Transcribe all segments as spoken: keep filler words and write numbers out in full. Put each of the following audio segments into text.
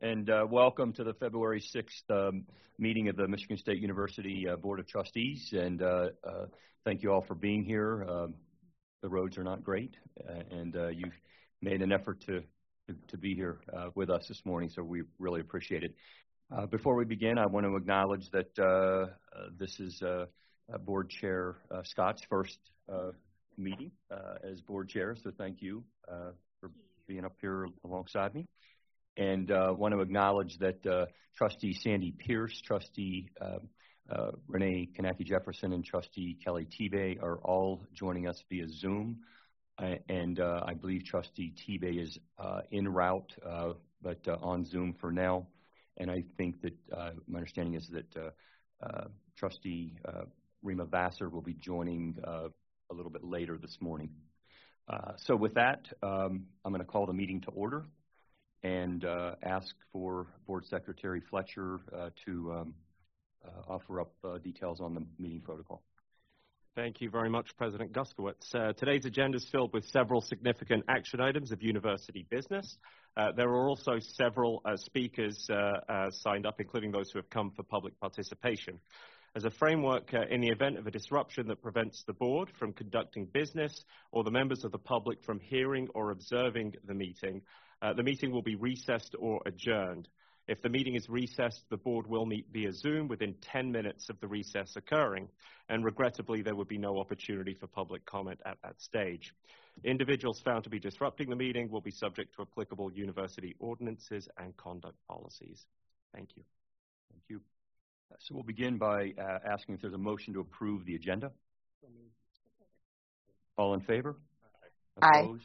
And uh, welcome to the February sixth um, meeting of the Michigan State University uh, Board of Trustees. And uh, uh, thank you all for being here. Um, the roads are not great, uh, and uh, you've made an effort to, to, to be here uh, with us this morning, so we really appreciate it. Uh, before we begin, I want to acknowledge that uh, uh, this is uh, uh, Board Chair uh, Scott's first uh, meeting uh, as Board Chair, so thank you uh, for being up here alongside me. And uh, want to acknowledge that uh, Trustee Sandy Pierce, Trustee uh, uh, Renee Kanaki Jefferson, and Trustee Kelly Tebay are all joining us via Zoom. I, and uh, I believe Trustee Tebay is uh, en route, uh, but uh, on Zoom for now. And I think that uh, my understanding is that uh, uh, Trustee uh, Rima Vassar will be joining uh, a little bit later this morning. Uh, so with that, um, I'm going to call the meeting to order and uh, ask for Board Secretary Fletcher uh, to um, uh, offer up uh, details on the meeting protocol. Thank you very much, President Guskowitz. Uh, today's agenda is filled with several significant action items of university business. Uh, there are also several uh, speakers uh, uh, signed up, including those who have come for public participation. As a framework, uh, in the event of a disruption that prevents the board from conducting business or the members of the public from hearing or observing the meeting, uh, the meeting will be recessed or adjourned. If the meeting is recessed, the board will meet via Zoom within ten minutes of the recess occurring, and regrettably, there would be no opportunity for public comment at that stage. Individuals found to be disrupting the meeting will be subject to applicable university ordinances and conduct policies. Thank you. Thank you. So we'll begin by uh, asking if there's a motion to approve the agenda. All in favor? Aye. Opposed?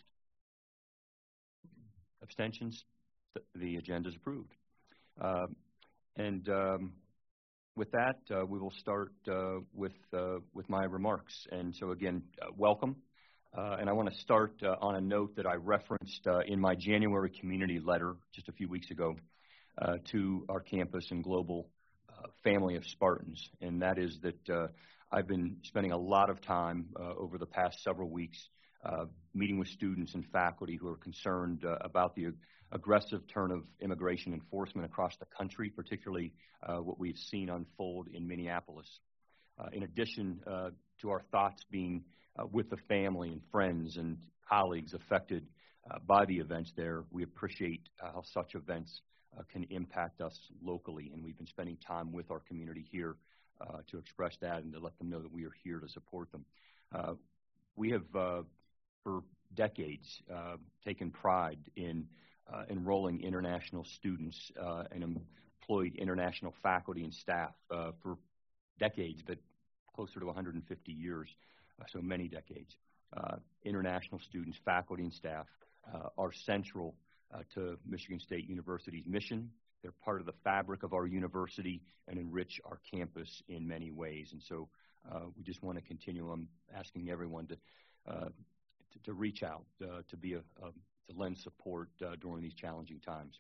Abstentions? The, the agenda is approved. Um, and um, with that, uh, we will start uh, with uh, with my remarks. And so again, uh, welcome. Uh, and I want to start uh, on a note that I referenced uh, in my January community letter just a few weeks ago uh, to our campus and global uh, family of Spartans. And that is that uh, I've been spending a lot of time uh, over the past several weeks uh, meeting with students and faculty who are concerned uh, about the aggressive turn of immigration enforcement across the country, particularly uh, what we've seen unfold in Minneapolis. Uh, in addition uh, to our thoughts being uh, with the family and friends and colleagues affected uh, by the events there, we appreciate uh, how such events uh, can impact us locally, and we've been spending time with our community here uh, to express that and to let them know that we are here to support them. Uh, we have, uh, for decades, uh, taken pride in Uh, enrolling international students uh, and employed international faculty and staff uh, for decades, but closer to one hundred fifty years, uh, so many decades. Uh, international students, faculty, and staff uh, are central uh, to Michigan State University's mission. They're part of the fabric of our university and enrich our campus in many ways. And so uh, we just want to continue on asking everyone to, uh, to, to reach out, uh, to be a, a to lend support uh, during these challenging times.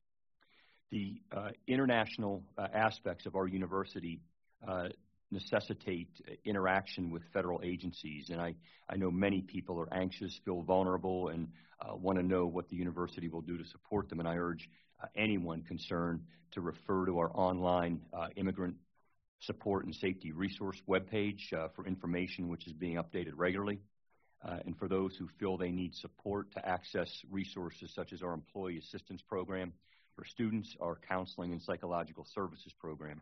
The uh, international uh, aspects of our university uh, necessitate interaction with federal agencies, and I, I know many people are anxious, feel vulnerable, and uh, want to know what the university will do to support them, and I urge uh, anyone concerned to refer to our online uh, immigrant support and safety resource webpage uh, for information which is being updated regularly. Uh, and for those who feel they need support to access resources such as our Employee Assistance Program for students, our Counseling and Psychological Services Program.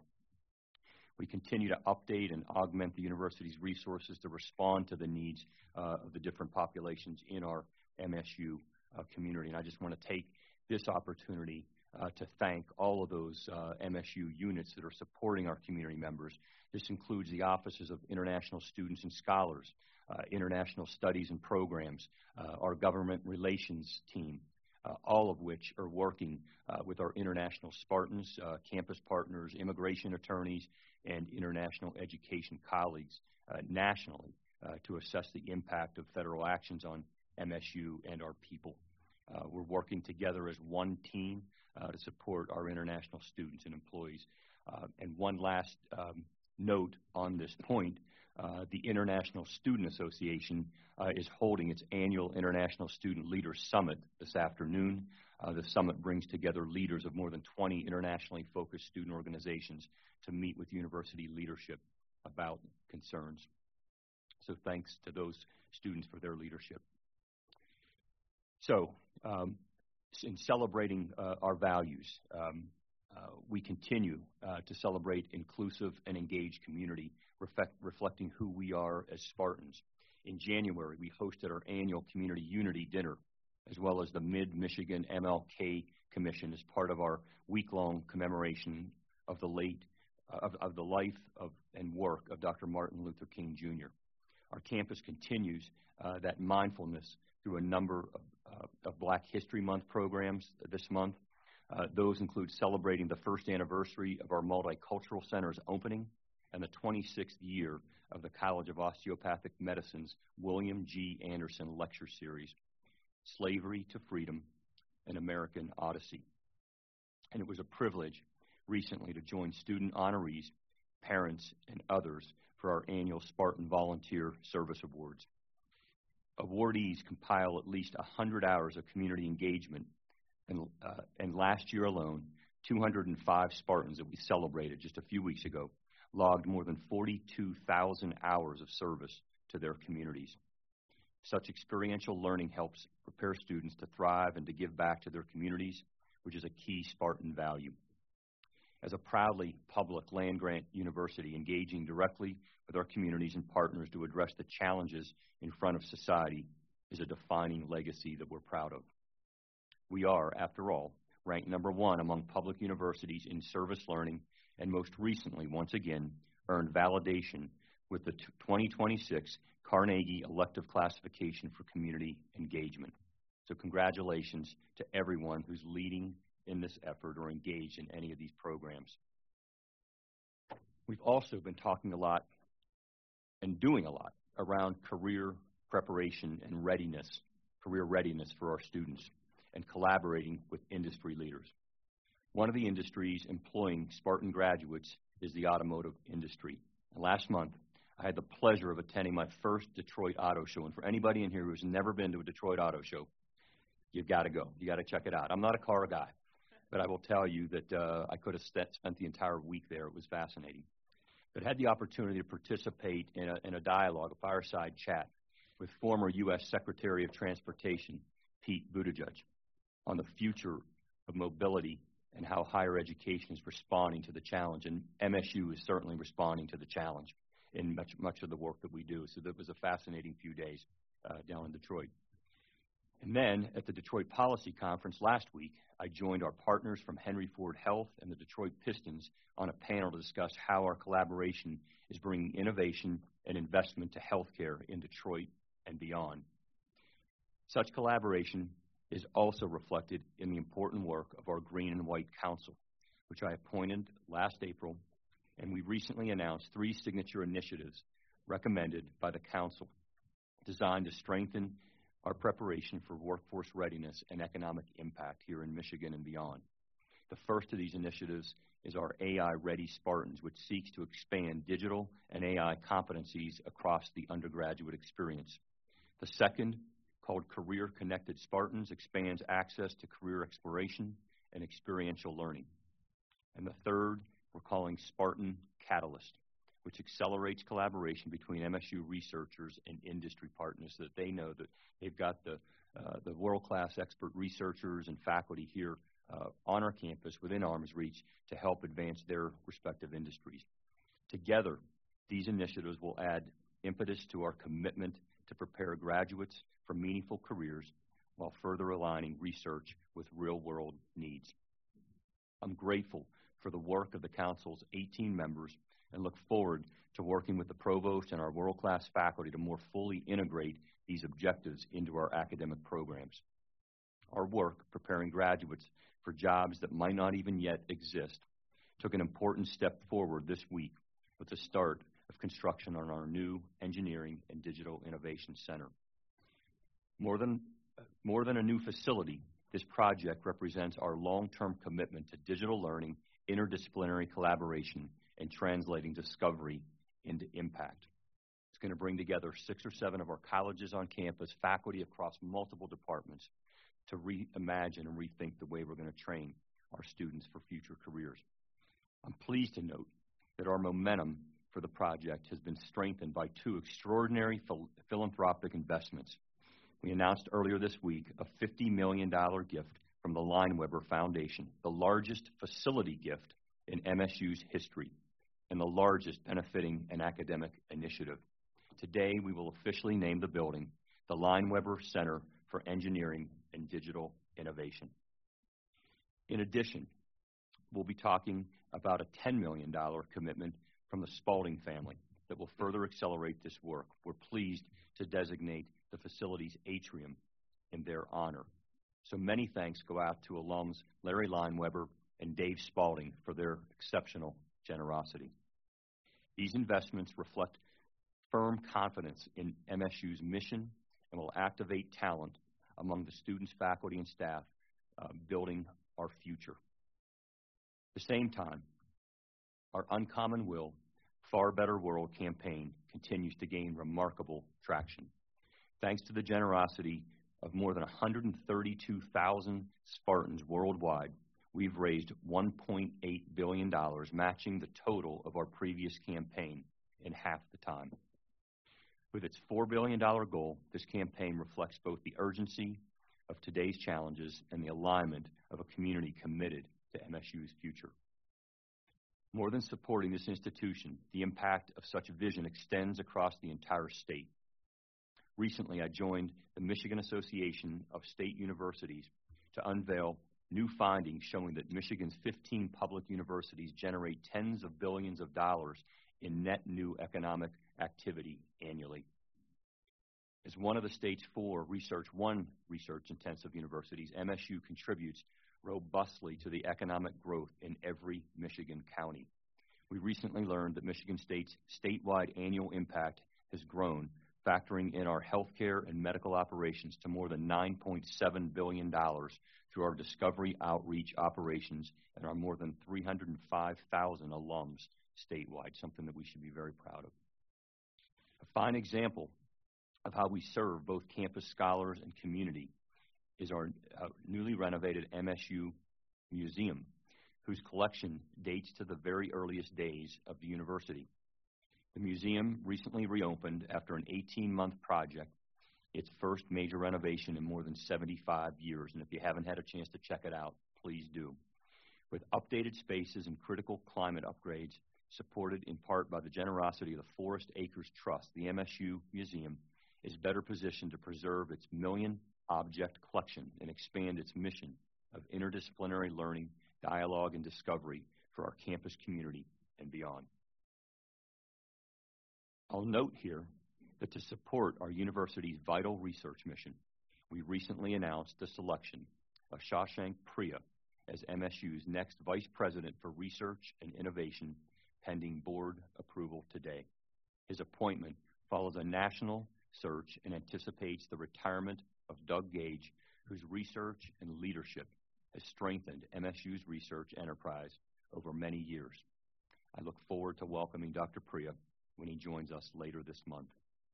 We continue to update and augment the university's resources to respond to the needs uh, of the different populations in our M S U uh, community. And I just want to take this opportunity uh, to thank all of those uh, M S U units that are supporting our community members. This includes the offices of international students and scholars, Uh, international studies and programs, uh, our government relations team, uh, all of which are working uh, with our international Spartans, uh, campus partners, immigration attorneys, and international education colleagues uh, nationally uh, to assess the impact of federal actions on M S U and our people. Uh, we're working together as one team uh, to support our international students and employees. Uh, and one last um, note on this point, uh, the International Student Association uh, is holding its annual International Student Leaders Summit this afternoon. Uh, the summit brings together leaders of more than twenty internationally focused student organizations to meet with university leadership about concerns. So thanks to those students for their leadership. So, um, in celebrating uh, our values, um, uh, we continue uh, to celebrate inclusive and engaged community, reflect, reflecting who we are as Spartans. In January, we hosted our annual Community Unity Dinner, as well as the Mid-Michigan M L K Commission as part of our week-long commemoration of the late, uh, of, of the life of, and work of Doctor Martin Luther King Junior Our campus continues uh, that mindfulness through a number of, uh, of Black History Month programs this month. Uh, those include celebrating the first anniversary of our Multicultural Center's opening and the twenty-sixth year of the College of Osteopathic Medicine's William G. Anderson Lecture Series, Slavery to Freedom, an American Odyssey. And it was a privilege recently to join student honorees, parents, and others for our annual Spartan Volunteer Service Awards. Awardees compile at least one hundred hours of community engagement, and, uh, and last year alone, two hundred five Spartans that we celebrated just a few weeks ago logged more than forty-two thousand hours of service to their communities. Such experiential learning helps prepare students to thrive and to give back to their communities, which is a key Spartan value. As a proudly public land-grant university engaging directly with our communities and partners to address the challenges in front of society is a defining legacy that we're proud of. We are, after all, ranked number one among public universities in service learning, and most recently, once again, earned validation with the twenty twenty-six Carnegie Elective Classification for Community Engagement. So congratulations to everyone who's leading in this effort or engaged in any of these programs. We've also been talking a lot and doing a lot around career preparation and readiness, career readiness for our students, and collaborating with industry leaders. One of the industries employing Spartan graduates is the automotive industry. And last month, I had the pleasure of attending my first Detroit Auto Show. And for anybody in here who's never been to a Detroit Auto Show, you've got to go. You got to check it out. I'm not a car guy, but I will tell you that uh, I could have st- spent the entire week there. It was fascinating. But I had the opportunity to participate in a, in a dialogue, a fireside chat, with former U S Secretary of Transportation, Pete Buttigieg, on the future of mobility and how higher education is responding to the challenge. And M S U is certainly responding to the challenge in much, much of the work that we do. So that was a fascinating few days uh, down in Detroit. And then at the Detroit Policy Conference last week, I joined our partners from Henry Ford Health and the Detroit Pistons on a panel to discuss how our collaboration is bringing innovation and investment to healthcare in Detroit and beyond. Such collaboration is also reflected in the important work of our Green and White Council, which I appointed last April, and we recently announced three signature initiatives recommended by the Council designed to strengthen our preparation for workforce readiness and economic impact here in Michigan and beyond. The first of these initiatives is our A I Ready Spartans, which seeks to expand digital and A I competencies across the undergraduate experience. The second, called Career Connected Spartans, expands access to career exploration and experiential learning. And the third, we're calling Spartan Catalyst, which accelerates collaboration between M S U researchers and industry partners so that they know that they've got the, uh, the world-class expert researchers and faculty here uh, on our campus within arm's reach to help advance their respective industries. Together, these initiatives will add impetus to our commitment to prepare graduates for meaningful careers while further aligning research with real-world needs. I'm grateful for the work of the Council's eighteen members and look forward to working with the provost and our world-class faculty to more fully integrate these objectives into our academic programs. Our work preparing graduates for jobs that might not even yet exist took an important step forward this week with the start of construction on our new Engineering and Digital Innovation Center. More than, more than a new facility, this project represents our long-term commitment to digital learning, interdisciplinary collaboration, and translating discovery into impact. It's going to bring together six or seven of our colleges on campus, faculty across multiple departments, to reimagine and rethink the way we're going to train our students for future careers. I'm pleased to note that our momentum for the project has been strengthened by two extraordinary phil- philanthropic investments. We announced earlier this week a fifty million dollars gift from the Lineweber Foundation, the largest facility gift in M S U's history and the largest benefiting an academic initiative. Today, we will officially name the building the Lineweber Center for Engineering and Digital Innovation. In addition, we'll be talking about a ten million dollars commitment from the Spalding family that will further accelerate this work. We're pleased to designate the facility's atrium in their honor. So many thanks go out to alums Larry Lineweber and Dave Spalding for their exceptional generosity. These investments reflect firm confidence in M S U's mission and will activate talent among the students, faculty, and staff uh, building our future. At the same time, our Uncommon Will, Far Better World campaign continues to gain remarkable traction. Thanks to the generosity of more than one hundred thirty-two thousand Spartans worldwide, we've raised one point eight billion dollars, matching the total of our previous campaign in half the time. With its four billion dollars goal, this campaign reflects both the urgency of today's challenges and the alignment of a community committed to M S U's future. More than supporting this institution, the impact of such vision extends across the entire state. Recently, I joined the Michigan Association of State Universities to unveil new findings showing that Michigan's fifteen public universities generate tens of billions of dollars in net new economic activity annually. As one of the state's four Research One research-intensive universities, M S U contributes robustly to the economic growth in every Michigan county. We recently learned that Michigan State's statewide annual impact has grown, factoring in our healthcare and medical operations, to more than nine point seven billion dollars through our discovery outreach operations and our more than three hundred five thousand alums statewide, something that we should be very proud of. A fine example of how we serve both campus scholars and community is our uh, newly renovated M S U Museum, whose collection dates to the very earliest days of the university. The museum recently reopened after an eighteen-month project, its first major renovation in more than seventy-five years, and if you haven't had a chance to check it out, please do. With updated spaces and critical climate upgrades, supported in part by the generosity of the Forest Acres Trust, the M S U Museum is better positioned to preserve its million-object collection and expand its mission of interdisciplinary learning, dialogue, and discovery for our campus community and beyond. I'll note here that to support our university's vital research mission, we recently announced the selection of Shashank Priya as M S U's next Vice President for Research and Innovation, pending board approval today. His appointment follows a national search and anticipates the retirement of Doug Gage, whose research and leadership has strengthened M S U's research enterprise over many years. I look forward to welcoming Doctor Priya when he joins us later this month.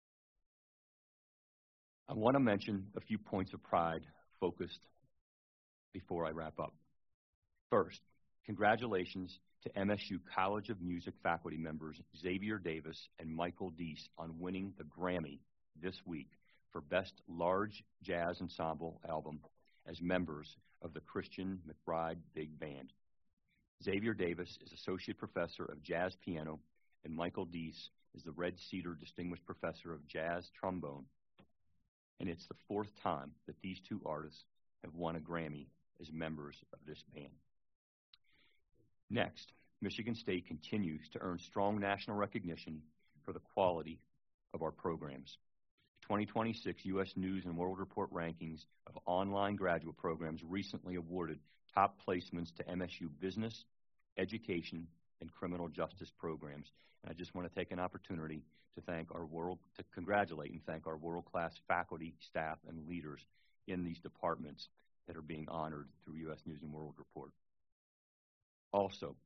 I want to mention a few points of pride focused before I wrap up. First, congratulations to M S U College of Music faculty members Xavier Davis and Michael Deese on winning the Grammy this week for Best Large Jazz Ensemble Album as members of the Christian McBride Big Band. Xavier Davis is Associate Professor of Jazz Piano, and Michael Deese is the Red Cedar Distinguished Professor of Jazz Trombone. And it's the fourth time that these two artists have won a Grammy as members of this band. Next, Michigan State continues to earn strong national recognition for the quality of our programs. twenty twenty-six U S News and World Report rankings of online graduate programs recently awarded top placements to M S U business, education, and criminal justice programs. And I just want to take an opportunity to thank our world, to congratulate and thank our world-class faculty, staff, and leaders in these departments that are being honored through U S News and World Report. Also,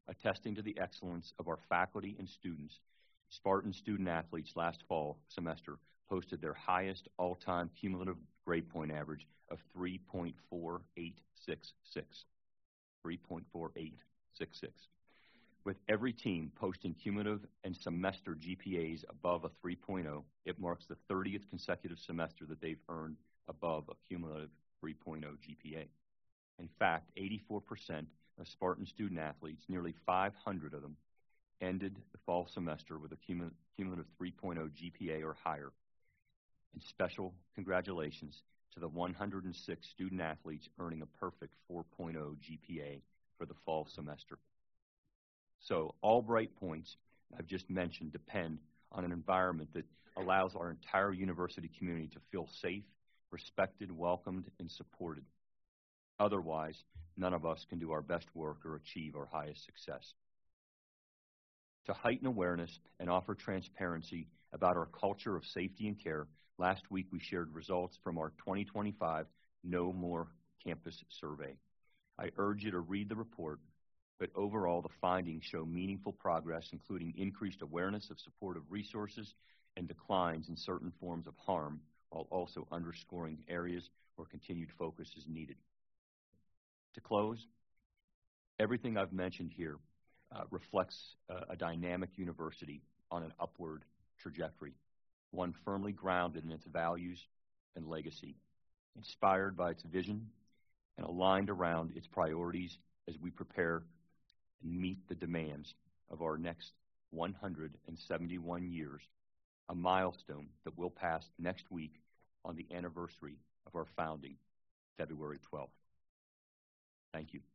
attesting to the excellence of our faculty and students. Spartan student-athletes last fall semester posted their highest all-time cumulative grade point average of three point four eight six six. three point four eight six six. With every team posting cumulative and semester G P As above a three point oh, it marks the thirtieth consecutive semester that they've earned above a cumulative three point oh G P A. In fact, eighty-four percent of Spartan student-athletes, nearly five hundred of them, ended the fall semester with a cumulative three point oh G P A or higher. And special congratulations to the one hundred six student-athletes earning a perfect four point oh G P A for the fall semester. So all bright points I've just mentioned depend on an environment that allows our entire university community to feel safe, respected, welcomed, and supported. Otherwise, none of us can do our best work or achieve our highest success. To heighten awareness and offer transparency about our culture of safety and care, last week we shared results from our twenty twenty-five No More Campus Survey. I urge you to read the report, but overall the findings show meaningful progress, including increased awareness of supportive resources and declines in certain forms of harm, while also underscoring areas where continued focus is needed. To close, everything I've mentioned here uh, reflects uh, a dynamic university on an upward trajectory, one firmly grounded in its values and legacy, inspired by its vision and aligned around its priorities as we prepare and meet the demands of our next one hundred seventy-one years, a milestone that will pass next week on the anniversary of our founding, February twelfth. Thank you.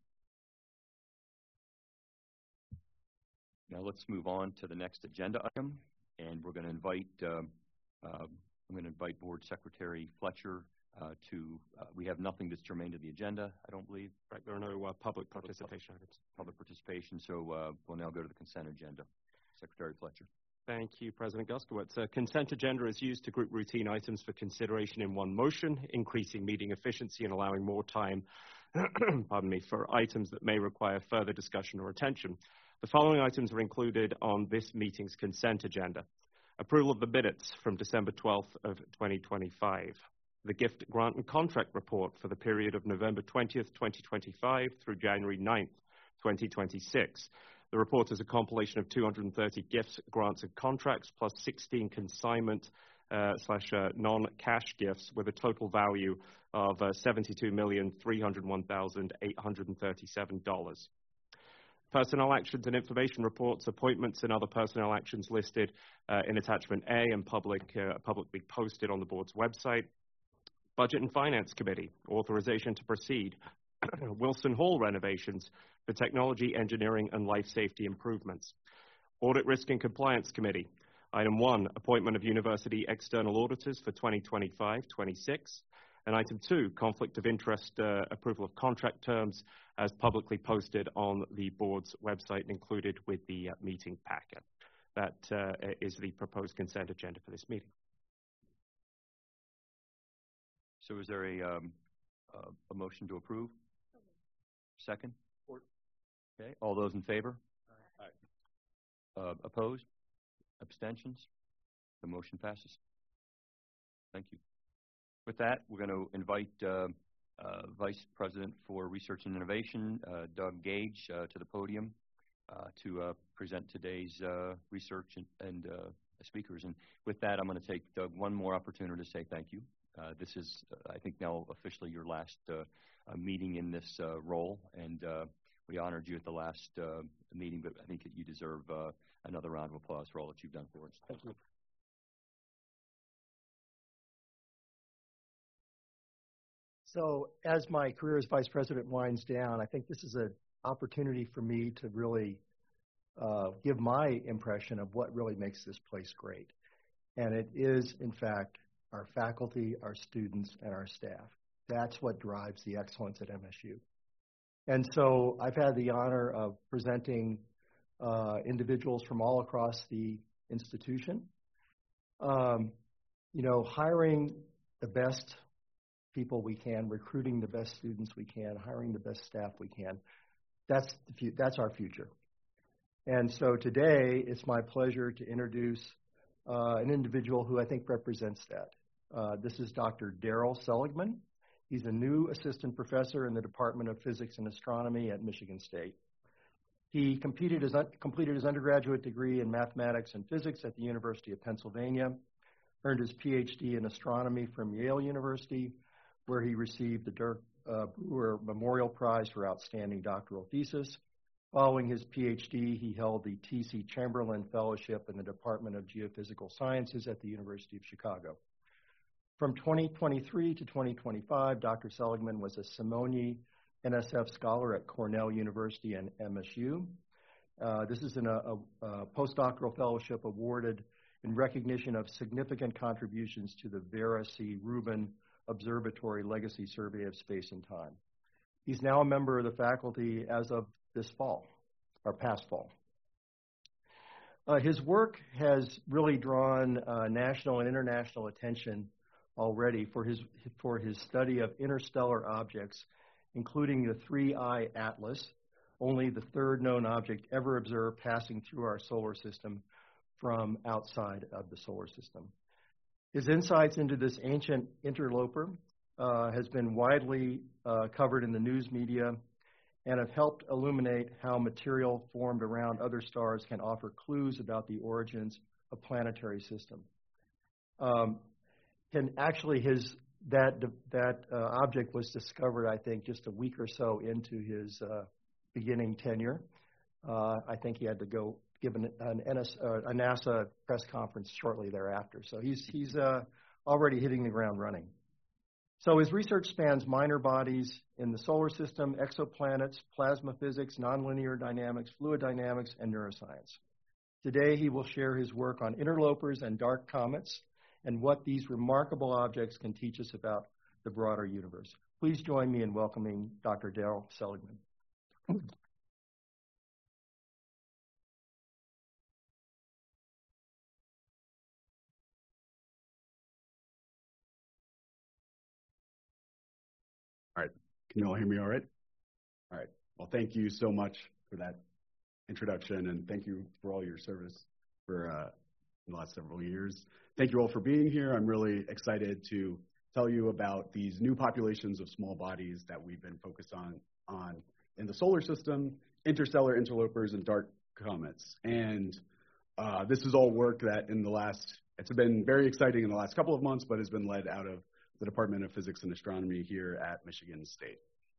Now let's move on to the next agenda item, and we're going to invite, uh, uh, I'm going to invite Board Secretary Fletcher uh, to, uh, we have nothing that's germane to the agenda, I don't believe. Right, there are no uh, public participation items. Public participation, so uh, we'll now go to the consent agenda. Secretary Fletcher. Thank you, President Guskowitz. Uh, consent agenda is used to group routine items for consideration in one motion, increasing meeting efficiency and allowing more time pardon me, for items that may require further discussion or attention. The following items are included on this meeting's consent agenda. Approval of the minutes from December twelfth of twenty twenty-five. The gift grant and contract report for the period of November twentieth, twenty twenty-five through January ninth, twenty twenty-six. The report is a compilation of two hundred thirty gifts, grants, and contracts, plus sixteen consignment uh, slash uh, non-cash gifts with a total value of uh, seventy-two million, three hundred one thousand, eight hundred thirty-seven dollars. Personnel actions and information reports, appointments, and other personnel actions listed uh, in Attachment A and public, uh, publicly posted on the board's website. Budget and Finance Committee, authorization to proceed. Wilson Hall renovations for technology, engineering, and life safety improvements. Audit Risk and Compliance Committee. Item one, appointment of university external auditors for twenty twenty-five twenty-six. And item two, conflict of interest uh, approval of contract terms as publicly posted on the board's website and included with the uh, meeting packet. That uh, is the proposed consent agenda for this meeting. So is there a, um, uh, a motion to approve? Second? Okay. All those in favor? Aye. Uh, opposed? Abstentions? The motion passes. Thank you. With that, we're going to invite uh, uh, Vice President for Research and Innovation, uh, Doug Gage, uh, to the podium uh, to uh, present today's uh, research and, and uh, speakers. And with that, I'm going to take Doug one more opportunity to say thank you. Uh, this is, uh, I think, now officially your last uh, uh, meeting in this uh, role, and uh, we honored you at the last uh, meeting, but I think that you deserve uh, another round of applause for all that you've done for us. Thank you. So as my career as vice president winds down, I think this is an opportunity for me to really uh, give my impression of what really makes this place great. And it is, in fact, our faculty, our students, and our staff. That's what drives the excellence at M S U. And so I've had the honor of presenting uh, individuals from all across the institution. Um, you know, hiring the best people we can, recruiting the best students we can, hiring the best staff we can. That's the fu- that's our future. And so today, it's my pleasure to introduce uh, an individual who I think represents that. Uh, this is Doctor Darrell Seligman. He's a new assistant professor in the Department of Physics and Astronomy at Michigan State. He completed his, completed his undergraduate degree in mathematics and physics at the University of Pennsylvania, earned his P H D in astronomy from Yale University, where he received the Dirk uh, Brewer Memorial Prize for Outstanding Doctoral Thesis. Following his P H D, he held the T C Chamberlain Fellowship in the Department of Geophysical Sciences at the University of Chicago. From twenty twenty-three to twenty twenty-five, Doctor Seligman was a Simonyi N S F scholar at Cornell University and M S U. Uh, this is an, a, a postdoctoral fellowship awarded in recognition of significant contributions to the Vera C. Rubin Observatory Legacy Survey of Space and Time. He's now a member of the faculty as of this fall, or past fall. Uh, his work has really drawn uh, national and international attention already for his, for his study of interstellar objects, including the three-eye Atlas, only the third known object ever observed passing through our solar system from outside of the solar system. His insights into this ancient interloper uh, has been widely uh, covered in the news media and have helped illuminate how material formed around other stars can offer clues about the origins of planetary systems. Um, and actually, his that that uh, object was discovered, I think, just a week or so into his uh, beginning tenure. Uh, I think he had to go give an, an N S, uh, a NASA press conference shortly thereafter. So he's he's uh, already hitting the ground running. So his research spans minor bodies in the solar system, exoplanets, plasma physics, nonlinear dynamics, fluid dynamics, and neuroscience. Today, he will share his work on interlopers and dark comets and what these remarkable objects can teach us about the broader universe. Please join me in welcoming Doctor Darrell Seligman. All right. Can you all hear me all right? All right. Well, thank you so much for that introduction, and thank you for all your service for uh, the last several years. Thank you all for being here. I'm really excited to tell you about these new populations of small bodies that we've been focused on, on in the solar system, interstellar interlopers, and dark comets. And uh, this is all work that in the last, it's been very exciting in the last couple of months, but has been led out of the Department of Physics and Astronomy here at Michigan State.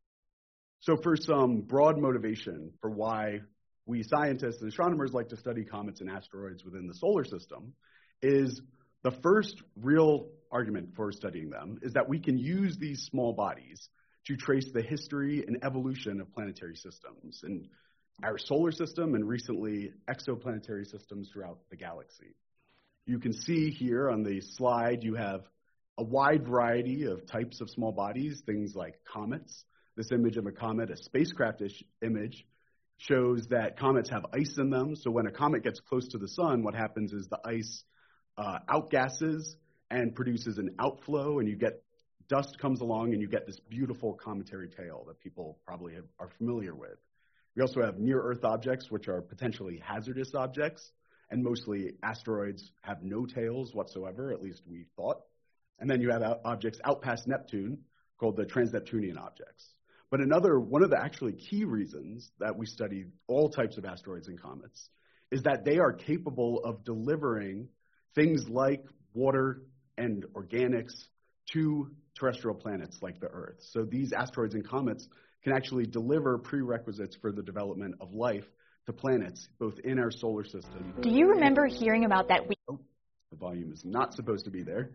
So for some broad motivation for why we scientists and astronomers like to study comets and asteroids within the solar system is the first real argument for studying them is that we can use these small bodies to trace the history and evolution of planetary systems and our solar system and recently exoplanetary systems throughout the galaxy. You can see here on the slide you have a wide variety of types of small bodies, things like comets. This image of a comet, a spacecraft-ish image, shows that comets have ice in them. So when a comet gets close to the sun, what happens is the ice uh, outgasses and produces an outflow, and you get dust comes along, and you get this beautiful cometary tail that people probably have, are familiar with. We also have near-Earth objects, which are potentially hazardous objects, and mostly asteroids have no tails whatsoever, at least we thought. And then you have objects out past Neptune called the trans-Neptunian objects. But another, one of the actually key reasons that we study all types of asteroids and comets is that they are capable of delivering things like water and organics to terrestrial planets like the Earth. So these asteroids and comets can actually deliver prerequisites for the development of life to planets, both in our solar system. Do you remember hearing about that? We- oh, the volume is not supposed to be there.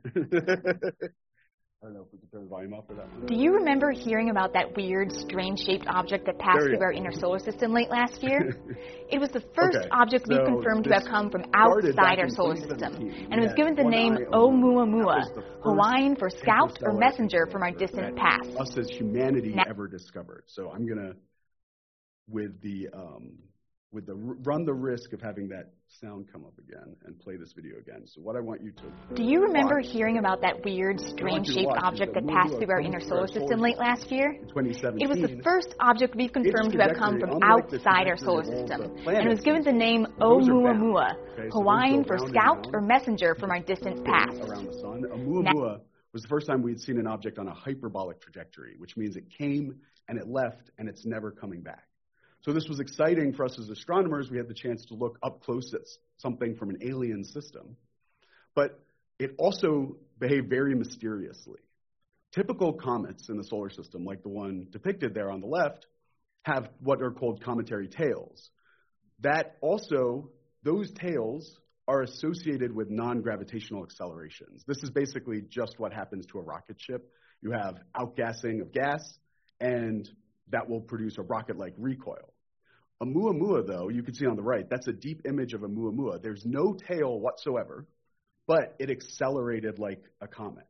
I don't know if we can turn the volume up for that one. Do you remember hearing about that weird, strange-shaped object that passed through our inner solar system late last year? It was the first okay, object so we confirmed to have come from outside our solar system, and it was given the name Oumuamua, Hawaiian for scout or messenger from our distant past. Us as humanity now, ever discovered. So I'm going to, with the um, with the run the risk of having that sound come up again and play this video again. So what I want you to Do you remember watch, hearing about that weird, strange-shaped object that passed through our inner solar system late last year? It was the first object we've confirmed to have come from outside our solar system, and it was given the name Oumuamua, okay, so Hawaiian for scout or messenger from our distant past. Around the sun. Oumuamua was the first time we'd seen an object on a hyperbolic trajectory, which means it came and it left and it's never coming back. So this was exciting for us as astronomers. We had the chance to look up close at something from an alien system. But it also behaved very mysteriously. Typical comets in the solar system, like the one depicted there on the left, have what are called cometary tails. That also, those tails are associated with non-gravitational accelerations. This is basically just what happens to a rocket ship. You have outgassing of gas, and that will produce a rocket-like recoil. Oumuamua, though, you can see on the right, that's a deep image of Oumuamua. There's no tail whatsoever, but it accelerated like a comet.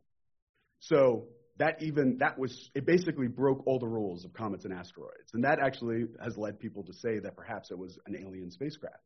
So that even, that was, it basically broke all the rules of comets and asteroids. And that actually has led people to say that perhaps it was an alien spacecraft.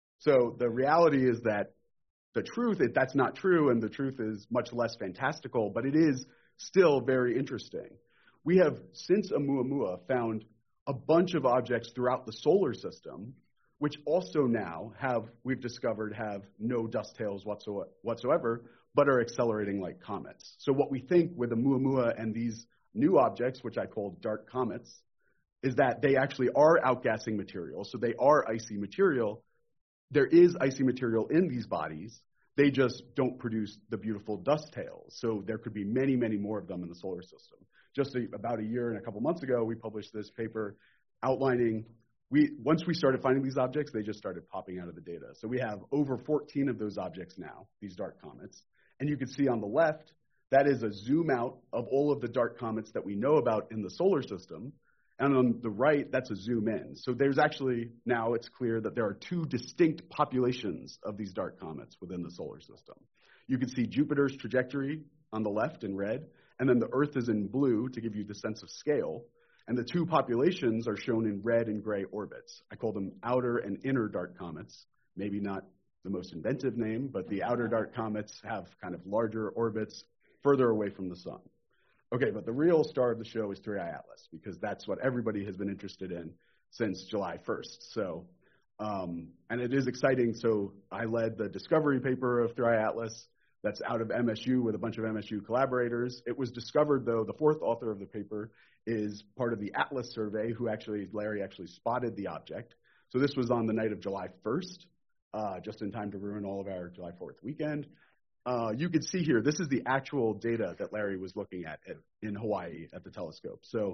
So the reality is that the truth, is that's not true, and the truth is much less fantastical, but it is still very interesting. We have, since Oumuamua, found a bunch of objects throughout the solar system, which also now have, we've discovered, have no dust tails whatsoever, but are accelerating like comets. So what we think with Oumuamua and these new objects, which I call dark comets, is that they actually are outgassing material. So they are icy material. There is icy material in these bodies. They just don't produce the beautiful dust tails. So there could be many, many more of them in the solar system. Just a, about a year and a couple months ago, we published this paper outlining, we once we started finding these objects, they just started popping out of the data. So we have over fourteen of those objects now, these dark comets. And you can see on the left, that is a zoom out of all of the dark comets that we know about in the solar system. And on the right, that's a zoom in. So there's actually, now it's clear that there are two distinct populations of these dark comets within the solar system. You can see Jupiter's trajectory on the left in red, and then the Earth is in blue to give you the sense of scale. And the two populations are shown in red and gray orbits. I call them outer and inner dark comets. Maybe not the most inventive name, but the outer dark comets have kind of larger orbits further away from the sun. Okay, but the real star of the show is three I Atlas, because that's what everybody has been interested in since July first. So, um, and it is exciting. So I led the discovery paper of three I Atlas. That's out of M S U with a bunch of M S U collaborators. It was discovered, though, the fourth author of the paper is part of the Atlas survey, who actually, Larry actually spotted the object. So this was on the night of July first, uh, just in time to ruin all of our July fourth weekend. Uh, you can see here, this is the actual data that Larry was looking at in Hawaii at the telescope. So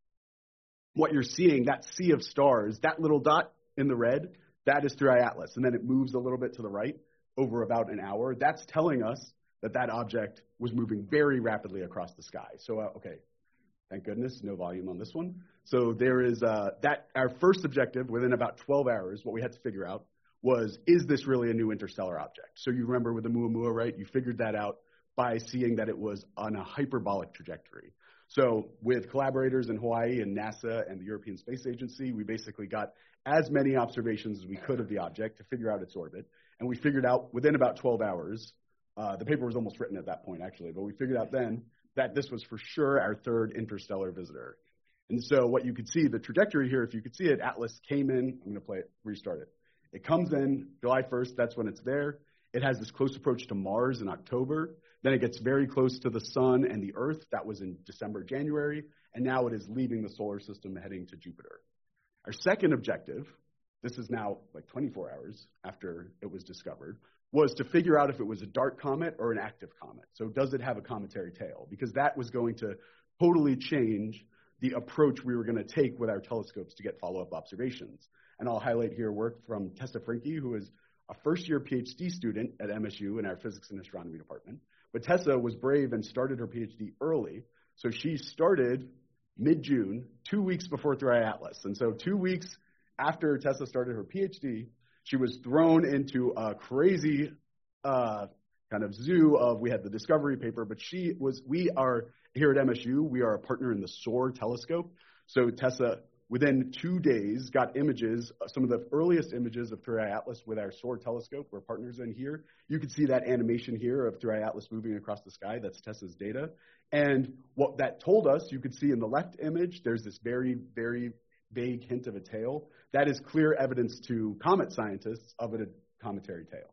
what you're seeing, that sea of stars, that little dot in the red, that is three I Atlas. And then it moves a little bit to the right over about an hour. That's telling us that that object was moving very rapidly across the sky. So, uh, okay, thank goodness, no volume on this one. So there is uh, that, our first objective within about twelve hours, what we had to figure out was, is this really a new interstellar object? So you remember with the Oumuamua, right? You figured that out by seeing that it was on a hyperbolic trajectory. So with collaborators in Hawaii and NASA and the European Space Agency, we basically got as many observations as we could of the object to figure out its orbit. And we figured out within about twelve hours, uh, the paper was almost written at that point, actually, but we figured out then that this was for sure our third interstellar visitor. And so what you could see, the trajectory here, if you could see it, Atlas came in. I'm going to play it, restart it. It comes in July first, that's when it's there. It has this close approach to Mars in October. Then it gets very close to the sun and the Earth. That was in December, January. And now it is leaving the solar system heading to Jupiter. Our second objective, this is now like twenty-four hours after it was discovered, was to figure out if it was a dark comet or an active comet. So does it have a cometary tail? Because that was going to totally change the approach we were going to take with our telescopes to get follow-up observations. And I'll highlight here work from Tessa Franke, who is a first-year PhD student at M S U in our physics and astronomy department. But Tessa was brave and started her PhD early. So she started mid-June, two weeks before three I Atlas. And so two weeks after Tessa started her PhD, she was thrown into a crazy uh, kind of zoo of, we had the discovery paper, but she was, we are, here at M S U, we are a partner in the SOAR telescope. So Tessa within two days, got images, some of the earliest images of three I Atlas with our SOAR telescope. We're partners in here. You can see that animation here of three I Atlas moving across the sky. That's Tessa's data. And what that told us, you could see in the left image, there's this very, very vague hint of a tail. That is clear evidence to comet scientists of a cometary tail.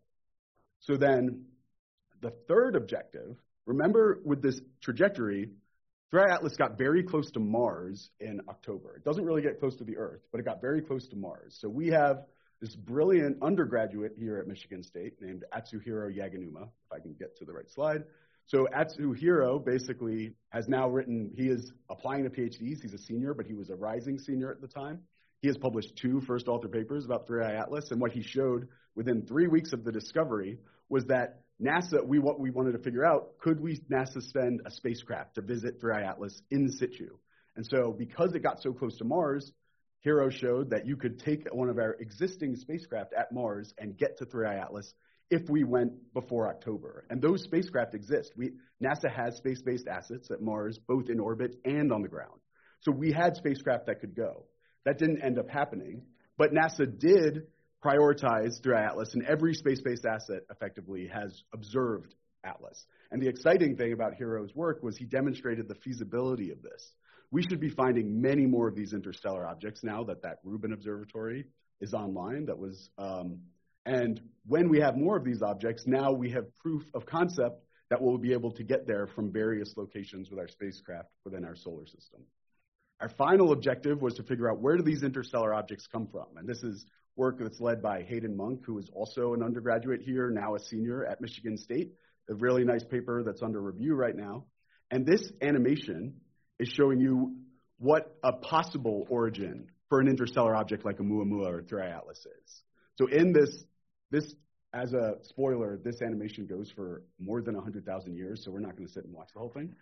So then the third objective, remember with this trajectory, three I Atlas got very close to Mars in October. It doesn't really get close to the Earth, but it got very close to Mars. So we have this brilliant undergraduate here at Michigan State named Atsuhiro Yaganuma, if I can get to the right slide. So Atsuhiro basically has now written, he is applying to PhDs. He's a senior, but he was a rising senior at the time. He has published two first author papers about three I Atlas, and what he showed within three weeks of the discovery was that NASA, we what we wanted to figure out, could we NASA send a spacecraft to visit three I Atlas in situ? And so because it got so close to Mars, Hiro showed that you could take one of our existing spacecraft at Mars and get to three I Atlas if we went before October. And those spacecraft exist. We, NASA has space-based assets at Mars, both in orbit and on the ground. So we had spacecraft that could go. That didn't end up happening, but NASA did prioritize three I Atlas, and every space-based asset effectively has observed Atlas. And the exciting thing about Hiro's work was he demonstrated the feasibility of this. We should be finding many more of these interstellar objects now that that Rubin Observatory is online. That was, um, and when we have more of these objects, now we have proof of concept that we'll be able to get there from various locations with our spacecraft within our solar system. Our final objective was to figure out where do these interstellar objects come from. And this is work that's led by Hayden Monk, who is also an undergraduate here, now a senior at Michigan State. A really nice paper that's under review right now. And this animation is showing you what a possible origin for an interstellar object like Oumuamua or three I Atlas is. So in this, this as a spoiler, this animation goes for more than one hundred thousand years, so we're not going to sit and watch the whole thing.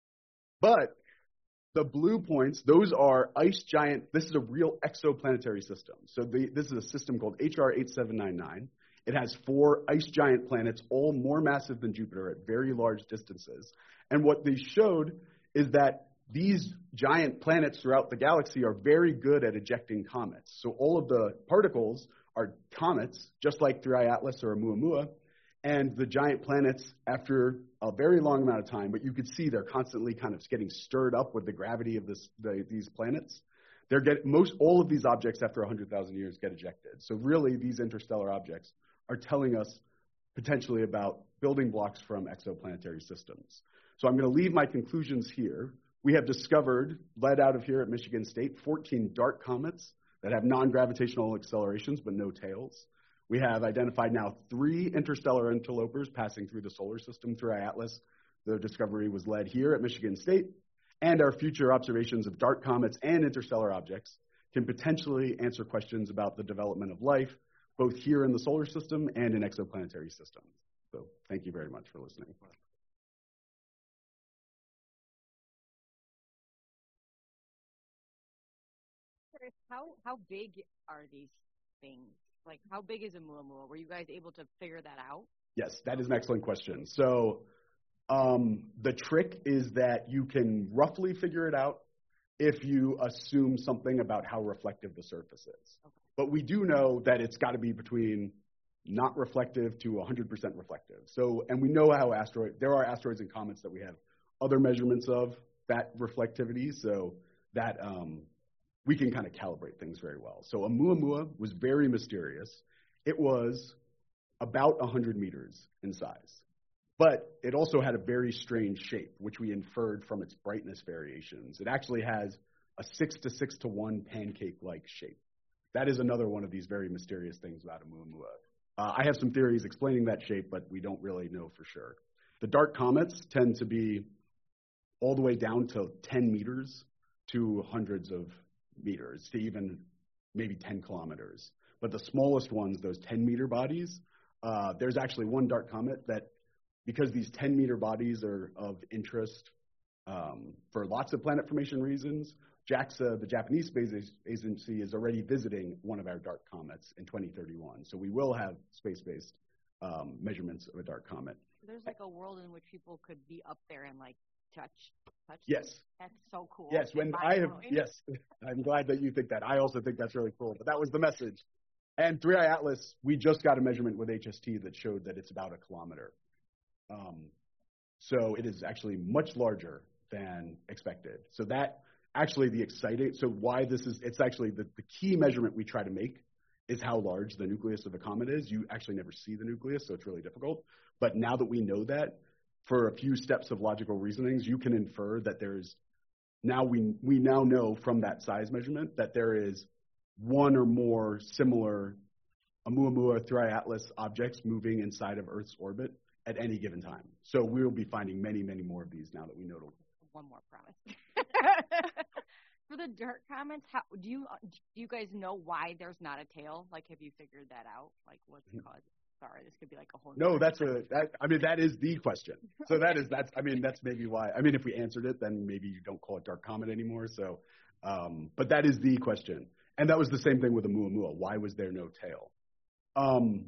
But the blue points, those are ice giant. This is a real exoplanetary system. So the, this is a system called H R eight seven nine nine. It has four ice giant planets, all more massive than Jupiter at very large distances. And what they showed is that these giant planets throughout the galaxy are very good at ejecting comets. So all of the particles are comets, just like three I Atlas or Oumuamua. And the giant planets, after a very long amount of time, but you could see they're constantly kind of getting stirred up with the gravity of this, the, these planets. They're get, most all of these objects after one hundred thousand years get ejected. So really, these interstellar objects are telling us potentially about building blocks from exoplanetary systems. So I'm going to leave my conclusions here. We have discovered, led out of here at Michigan State, fourteen dark comets that have non-gravitational accelerations but no tails. We have identified now three interstellar interlopers passing through the solar system through three I Atlas. The discovery was led here at Michigan State. And our future observations of dark comets and interstellar objects can potentially answer questions about the development of life, both here in the solar system and in exoplanetary systems. So thank you very much for listening. How, how big are these things? Like, how big is Oumuamua? Were you guys able to figure that out? Yes, that is an excellent question. So um, the trick is that you can roughly figure it out if you assume something about how reflective the surface is. Okay. But we do know that it's got to be between not reflective to one hundred percent reflective. So, and we know how asteroid, there are asteroids and comets that we have other measurements of that reflectivity, so that um, we can kind of calibrate things very well. So Oumuamua was very mysterious. It was about one hundred meters in size, but it also had a very strange shape, which we inferred from its brightness variations. It actually has a six to six to one pancake-like shape. That is another one of these very mysterious things about Oumuamua. Uh, I have some theories explaining that shape, but we don't really know for sure. The dark comets tend to be all the way down to ten meters to hundreds of meters, to even maybe ten kilometers. But the smallest ones, those ten meter bodies, uh, there's actually one dark comet that, because these ten meter bodies are of interest um, for lots of planet formation reasons, JAXA, the Japanese Space Agency, is already visiting one of our dark comets in twenty thirty-one. So we will have space-based um, measurements of a dark comet. There's like a world in which people could be up there and like touch? touch yes. That's so cool. Yes, when I have, yes, I'm glad that you think that. I also think that's really cool, but that was the message. And three eye Atlas, we just got a measurement with H S T that showed that it's about a kilometer. Um, so it is actually much larger than expected. So that actually the exciting, so why this is, it's actually the, the key measurement we try to make is how large the nucleus of a comet is. You actually never see the nucleus, so it's really difficult. But now that we know that, for a few steps of logical reasonings, you can infer that there's, now we, we now know from that size measurement that there is one or more similar Oumuamua three eye Atlas objects moving inside of Earth's orbit at any given time. So we will be finding many, many more of these now that we know. To... One more promise. For the DART comets, how do you do you guys know why there's not a tail? Like, have you figured that out? Like, what's the cause? Sorry, this could be like a whole. No, that's a. That, I mean, that is the question. So that is that's. I mean, that's maybe why. I mean, if we answered it, then maybe you don't call it DART comet anymore. So, um, but that is the question, and that was the same thing with Oumuamua. Why was there no tail? Um,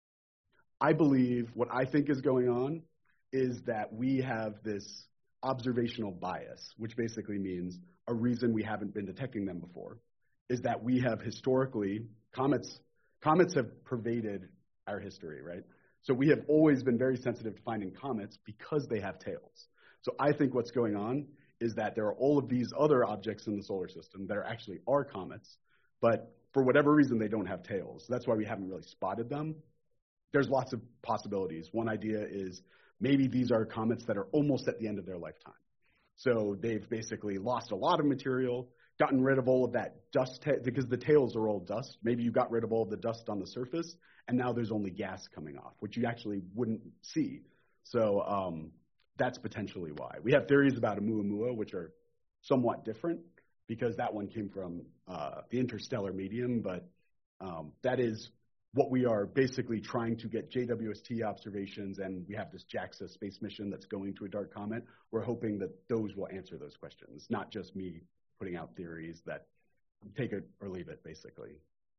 I believe what I think is going on is that we have this observational bias, which basically means a reason we haven't been detecting them before is that we have historically, comets, comets have pervaded our history, right? So we have always been very sensitive to finding comets because they have tails. So I think what's going on is that there are all of these other objects in the solar system that are actually are comets, but for whatever reason, they don't have tails. That's why we haven't really spotted them. There's lots of possibilities. One idea is maybe these are comets that are almost at the end of their lifetime. So they've basically lost a lot of material, gotten rid of all of that dust, because the tails are all dust. Maybe you got rid of all of the dust on the surface, and now there's only gas coming off, which you actually wouldn't see. So um, that's potentially why. We have theories about Oumuamua, which are somewhat different, because that one came from uh, the interstellar medium, but um, that is what we are basically trying to get J W S T observations, and we have this JAXA space mission that's going to a DART comet. We're hoping that those will answer those questions, not just me putting out theories that take it or leave it, basically.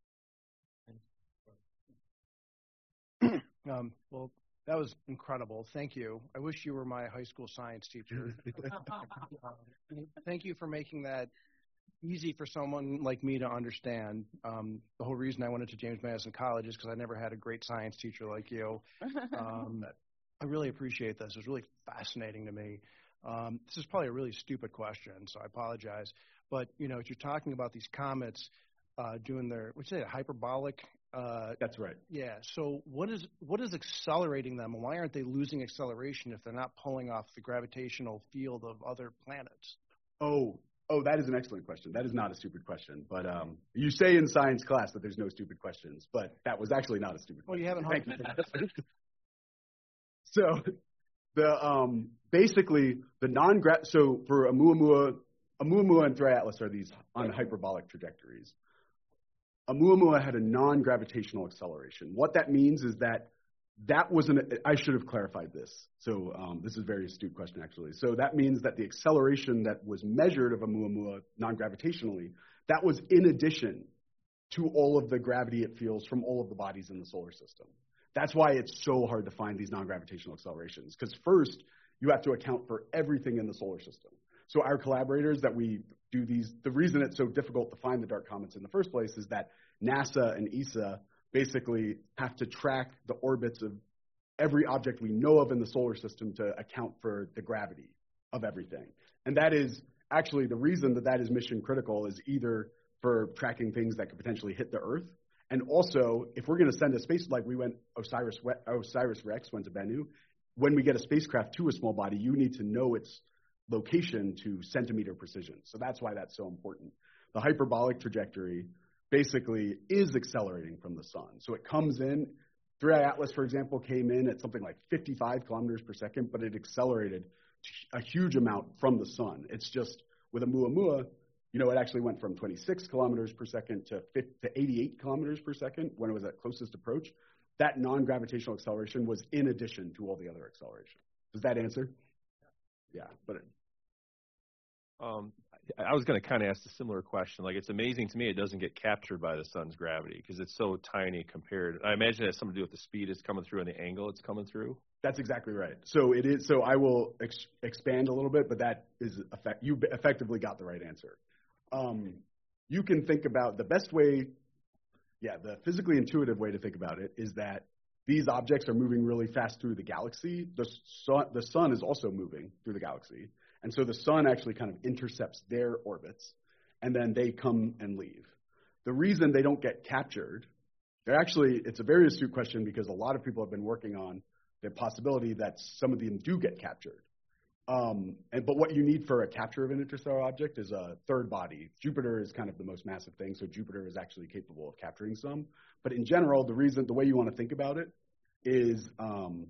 Um, well, that was incredible. Thank you. I wish you were my high school science teacher. Thank you for making that easy for someone like me to understand. Um, the whole reason I went into James Madison College is because I never had a great science teacher like you. Um, I really appreciate this. It's really fascinating to me. Um, this is probably a really stupid question, so I apologize. But, you know, as you're talking about these comets uh, doing their, what's it, hyperbolic? Uh, That's right. Yeah. So what is what is accelerating them, and why aren't they losing acceleration if they're not pulling off the gravitational field of other planets? Oh, Oh, that is an excellent question. That is not a stupid question. But um, you say in science class that there's no stupid questions, but that was actually not a stupid well, question. Well, you haven't heard me. So the um, basically the non-gra- so for Oumuamua, Oumuamua and three eye Atlas are these on hyperbolic trajectories. Oumuamua had a non-gravitational acceleration. What that means is that that was an, I should have clarified this. So um, this is a very astute question, actually. So that means that the acceleration that was measured of Oumuamua non-gravitationally, that was in addition to all of the gravity it feels from all of the bodies in the solar system. That's why it's so hard to find these non-gravitational accelerations, because first, you have to account for everything in the solar system. So our collaborators that we do these, the reason it's so difficult to find the DART comets in the first place is that NASA and E S A basically have to track the orbits of every object we know of in the solar system to account for the gravity of everything. And that is actually the reason that that is mission critical, is either for tracking things that could potentially hit the Earth, and also if we're going to send a space, like we went, Osiris, Osiris Rex went to Bennu, when we get a spacecraft to a small body, you need to know its location to centimeter precision. So that's why that's so important. The hyperbolic trajectory basically is accelerating from the sun. So it comes in, three eye Atlas, for example, came in at something like fifty-five kilometers per second, but it accelerated a huge amount from the sun. It's just, with Oumuamua, you know, it actually went from twenty-six kilometers per second to, to eighty-eight kilometers per second when it was at closest approach. That non-gravitational acceleration was in addition to all the other acceleration. Does that answer? Yeah, but... It, Um, I was going to kind of ask a similar question. Like, it's amazing to me it doesn't get captured by the sun's gravity because it's so tiny compared. I imagine it has something to do with the speed it's coming through and the angle it's coming through. That's exactly right. So it is. So I will ex- expand a little bit, but that is effect. You effectively got the right answer. Um, you can think about the best way. Yeah, the physically intuitive way to think about it is that these objects are moving really fast through the galaxy. The sun, the sun is also moving through the galaxy. And so the sun actually kind of intercepts their orbits, and then they come and leave. The reason they don't get captured, they're actually, it's a very astute question because a lot of people have been working on the possibility that some of them do get captured. Um, and, but what you need for a capture of an interstellar object is a third body. Jupiter is kind of the most massive thing, so Jupiter is actually capable of capturing some. But in general, the reason, the way you want to think about it is um,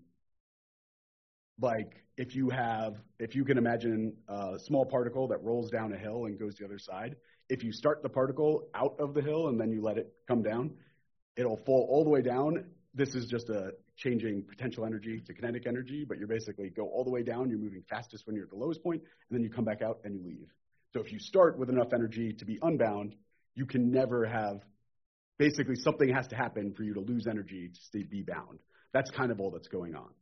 like if you have, if you can imagine a small particle that rolls down a hill and goes the other side, if you start the particle out of the hill and then you let it come down, it'll fall all the way down. This is just a changing potential energy to kinetic energy, but you're basically go all the way down, you're moving fastest when you're at the lowest point, and then you come back out and you leave. So if you start with enough energy to be unbound, you can never have, basically something has to happen for you to lose energy to stay, be bound. That's kind of all that's going on.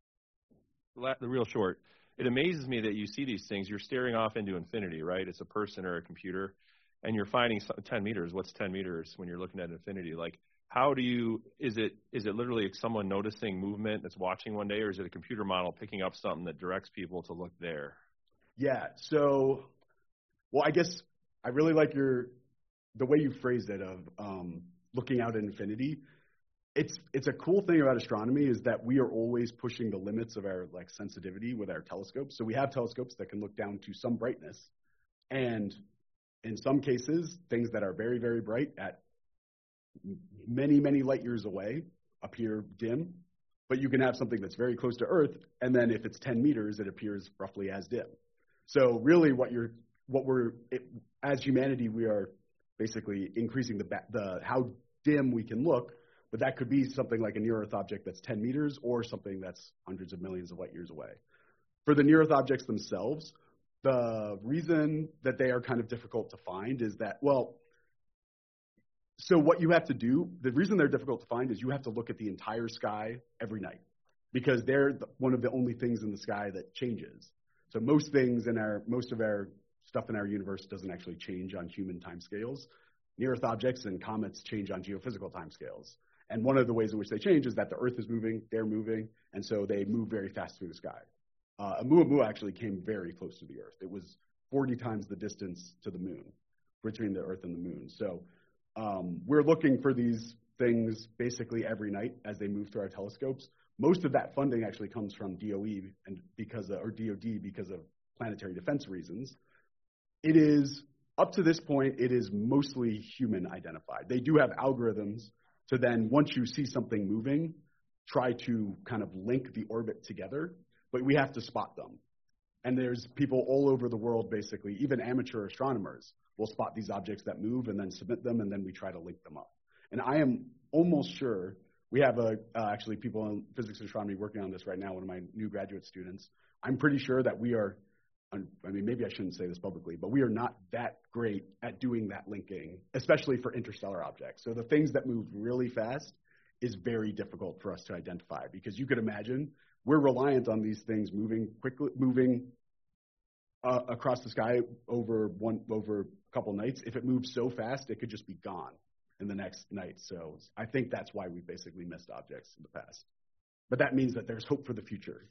The real short, it amazes me that you see these things. You're staring off into infinity, right? It's a person or a computer, and you're finding ten meters. What's ten meters when you're looking at infinity? Like, how do you, is it is it literally someone noticing movement that's watching one day, or is it a computer model picking up something that directs people to look there? Yeah, so, well, I guess I really like your, the way you phrased it of um, looking out at infinity. It's it's a cool thing about astronomy is that we are always pushing the limits of our like sensitivity with our telescopes. So we have telescopes that can look down to some brightness, and in some cases, things that are very, very bright at many, many light years away appear dim, but you can have something that's very close to Earth, and then if it's ten meters, it appears roughly as dim. So really what you're, what we're, it, as humanity, we are basically increasing the, the how dim we can look, but that could be something like a near-Earth object that's ten meters or something that's hundreds of millions of light years away. For the near-Earth objects themselves, the reason that they are kind of difficult to find is that, well, so what you have to do, the reason they're difficult to find is you have to look at the entire sky every night because they're the, one of the only things in the sky that changes. So most things in our, most of our stuff in our universe doesn't actually change on human timescales. Near-Earth objects and comets change on geophysical timescales. And one of the ways in which they change is that the Earth is moving, they're moving, and so they move very fast through the sky. Uh, Oumuamua actually came very close to the Earth. It was forty times the distance to the moon, between the Earth and the moon. So um, we're looking for these things basically every night as they move through our telescopes. Most of that funding actually comes from D O E and because of, or D O D because of planetary defense reasons. It is, up to this point, it is mostly human identified. They do have algorithms to then, once you see something moving, try to kind of link the orbit together, but we have to spot them. And there's people all over the world, basically, even amateur astronomers will spot these objects that move and then submit them, and then we try to link them up. And I am almost sure, we have a, uh, actually people in physics and astronomy working on this right now, one of my new graduate students. I'm pretty sure that we are, I mean, maybe I shouldn't say this publicly, but we are not that great at doing that linking, especially for interstellar objects. So the things that move really fast is very difficult for us to identify because you could imagine we're reliant on these things moving quickly, moving uh, across the sky over one over a couple nights. If it moves so fast, it could just be gone in the next night. So I think that's why we basically missed objects in the past. But that means that there's hope for the future.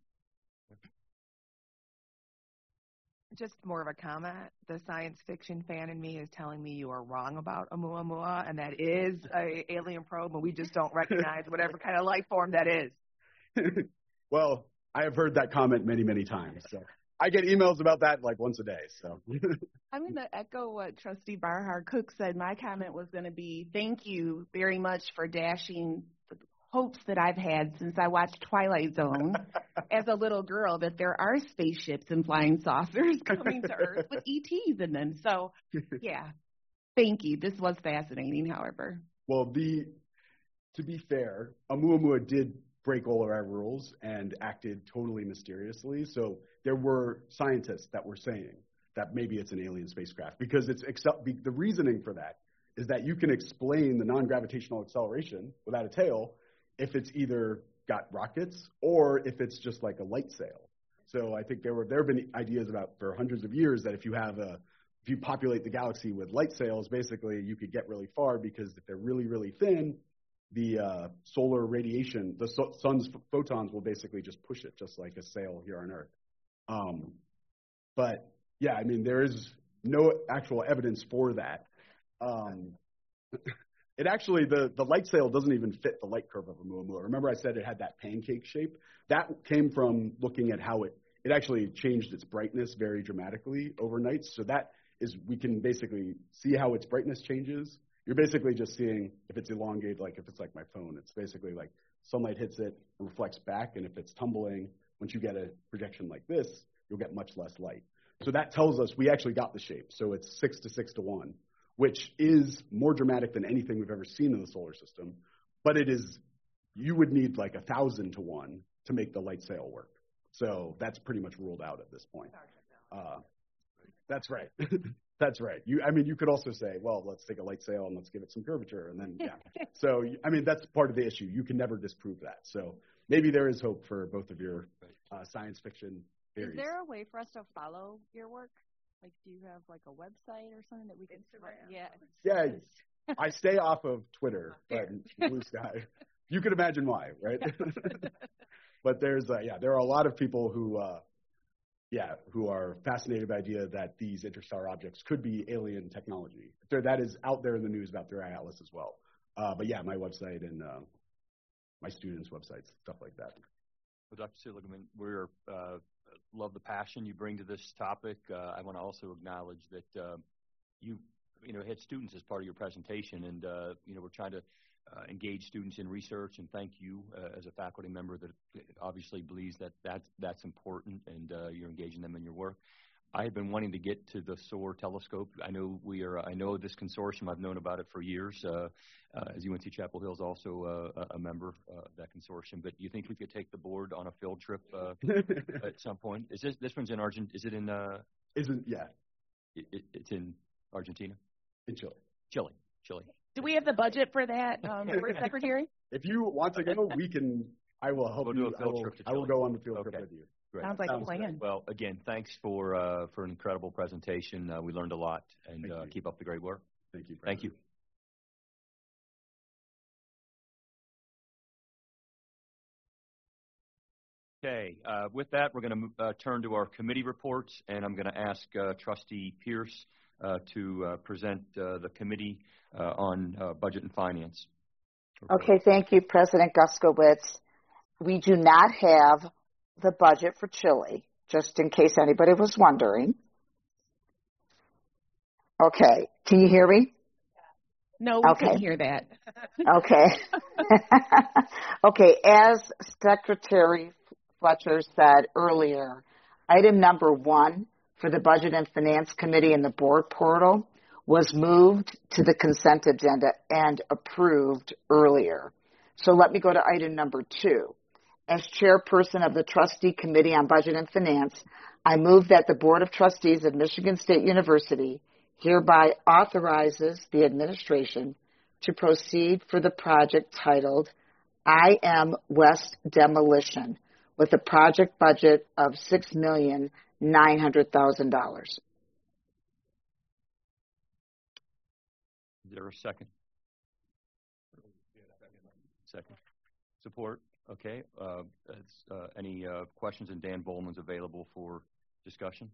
Just more of a comment. The science fiction fan in me is telling me you are wrong about Oumuamua, and that is an alien probe, and we just don't recognize whatever kind of life form that is. Well, I have heard that comment many, many times. So I get emails about that like once a day. So I'm going to echo what Trustee Barhart Cook said. My comment was going to be thank you very much for dashing the hopes that I've had since I watched Twilight Zone as a little girl that there are spaceships and flying saucers coming to Earth with E Ts in them. So, yeah, thank you. This was fascinating, however. Well, the to be fair, Oumuamua did break all of our rules and acted totally mysteriously. So there were scientists that were saying that maybe it's an alien spacecraft, because it's the reasoning for that is that you can explain the non-gravitational acceleration without a tail if it's either got rockets or if it's just like a light sail. So I think there were there have been ideas about for hundreds of years that if you have a if you populate the galaxy with light sails, basically you could get really far, because if they're really really thin, the uh, solar radiation, the so- sun's photons will basically just push it, just like a sail here on Earth. Um, but yeah, I mean there is no actual evidence for that. Um, it actually, the, the light sail doesn't even fit the light curve of Oumuamua. Remember I said it had that pancake shape? That came from looking at how it, it actually changed its brightness very dramatically overnight. So that is, we can basically see how its brightness changes. You're basically just seeing if it's elongated, like if it's like my phone, it's basically like sunlight hits it, it reflects back, and if it's tumbling, once you get a projection like this, you'll get much less light. So that tells us we actually got the shape. So it's six to six to one. Which is more dramatic than anything we've ever seen in the solar system. But it is, you would need like a thousand to one to make the light sail work. So that's pretty much ruled out at this point. Uh, that's right. That's right. You, I mean, you could also say, well, let's take a light sail and let's give it some curvature. And then, yeah. So, I mean, that's part of the issue. You can never disprove that. So maybe there is hope for both of your uh, science fiction theories. Is there a way for us to follow your work? Like, do you have like a website or something that we can? Instagram. Yeah. Yeah. I stay off of Twitter, but Blue Sky. You can imagine why, right? But there's, uh, yeah, there are a lot of people who, uh, yeah, who are fascinated by the idea that these interstellar objects could be alien technology. There, that is out there in the news about their atlas as well. Uh, but yeah, my website and uh, my students' websites, stuff like that. Well, Doctor Seligman, we're uh, love the passion you bring to this topic. Uh, I want to also acknowledge that uh, you, you know, had students as part of your presentation, and uh, you know, we're trying to uh, engage students in research. And thank you uh, as a faculty member that obviously believes that that's that's important, and uh, you're engaging them in your work. I have been wanting to get to the S O A R telescope. I know we are. I know this consortium. I've known about it for years. Uh, uh, as U N C Chapel Hill is also uh, a member uh, of that consortium. But do you think we could take the board on a field trip uh, at some point? Is this this one's in Argent? Is it in? Uh, Isn't yeah. It, it, it's in Argentina. In Chile. Chile. Chile. Do we have the budget for that, um, First Secretary? If you want to go, we can. I will help we'll you. Do a field I, will, trip to I will go on the field okay. trip with you. Great. Sounds like Sounds a plan. good. Well, again, thanks for uh, for an incredible presentation. Uh, we learned a lot, and uh, keep up the great work. Thank you. Thank you. Okay. Uh, with that, we're going to uh, turn to our committee reports, and I'm going to ask uh, Trustee Pierce uh, to uh, present uh, the committee uh, on uh, budget and finance. Okay. Thank you, President Guskowitz. We do not have the budget for Chile, just in case anybody was wondering. Okay. Can you hear me? No, we okay. couldn't hear that. Okay. Okay. As Secretary Fletcher said earlier, item number one for the Budget and Finance Committee in the board portal was moved to the consent agenda and approved earlier. So let me go to item number two. As chairperson of the Trustee Committee on Budget and Finance, I move that the Board of Trustees of Michigan State University hereby authorizes the administration to proceed for the project titled I M West Demolition with a project budget of six million nine hundred thousand dollars. Is there a second? Second. Support? Okay. Uh, uh, any uh, questions? And Dan Bowman's available for discussion.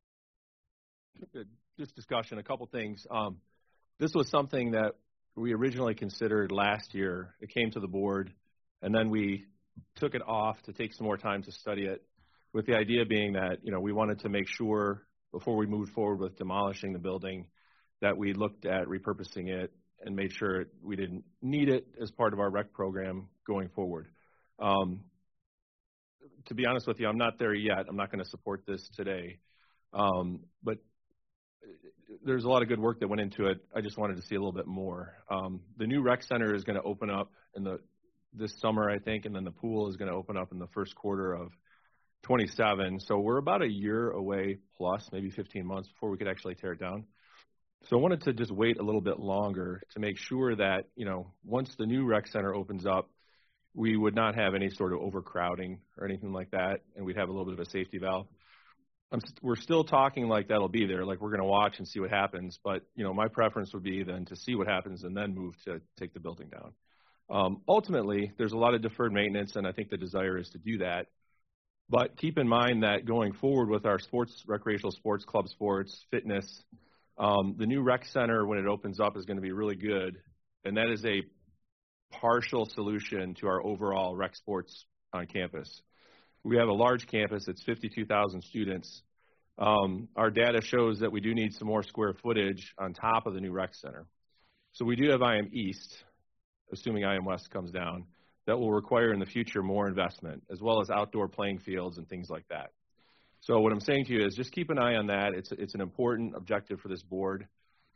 Just discussion, a couple things. Um, this was something that we originally considered last year. It came to the board, and then we took it off to take some more time to study it, with the idea being that, you know, we wanted to make sure before we moved forward with demolishing the building that we looked at repurposing it and made sure we didn't need it as part of our rec program going forward. Um, to be honest with you, I'm not there yet. I'm not going to support this today. Um, but there's a lot of good work that went into it. I just wanted to see a little bit more. Um, the new rec center is going to open up in the this summer, I think, and then the pool is going to open up in the first quarter of twenty-seven. So we're about a year away plus, maybe fifteen months before we could actually tear it down. So I wanted to just wait a little bit longer to make sure that, you know, once the new rec center opens up, we would not have any sort of overcrowding or anything like that, and we'd have a little bit of a safety valve. I'm, we're still talking like that'll be there, like we're going to watch and see what happens. But, you know, my preference would be then to see what happens and then move to take the building down. Um, ultimately, there's a lot of deferred maintenance, and I think the desire is to do that. But keep in mind that going forward with our sports, recreational sports, club sports, fitness, um, the new rec center, when it opens up, is going to be really good. And that is a partial solution to our overall rec sports on campus. We have a large campus. It's fifty-two thousand students. Um, our data shows that we do need some more square footage on top of the new rec center. So we do have I M East, assuming I M West comes down, that will require in the future more investment, as well as outdoor playing fields and things like that. So what I'm saying to you is just keep an eye on that. It's, it's an important objective for this board.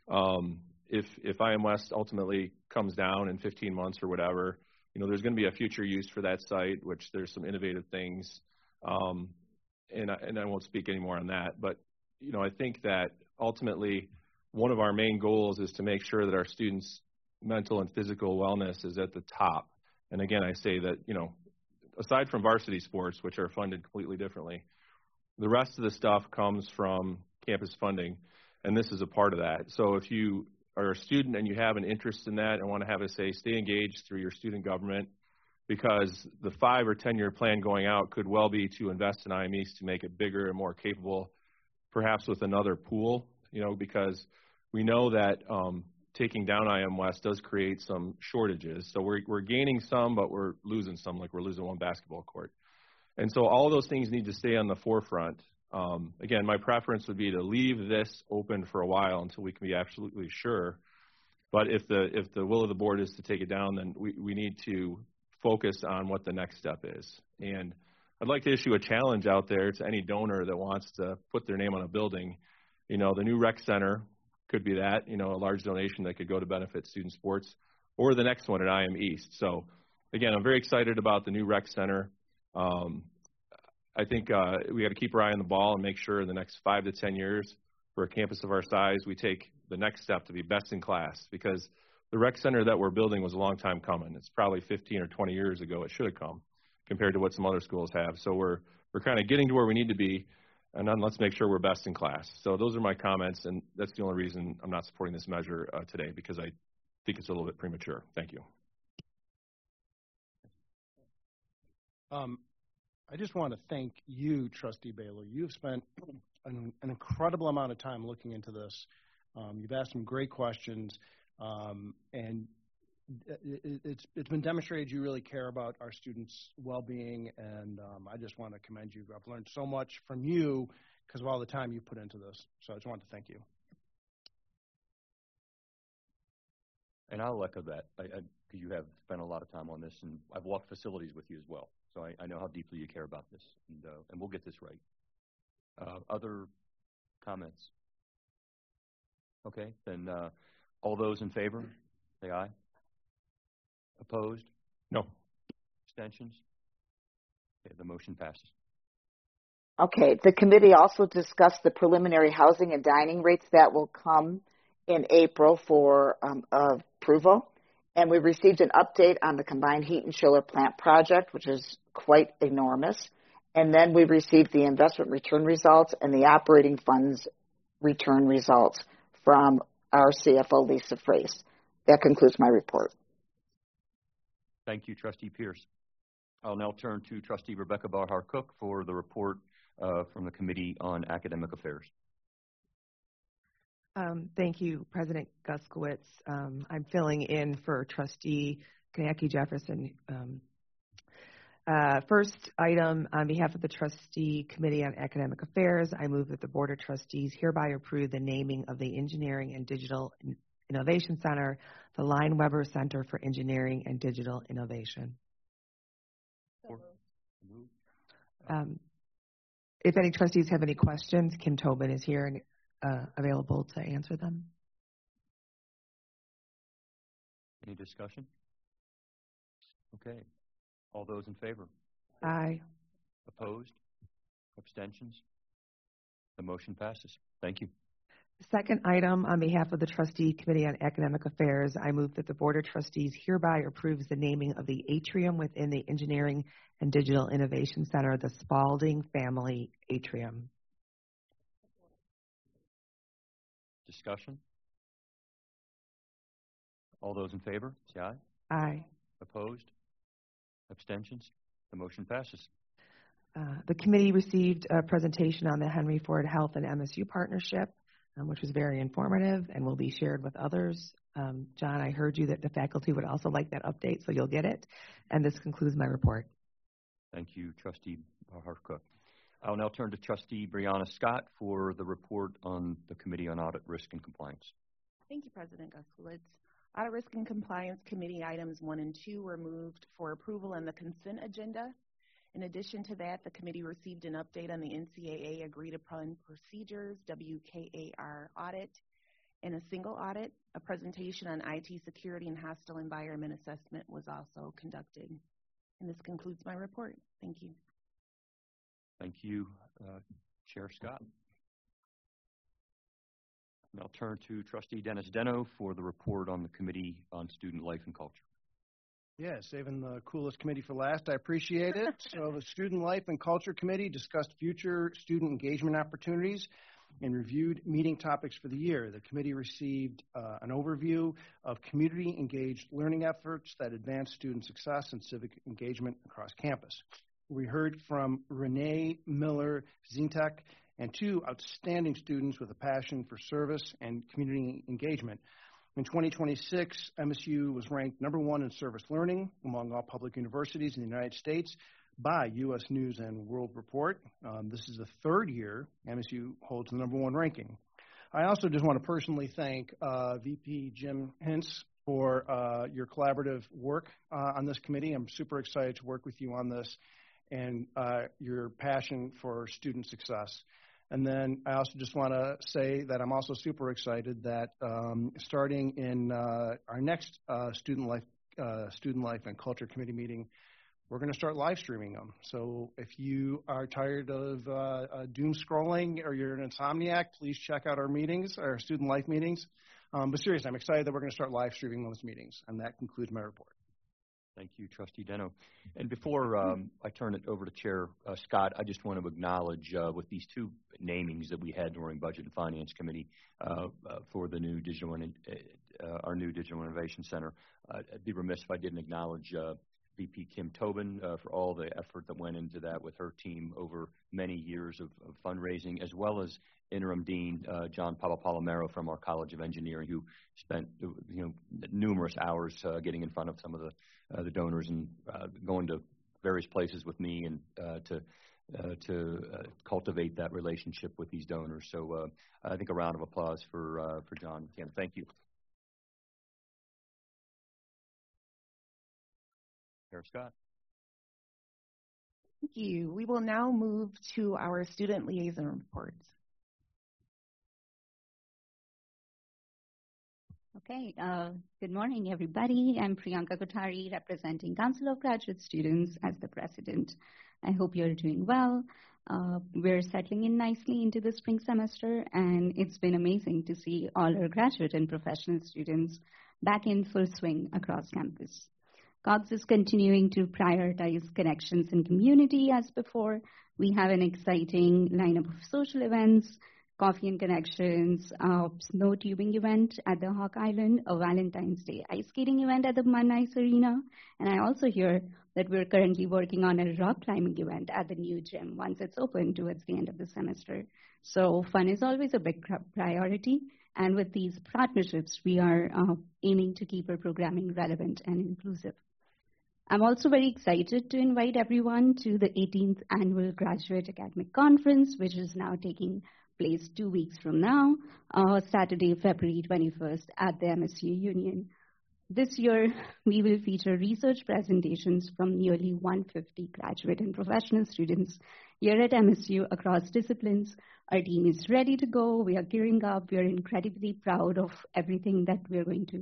Um, if, if I M West ultimately comes down in fifteen months or whatever, you know, there's going to be a future use for that site, which there's some innovative things. Um, and, I, and I won't speak any more on that. But, you know, I think that ultimately one of our main goals is to make sure that our students' mental and physical wellness is at the top. And again, I say that, you know, aside from varsity sports, which are funded completely differently, the rest of the stuff comes from campus funding, and this is a part of that. So if you are a student and you have an interest in that and want to have a say, stay engaged through your student government, because the five or ten-year plan going out could well be to invest in I M East to make it bigger and more capable, perhaps with another pool, you know, because we know that um, taking down I M West does create some shortages. So we're, we're gaining some, but we're losing some, like we're losing one basketball court. And so all of those things need to stay on the forefront. Um, again, my preference would be to leave this open for a while until we can be absolutely sure. But if the if the will of the board is to take it down, then we, we need to focus on what the next step is. And I'd like to issue a challenge out there to any donor that wants to put their name on a building. You know, the new rec center could be that, you know, a large donation that could go to benefit student sports, or the next one at I M East. So, again, I'm very excited about the new rec center. Um, I think uh, we got to keep our eye on the ball and make sure in the next five to ten years for a campus of our size, we take the next step to be best in class, because the rec center that we're building was a long time coming. It's probably fifteen or twenty years ago it should have come compared to what some other schools have. So we're we're kind of getting to where we need to be, and then let's make sure we're best in class. So those are my comments, and that's the only reason I'm not supporting this measure uh, today, because I think it's a little bit premature. Thank you. Um, I just want to thank you, Trustee Baylor. You've spent an, an incredible amount of time looking into this. Um, you've asked some great questions, um, and it, it's, it's been demonstrated you really care about our students' well-being, and um, I just want to commend you. I've learned so much from you because of all the time you put into this. So I just want to thank you. And I'll echo that, because you have spent a lot of time on this, and I've walked facilities with you as well. So I, I know how deeply you care about this, and, uh, and we'll get this right. Uh, other comments? Okay, then uh, all those in favor, say aye. Opposed? No. Abstentions? Okay, the motion passes. Okay, the committee also discussed the preliminary housing and dining rates that will come in April for um, approval. And we received an update on the combined heat and chiller plant project, which is quite enormous. And then we received the investment return results and the operating funds return results from our C F O, Lisa Frace. That concludes my report. Thank you, Trustee Pierce. I'll now turn to Trustee Rebecca Bahar Cook for the report uh, from the Committee on Academic Affairs. Um, thank you, President Guskiewicz. Um, I'm filling in for Trustee Kaneki Jefferson. Um, uh, first item, on behalf of the Trustee Committee on Academic Affairs, I move that the Board of Trustees hereby approve the naming of the Engineering and Digital Innovation Center, the Line Weber Center for Engineering and Digital Innovation. Um, if any trustees have any questions, Kim Tobin is here and uh, available to answer them. Any discussion? Okay. All those in favor? Aye. Opposed? Abstentions? The motion passes. Thank you. Second item, on behalf of the Trustee Committee on Academic Affairs, I move that the Board of Trustees hereby approves the naming of the atrium within the Engineering and Digital Innovation Center, the Spalding Family Atrium. Discussion? All those in favor, say aye. Aye. Opposed? Abstentions? The motion passes. Uh, the committee received a presentation on the Henry Ford Health and M S U partnership, um, which was very informative and will be shared with others. Um, John, I heard you that the faculty would also like that update, so you'll get it. And this concludes my report. Thank you, Trustee Harcook. I'll now turn to Trustee Brianna Scott for the report on the Committee on Audit, Risk, and Compliance. Thank you, President Guskowitz. Audit, Risk, and Compliance Committee items one and two were moved for approval on the consent agenda. In addition to that, the committee received an update on the N C A A agreed upon procedures, W K A R audit, and a single audit. A presentation on I T security and hostile environment assessment was also conducted. And this concludes my report. Thank you. Thank you, uh, Chair Scott. And I'll turn to Trustee Dennis Deno for the report on the Committee on Student Life and Culture. Yeah, saving the coolest committee for last. I appreciate it. So the Student Life and Culture Committee discussed future student engagement opportunities and reviewed meeting topics for the year. The committee received uh, an overview of community-engaged learning efforts that advance student success and civic engagement across campus. We heard from Renee Miller-Zintek and two outstanding students with a passion for service and community engagement. In twenty twenty-six, M S U was ranked number one in service learning among all public universities in the United States by U S News and World Report. Um, this is the third year M S U holds the number one ranking. I also just want to personally thank uh, V P Jim Hintz for uh, your collaborative work uh, on this committee. I'm super excited to work with you on this and uh, your passion for student success. And then I also just want to say that I'm also super excited that um, starting in uh, our next uh, student life, uh, student life and culture committee meeting, we're going to start live streaming them. So if you are tired of uh, uh, doom scrolling or you're an insomniac, please check out our meetings, our student life meetings. Um, but seriously, I'm excited that we're going to start live streaming those meetings. And that concludes my report. Thank you, Trustee Deno. And before um, I turn it over to Chair uh, Scott, I just want to acknowledge uh, with these two namings that we had during Budget and Finance Committee uh, uh, for the new digital, uh, our new Digital Innovation Center, uh, I'd be remiss if I didn't acknowledge uh, V P Kim Tobin uh, for all the effort that went into that with her team over many years of, of fundraising, as well as Interim Dean uh, John Papapalomero from our College of Engineering, who spent you know numerous hours uh, getting in front of some of the uh, the donors and uh, going to various places with me and uh, to uh, to uh, cultivate that relationship with these donors. So uh, I think a round of applause for uh, for John and Kim. Thank you. Chair Scott. Thank you. We will now move to our student liaison reports. Okay, uh, good morning, everybody. I'm Priyanka Kothari, representing Council of Graduate Students as the president. I hope you're doing well. Uh, we're settling in nicely into the spring semester, and it's been amazing to see all our graduate and professional students back in full swing across campus. Cox is continuing to prioritize connections and community as before. We have an exciting lineup of social events, Coffee and Connections, a snow tubing event at the Hawk Island, a Valentine's Day ice skating event at the Mun Ice Arena, and I also hear that we're currently working on a rock climbing event at the new gym once it's open towards the end of the semester. So fun is always a big priority, and with these partnerships, we are uh, aiming to keep our programming relevant and inclusive. I'm also very excited to invite everyone to the eighteenth Annual Graduate Academic Conference, which is now taking place two weeks from now, uh, Saturday, February twenty-first at the M S U Union. This year, we will feature research presentations from nearly one hundred fifty graduate and professional students here at M S U across disciplines. Our team is ready to go. We are gearing up. We are incredibly proud of everything that we're going to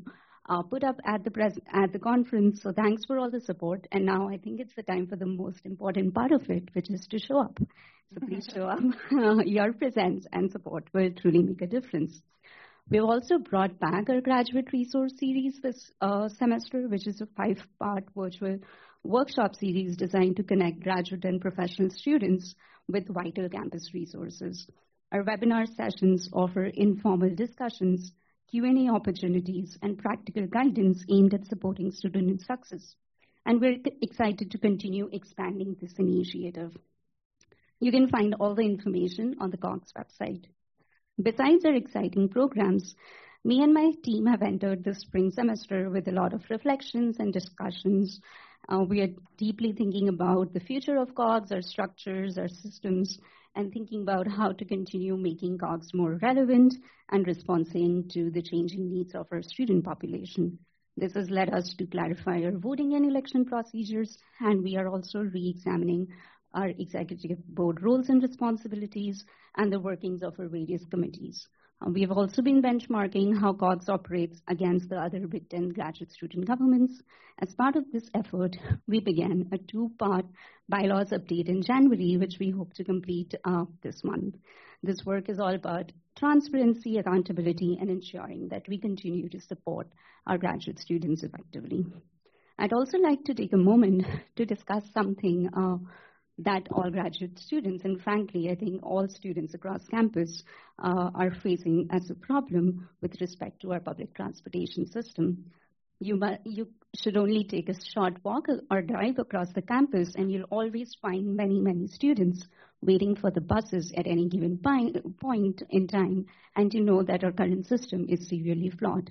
uh, put up at the pres- at the conference. So thanks for all the support. And now I think it's the time for the most important part of it, which is to show up. So please show up. Your presence and support will truly make a difference. We've also brought back our graduate resource series this uh, semester, which is a five-part virtual workshop series designed to connect graduate and professional students with vital campus resources. Our webinar sessions offer informal discussions, Q and A opportunities, and practical guidance aimed at supporting student success. And we're excited to continue expanding this initiative. You can find all the information on the Cogs website. Besides our exciting programs, me and my team have entered the spring semester with a lot of reflections and discussions. Uh, we are deeply thinking about the future of Cogs, our structures, our systems, and thinking about how to continue making Cogs more relevant and responding to the changing needs of our student population. This has led us to clarify our voting and election procedures, and we are also re-examining our executive board roles and responsibilities and the workings of our various committees. Uh, we have also been benchmarking how Cogs operates against the other Big Ten graduate student governments. As part of this effort, we began a two-part bylaws update in January, which we hope to complete uh, this month. This work is all about transparency, accountability, and ensuring that we continue to support our graduate students effectively. I'd also like to take a moment to discuss something uh, that all graduate students, and frankly, I think all students across campus uh, are facing as a problem with respect to our public transportation system. You, you should only take a short walk or drive across the campus, and you'll always find many, many students waiting for the buses at any given point in time, and you know that our current system is severely flawed.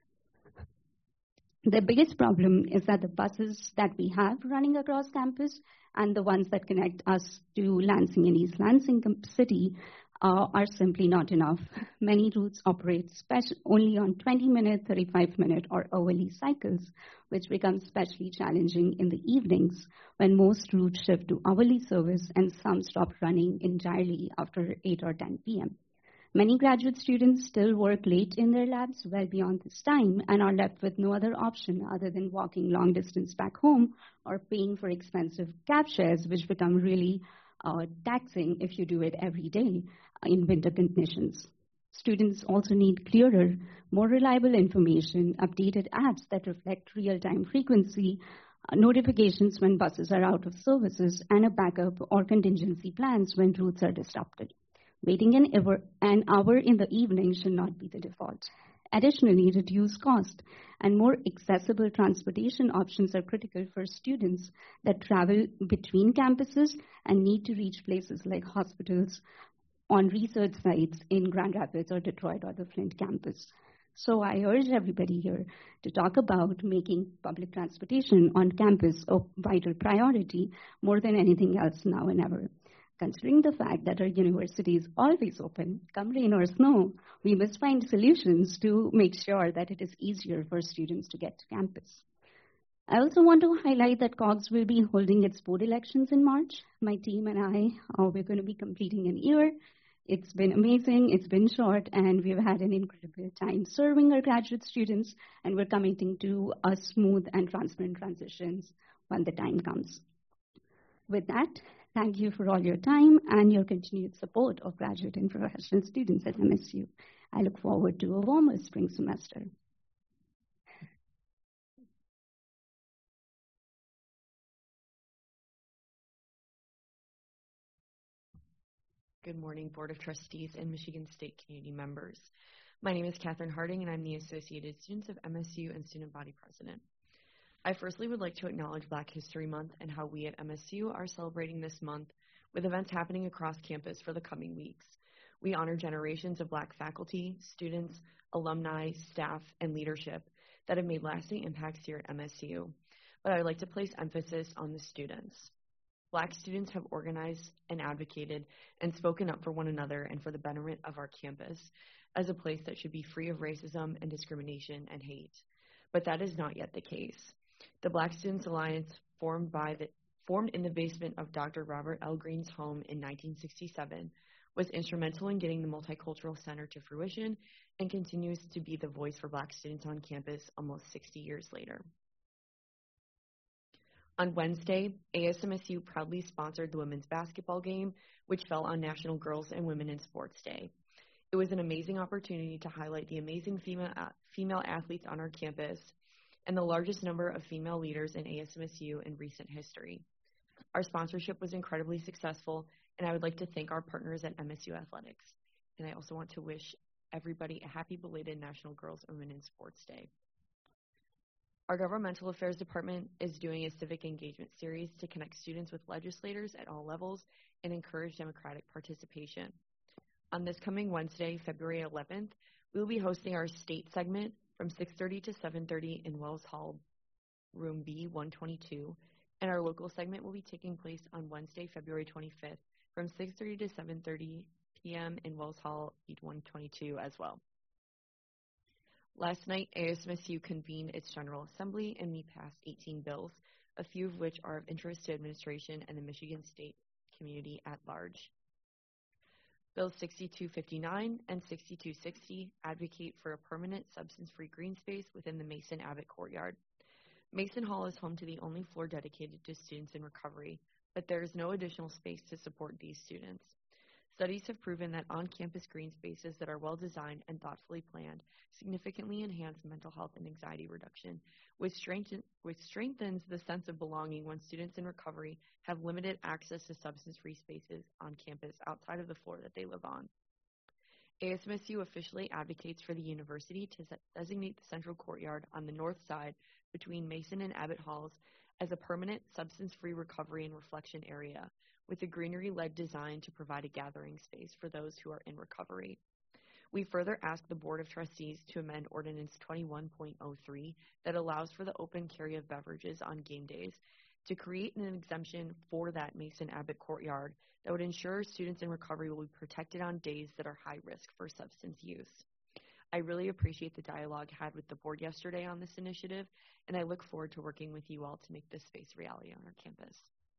The biggest problem is that the buses that we have running across campus and the ones that connect us to Lansing and East Lansing City uh, are simply not enough. Many routes operate special, only on twenty minute, thirty-five minute, or hourly cycles, which becomes especially challenging in the evenings when most routes shift to hourly service and some stop running entirely after eight or ten p m Many graduate students still work late in their labs well beyond this time and are left with no other option other than walking long distance back home or paying for expensive cab shares, which become really uh, taxing if you do it every day in winter conditions. Students also need clearer, more reliable information, updated apps that reflect real-time frequency, uh, notifications when buses are out of services, and a backup or contingency plans when routes are disrupted. Waiting an hour, an hour in the evening should not be the default. Additionally, reduced cost and more accessible transportation options are critical for students that travel between campuses and need to reach places like hospitals, on research sites in Grand Rapids or Detroit or the Flint campus. So I urge everybody here to talk about making public transportation on campus a vital priority more than anything else now and ever. Considering the fact that our university is always open, come rain or snow, we must find solutions to make sure that it is easier for students to get to campus. I also want to highlight that Cogs will be holding its board elections in March. My team and I, uh, we're going to be completing an year. It's been amazing, it's been short, and we've had an incredible time serving our graduate students, and we're committing to a smooth and transparent transitions when the time comes. With that, thank you for all your time and your continued support of graduate and professional students at M S U. I look forward to a warmer spring semester. Good morning, Board of Trustees and Michigan State community members. My name is Catherine Harding, and I'm the Associated Students of M S U and Student Body President. I firstly would like to acknowledge Black History Month and how we at M S U are celebrating this month with events happening across campus for the coming weeks. We honor generations of Black faculty, students, alumni, staff, and leadership that have made lasting impacts here at M S U, but I would like to place emphasis on the students. Black students have organized and advocated and spoken up for one another and for the betterment of our campus as a place that should be free of racism and discrimination and hate. But that is not yet the case. The Black Students Alliance, formed, by the, formed in the basement of Doctor Robert L. Greene's home in nineteen sixty-seven, was instrumental in getting the Multicultural Center to fruition and continues to be the voice for Black students on campus almost sixty years later. On Wednesday, A S M S U proudly sponsored the women's basketball game, which fell on National Girls and Women in Sports Day. It was an amazing opportunity to highlight the amazing female, female athletes on our campus and the largest number of female leaders in A S M S U in recent history. Our sponsorship was incredibly successful, and I would like to thank our partners at M S U Athletics. And I also want to wish everybody a happy belated National Girls and Women in Sports Day. Our Governmental Affairs Department is doing a civic engagement series to connect students with legislators at all levels and encourage democratic participation. On this coming Wednesday, February eleventh, we will be hosting our state segment from six thirty to seven thirty in Wells Hall, room B one twenty-two, and our local segment will be taking place on Wednesday, February twenty-fifth, from six thirty to seven thirty p m in Wells Hall, B one twenty-two as well. Last night, A S M S U convened its General Assembly, and we passed eighteen bills, a few of which are of interest to administration and the Michigan State community at large. Bills sixty-two fifty-nine and sixty-two sixty advocate for a permanent substance-free green space within the Mason Abbott Courtyard. Mason Hall is home to the only floor dedicated to students in recovery, but there is no additional space to support these students. Studies have proven that on-campus green spaces that are well-designed and thoughtfully planned significantly enhance mental health and anxiety reduction, which, strengthen, which strengthens the sense of belonging when students in recovery have limited access to substance-free spaces on campus outside of the floor that they live on. A S M S U officially advocates for the university to designate the central courtyard on the north side between Mason and Abbott Halls as a permanent substance-free recovery and reflection area, with a greenery-led design to provide a gathering space for those who are in recovery. We further ask the Board of Trustees to amend Ordinance twenty-one point oh three that allows for the open carry of beverages on game days to create an exemption for that Mason Abbott Courtyard that would ensure students in recovery will be protected on days that are high risk for substance use. I really appreciate the dialogue had with the board yesterday on this initiative, and I look forward to working with you all to make this space reality on our campus.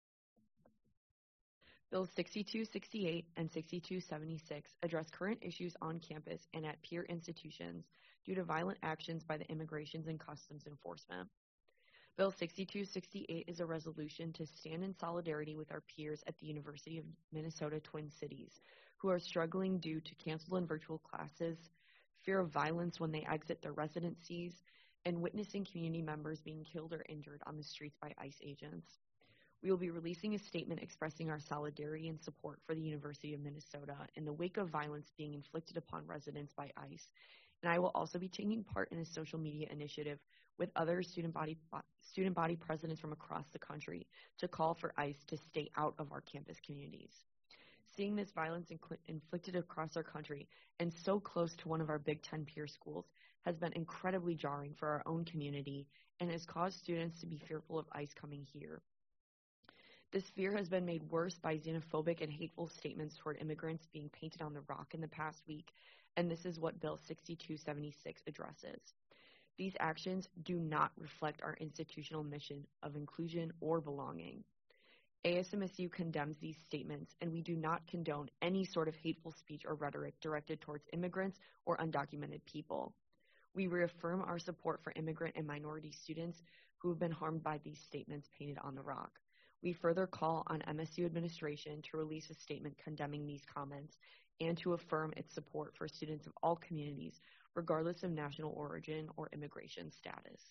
Bills sixty-two sixty-eight and sixty-two seventy-six address current issues on campus and at peer institutions due to violent actions by the Immigration and Customs Enforcement. Bill sixty-two sixty-eight is a resolution to stand in solidarity with our peers at the University of Minnesota Twin Cities, who are struggling due to canceled and virtual classes, fear of violence when they exit their residencies, and witnessing community members being killed or injured on the streets by ICE agents. We will be releasing a statement expressing our solidarity and support for the University of Minnesota in the wake of violence being inflicted upon residents by ICE. And I will also be taking part in a social media initiative with other student body, student body presidents from across the country to call for ICE to stay out of our campus communities. Seeing this violence inc- inflicted across our country and so close to one of our Big Ten peer schools has been incredibly jarring for our own community and has caused students to be fearful of ICE coming here. This fear has been made worse by xenophobic and hateful statements toward immigrants being painted on the rock in the past week, and this is what Bill sixty-two seventy-six addresses. These actions do not reflect our institutional mission of inclusion or belonging. A S M S U condemns these statements, and we do not condone any sort of hateful speech or rhetoric directed towards immigrants or undocumented people. We reaffirm our support for immigrant and minority students who have been harmed by these statements painted on the rock. We further call on M S U administration to release a statement condemning these comments and to affirm its support for students of all communities, regardless of national origin or immigration status.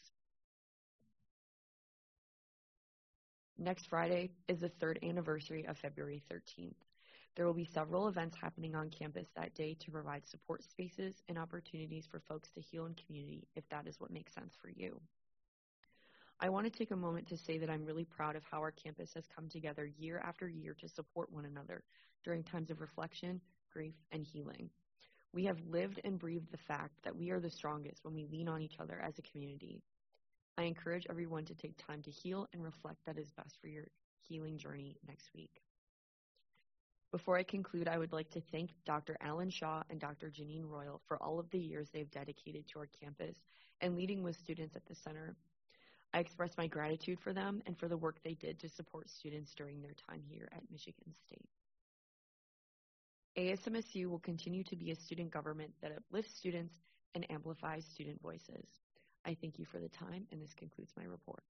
Next Friday is the third anniversary of February thirteenth. There will be several events happening on campus that day to provide support spaces and opportunities for folks to heal in community if that is what makes sense for you. I want to take a moment to say that I'm really proud of how our campus has come together year after year to support one another during times of reflection, grief, and healing. We have lived and breathed the fact that we are the strongest when we lean on each other as a community. I encourage everyone to take time to heal and reflect that is best for your healing journey next week. Before I conclude, I would like to thank Doctor Alan Shaw and Doctor Janine Royal for all of the years they've dedicated to our campus and leading with students at the center. I express my gratitude for them and for the work they did to support students during their time here at Michigan State. A S M S U will continue to be a student government that uplifts students and amplifies student voices. I thank you for the time, and this concludes my report.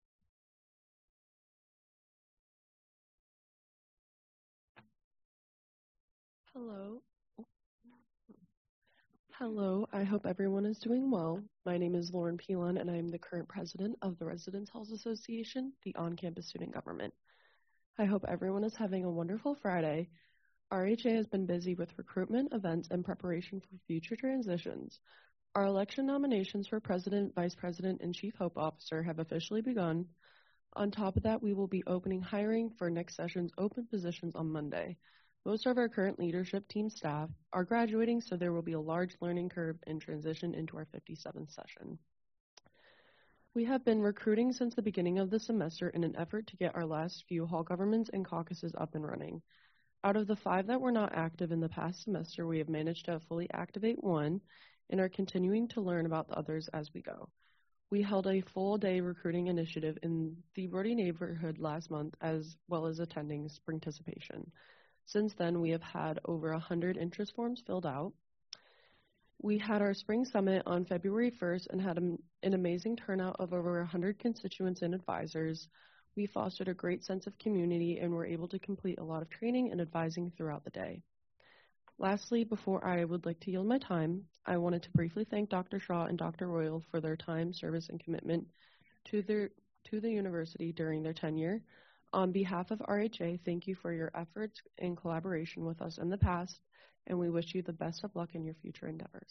Hello. Hello, I hope everyone is doing well. My name is Lauren Pilon, and I am the current president of the Residence Halls Association, the on-campus student government. I hope everyone is having a wonderful Friday. R H A has been busy with recruitment, events, and preparation for future transitions. Our election nominations for president, vice president, and chief hope officer have officially begun. On top of that, we will be opening hiring for next session's open positions on Monday. Most of our current leadership team staff are graduating, so there will be a large learning curve in transition into our fifty-seventh session. We have been recruiting since the beginning of the semester in an effort to get our last few hall governments and caucuses up and running. Out of the five that were not active in the past semester, we have managed to fully activate one and are continuing to learn about the others as we go. We held a full-day recruiting initiative in the Brody neighborhood last month, as well as attending spring participation. Since then, we have had over one hundred interest forms filled out. We had our spring summit on February first and had a, an amazing turnout of over one hundred constituents and advisors. We fostered a great sense of community and were able to complete a lot of training and advising throughout the day. Lastly, before I would like to yield my time, I wanted to briefly thank Doctor Shaw and Doctor Royal for their time, service, and commitment to, their, to the university during their tenure. On behalf of R H A, thank you for your efforts and collaboration with us in the past, and we wish you the best of luck in your future endeavors.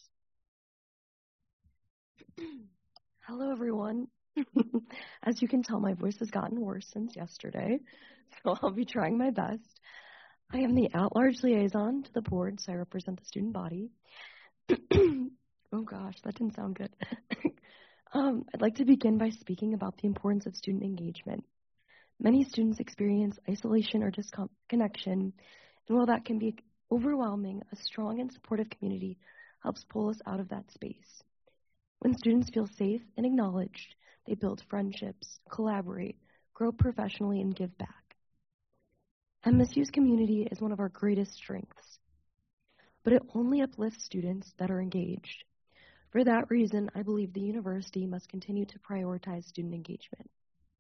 Hello, everyone. As you can tell, my voice has gotten worse since yesterday, so I'll be trying my best. I am the at-large liaison to the board, so I represent the student body. Oh gosh, that didn't sound good. um, I'd like to begin by speaking about the importance of student engagement. Many students experience isolation or disconnection, and while that can be overwhelming, a strong and supportive community helps pull us out of that space. When students feel safe and acknowledged, they build friendships, collaborate, grow professionally, and give back. M S U's community is one of our greatest strengths, but it only uplifts students that are engaged. For that reason, I believe the university must continue to prioritize student engagement.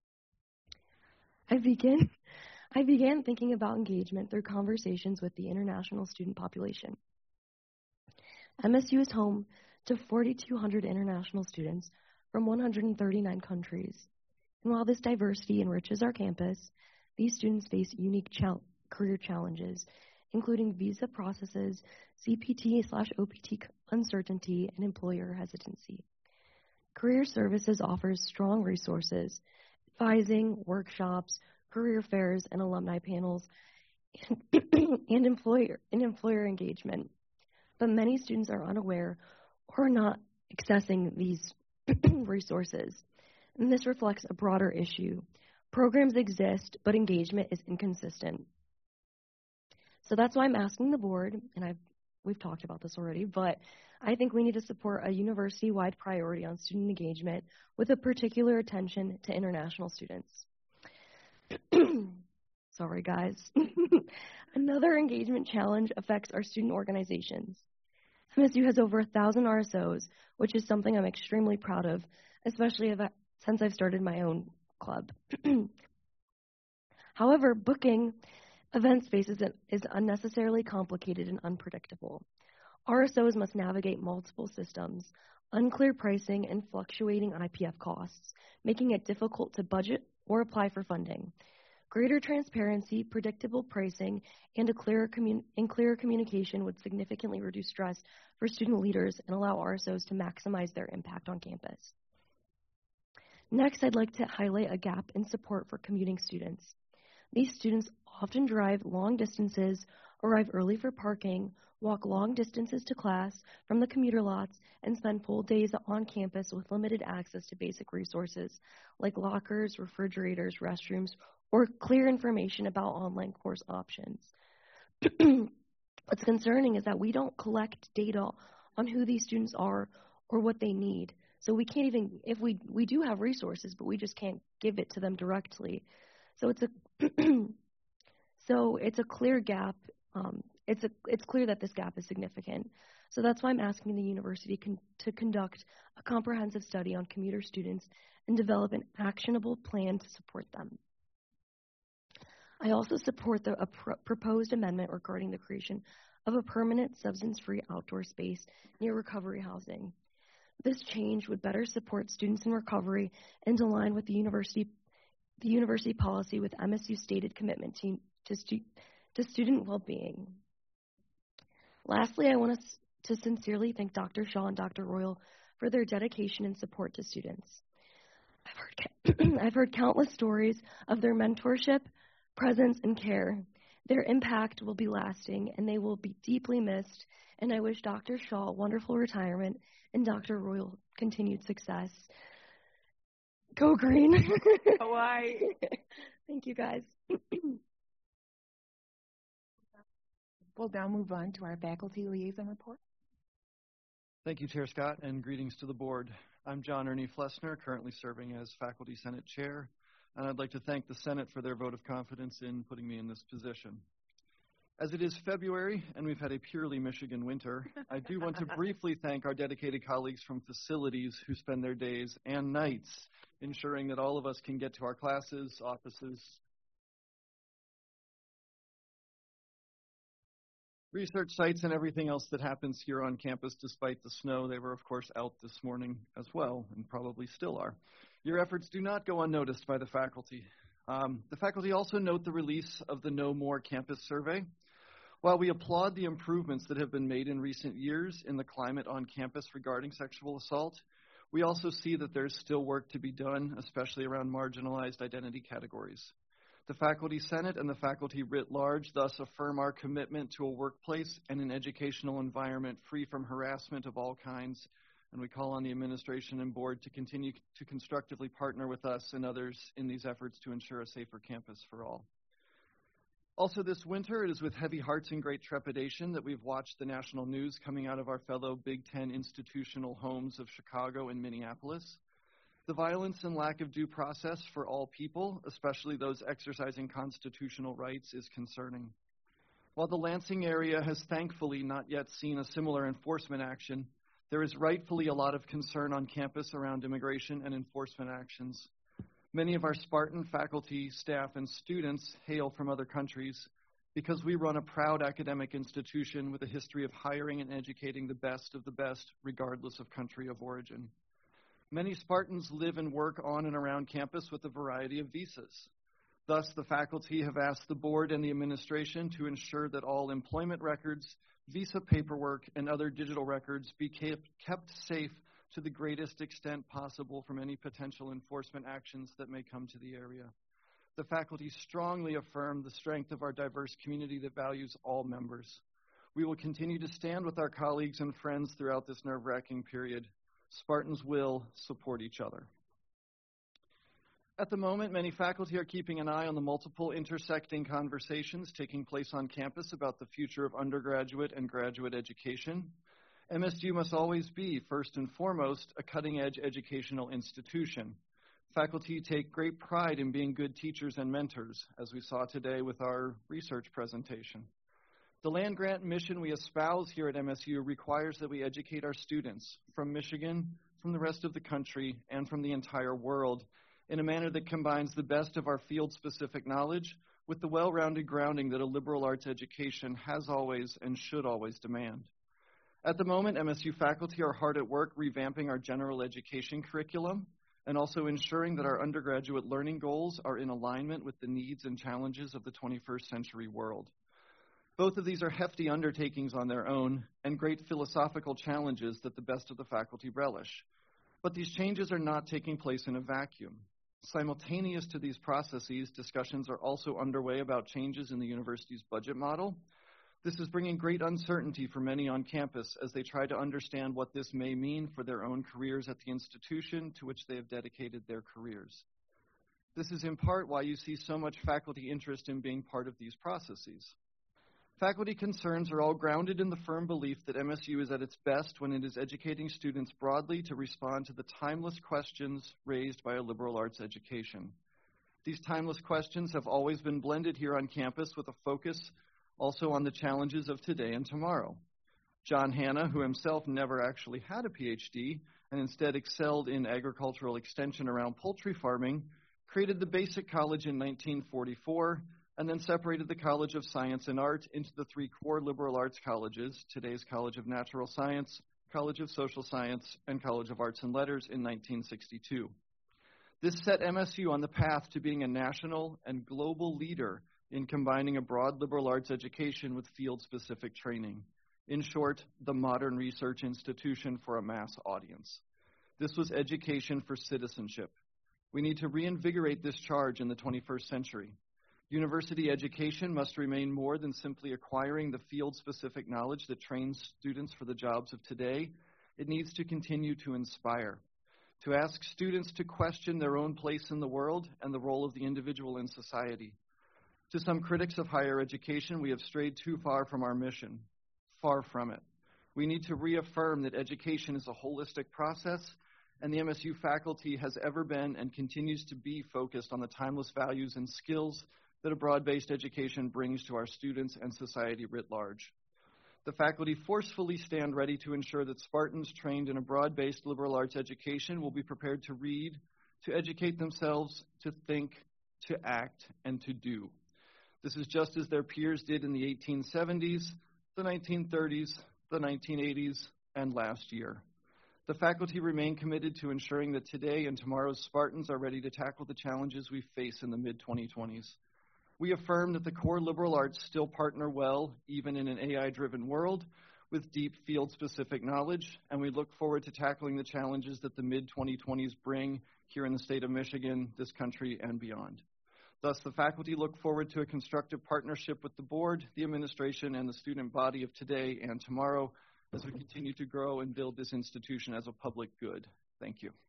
I began, I began thinking about engagement through conversations with the international student population. M S U is home to four thousand two hundred international students from one hundred thirty-nine countries. And while this diversity enriches our campus, these students face unique chal- career challenges, including visa processes, C P T slash O P T uncertainty, and employer hesitancy. Career Services offers strong resources, advising, workshops, career fairs, and alumni panels, and, and, employer, and employer engagement. But many students are unaware or not accessing these resources, and this reflects a broader issue. Programs exist, but engagement is inconsistent. So that's why I'm asking the board, and I've, we've talked about this already, but I think we need to support a university-wide priority on student engagement with a particular attention to international students. Sorry, guys. Another engagement challenge affects our student organizations. M S U has over a thousand R S Os, which is something I'm extremely proud of, especially if I, since I've started my own club. However, booking event spaces is unnecessarily complicated and unpredictable. R S Os must navigate multiple systems, unclear pricing, and fluctuating I P F costs, making it difficult to budget or apply for funding. Greater transparency, predictable pricing, and a clearer, commun- and clearer communication would significantly reduce stress for student leaders and allow R S Os to maximize their impact on campus. Next, I'd like to highlight a gap in support for commuting students. These students often drive long distances, arrive early for parking, walk long distances to class from the commuter lots, and spend full days on campus with limited access to basic resources like lockers, refrigerators, restrooms, or clear information about online course options. What's concerning is that we don't collect data on who these students are or what they need. So we can't even, if we, we do have resources, but we just can't give it to them directly. So it's a, so it's a clear gap um, It's, a, it's clear that this gap is significant. So that's why I'm asking the university con- to conduct a comprehensive study on commuter students and develop an actionable plan to support them. I also support the a pr- proposed amendment regarding the creation of a permanent substance-free outdoor space near recovery housing. This change would better support students in recovery and align with the university, the university policy with M S U's stated commitment to, to, stu- to student well-being. Lastly, I want to sincerely thank Doctor Shaw and Doctor Royal for their dedication and support to students. I've heard, I've heard countless stories of their mentorship, presence, and care. Their impact will be lasting, and they will be deeply missed, and I wish Doctor Shaw a wonderful retirement and Doctor Royal continued success. Go Green! Hawaii! Thank you, guys. We'll now move on to our faculty liaison report. Thank you, Chair Scott, and greetings to the board. I'm John Ernie Flessner, currently serving as Faculty Senate Chair, and I'd like to thank the Senate for their vote of confidence in putting me in this position. As it is February and we've had a purely Michigan winter, I do want to briefly thank our dedicated colleagues from facilities who spend their days and nights ensuring that all of us can get to our classes, offices, research sites, and everything else that happens here on campus despite the snow. They were, of course, out this morning as well, and probably still are. Your efforts do not go unnoticed by the faculty. Um, the faculty also note the release of the No More Campus Survey. While we applaud the improvements that have been made in recent years in the climate on campus regarding sexual assault, we also see that there's still work to be done, especially around marginalized identity categories. The Faculty Senate and the faculty writ large thus affirm our commitment to a workplace and an educational environment free from harassment of all kinds, and we call on the administration and board to continue to constructively partner with us and others in these efforts to ensure a safer campus for all. Also this winter, it is with heavy hearts and great trepidation that we've watched the national news coming out of our fellow Big Ten institutional homes of Chicago and Minneapolis. The violence and lack of due process for all people, especially those exercising constitutional rights, is concerning. While the Lansing area has thankfully not yet seen a similar enforcement action, there is rightfully a lot of concern on campus around immigration and enforcement actions. Many of our Spartan faculty, staff, and students hail from other countries because we run a proud academic institution with a history of hiring and educating the best of the best, regardless of country of origin. Many Spartans live and work on and around campus with a variety of visas. Thus, the faculty have asked the board and the administration to ensure that all employment records, visa paperwork, and other digital records be kept, kept safe to the greatest extent possible from any potential enforcement actions that may come to the area. The faculty strongly affirm the strength of our diverse community that values all members. We will continue to stand with our colleagues and friends throughout this nerve-wracking period. Spartans will support each other. At the moment, many faculty are keeping an eye on the multiple intersecting conversations taking place on campus about the future of undergraduate and graduate education. M S U must always be, first and foremost, a cutting-edge educational institution. Faculty take great pride in being good teachers and mentors, as we saw today with our research presentation. The land-grant mission we espouse here at M S U requires that we educate our students from Michigan, from the rest of the country, and from the entire world in a manner that combines the best of our field-specific knowledge with the well-rounded grounding that a liberal arts education has always and should always demand. At the moment, M S U faculty are hard at work revamping our general education curriculum and also ensuring that our undergraduate learning goals are in alignment with the needs and challenges of the twenty-first century world. Both of these are hefty undertakings on their own and great philosophical challenges that the best of the faculty relish. But these changes are not taking place in a vacuum. Simultaneous to these processes, discussions are also underway about changes in the university's budget model. This is bringing great uncertainty for many on campus as they try to understand what this may mean for their own careers at the institution to which they have dedicated their careers. This is in part why you see so much faculty interest in being part of these processes. Faculty concerns are all grounded in the firm belief that M S U is at its best when it is educating students broadly to respond to the timeless questions raised by a liberal arts education. These timeless questions have always been blended here on campus with a focus also on the challenges of today and tomorrow. John Hanna, who himself never actually had a P H D and instead excelled in agricultural extension around poultry farming, created the Basic College in nineteen forty-four and then separated the College of Science and Art into the three core liberal arts colleges, today's College of Natural Science, College of Social Science, and College of Arts and Letters in nineteen sixty-two. This set M S U on the path to being a national and global leader in combining a broad liberal arts education with field-specific training. In short, the modern research institution for a mass audience. This was education for citizenship. We need to reinvigorate this charge in the twenty-first century. University education must remain more than simply acquiring the field-specific knowledge that trains students for the jobs of today. It needs to continue to inspire, to ask students to question their own place in the world and the role of the individual in society. To some critics of higher education, we have strayed too far from our mission. Far from it. We need to reaffirm that education is a holistic process, and the M S U faculty has ever been and continues to be focused on the timeless values and skills that a broad-based education brings to our students and society writ large. The faculty forcefully stand ready to ensure that Spartans trained in a broad-based liberal arts education will be prepared to read, to educate themselves, to think, to act, and to do. This is just as their peers did in the eighteen seventies, the nineteen thirties, the nineteen eighties, and last year. The faculty remain committed to ensuring that today and tomorrow's Spartans are ready to tackle the challenges we face in the mid twenty twenties. We affirm that the core liberal arts still partner well, even in an A I-driven world, with deep field-specific knowledge, and we look forward to tackling the challenges that the mid twenty twenties bring here in the state of Michigan, this country, and beyond. Thus, the faculty look forward to a constructive partnership with the board, the administration, and the student body of today and tomorrow as we continue to grow and build this institution as a public good. Thank you.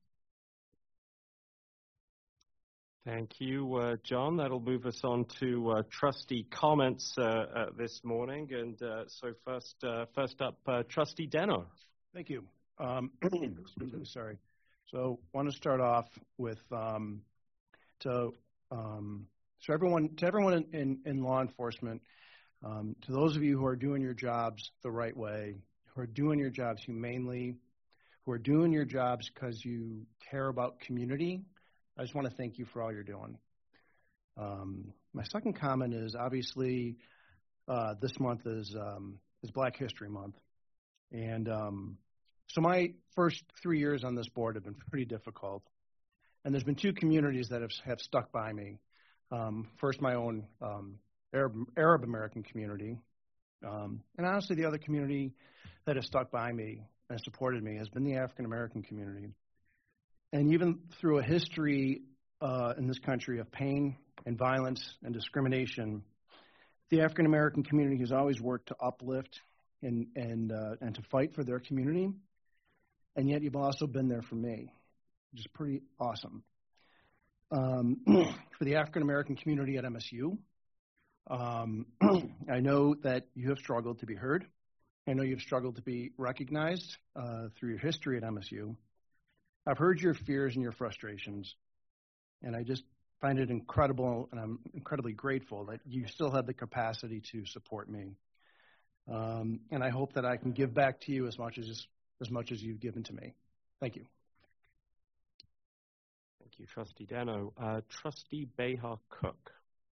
Thank you, uh, John. That'll move us on to uh, trustee comments uh, uh, this morning. And uh, so first, uh, first up, uh, Trustee Deno. Thank you. Um, sorry. So I want to start off with um, to Um, so everyone, to everyone in, in, in law enforcement, um, to those of you who are doing your jobs the right way, who are doing your jobs humanely, who are doing your jobs because you care about community, I just want to thank you for all you're doing. Um, my second comment is obviously uh, this month is um, is Black History Month, and um, so my first three years on this board have been pretty difficult. And there's been two communities that have, have stuck by me. Um, first, my own um, Arab, Arab American community. Um, and honestly, the other community that has stuck by me and supported me has been the African American community. And even through a history uh, in this country of pain and violence and discrimination, the African American community has always worked to uplift and, and, uh, and to fight for their community. And yet you've also been there for me, which is pretty awesome. Um, for the African American community at M S U, um, I know that you have struggled to be heard. I know you've struggled to be recognized uh, through your history at M S U. I've heard your fears and your frustrations, and I just find it incredible, and I'm incredibly grateful that you still have the capacity to support me. Um, and I hope that I can give back to you as much as as much as you've given to me. Thank you. Thank you, Trustee Deno. Uh, Trustee Behar Cook.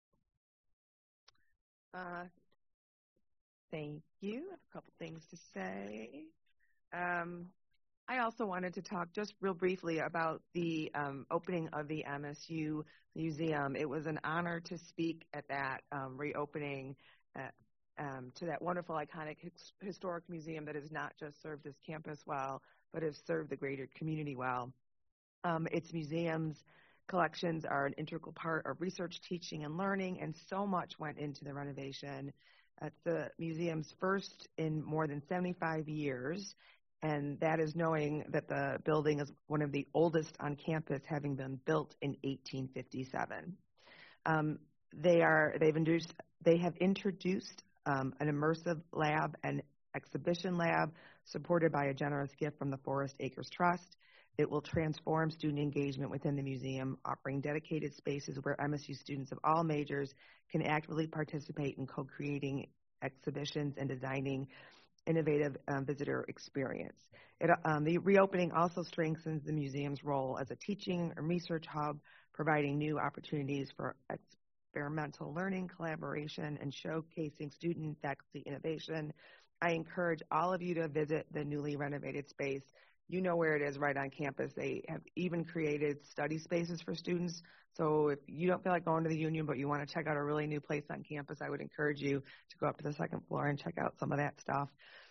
Uh, thank you. I have a couple things to say. Um, I also wanted to talk just real briefly about the um, opening of the M S U Museum. It was an honor to speak at that um, reopening uh, um, to that wonderful, iconic, his- historic museum that has not just served this campus well, but has served the greater community well. Um, its museums collections are an integral part of research, teaching, and learning, and so much went into the renovation. It's the museum's first in more than seventy-five years, and that is knowing that the building is one of the oldest on campus, having been built in eighteen fifty-seven. Um, they are they've introduced they have introduced um, an immersive lab and exhibition lab supported by a generous gift from the Forest Acres Trust. It will transform student engagement within the museum, offering dedicated spaces where M S U students of all majors can actively participate in co-creating exhibitions and designing innovative um, visitor experience. It, um, the reopening also strengthens the museum's role as a teaching and research hub, providing new opportunities for experimental learning, collaboration, and showcasing student and faculty innovation. I encourage all of you to visit the newly renovated space. You know where it is, right on campus. They have even created study spaces for students. So if you don't feel like going to the Union, but you want to check out a really new place on campus, I would encourage you to go up to the second floor and check out some of that stuff.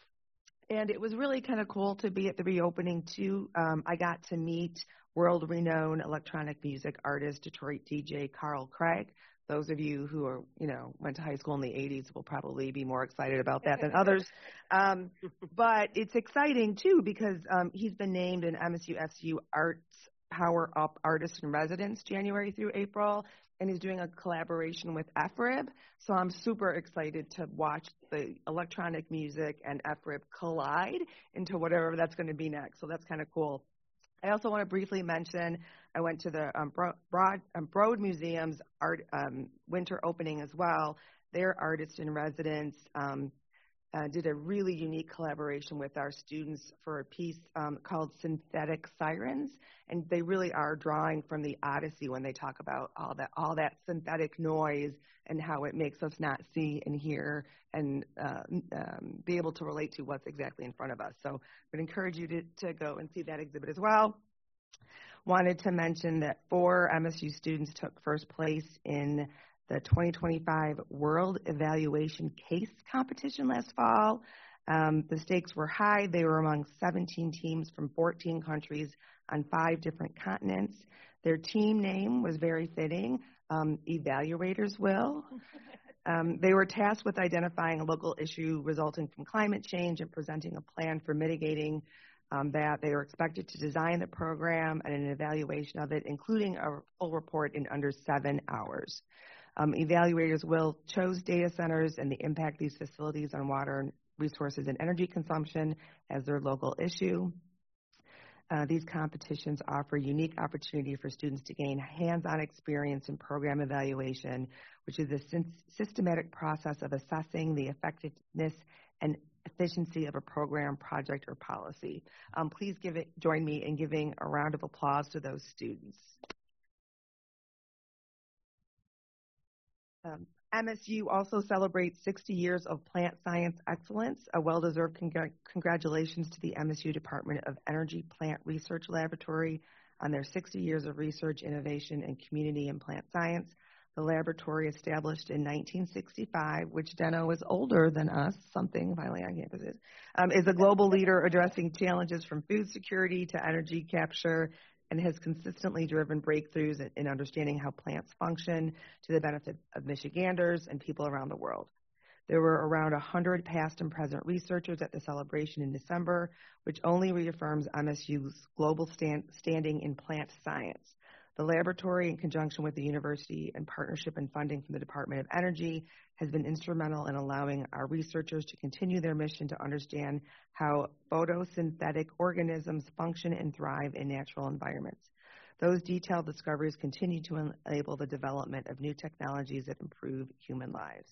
And it was really kind of cool to be at the reopening, too. Um, I got to meet world-renowned electronic music artist, Detroit D J Carl Craig. Those of you who are, you know, went to high school in the eighties will probably be more excited about that than others. Um, but it's exciting, too, because um, he's been named an M S U F C U Arts Power Up Artist in Residence January through April, and he's doing a collaboration with F R I B. So I'm super excited to watch the electronic music and F R I B collide into whatever that's going to be next. So that's kind of cool. I also want to briefly mention I went to the um, Broad, um, Broad Museum's art um, winter opening as well. Their artist in residence um, uh, did a really unique collaboration with our students for a piece um, called Synthetic Sirens, and they really are drawing from the Odyssey when they talk about all that all that synthetic noise and how it makes us not see and hear and uh, um, be able to relate to what's exactly in front of us. So I would encourage you to, to go and see that exhibit as well. Wanted to mention that four M S U students took first place in the twenty twenty-five World Evaluation Case Competition last fall. Um, the stakes were high. They were among seventeen teams from fourteen countries on five different continents. Their team name was very fitting, um, Evaluators Will. Um, they were tasked with identifying a local issue resulting from climate change and presenting a plan for mitigating um, that. They were expected to design the program and an evaluation of it, including a full report in under seven hours. Um, evaluators will chose data centers and the impact these facilities on water resources and energy consumption as their local issue. Uh, these competitions offer a unique opportunity for students to gain hands-on experience in program evaluation, which is a systematic process of assessing the effectiveness and efficiency of a program, project, or policy. Um, please give it, join me in giving a round of applause to those students. Um, M S U also celebrates sixty years of plant science excellence. A well-deserved congr- congratulations to the M S U Department of Energy Plant Research Laboratory on their sixty years of research, innovation, and community in plant science. The laboratory, established in nineteen sixty-five, which Deno is older than us, something finally on campus is, um, is a global leader addressing challenges from food security to energy capture, and has consistently driven breakthroughs in understanding how plants function to the benefit of Michiganders and people around the world. There were around one hundred past and present researchers at the celebration in December, which only reaffirms M S U's global stand, standing in plant science. The laboratory, in conjunction with the university and partnership and funding from the Department of Energy, has been instrumental in allowing our researchers to continue their mission to understand how photosynthetic organisms function and thrive in natural environments. Those detailed discoveries continue to enable the development of new technologies that improve human lives.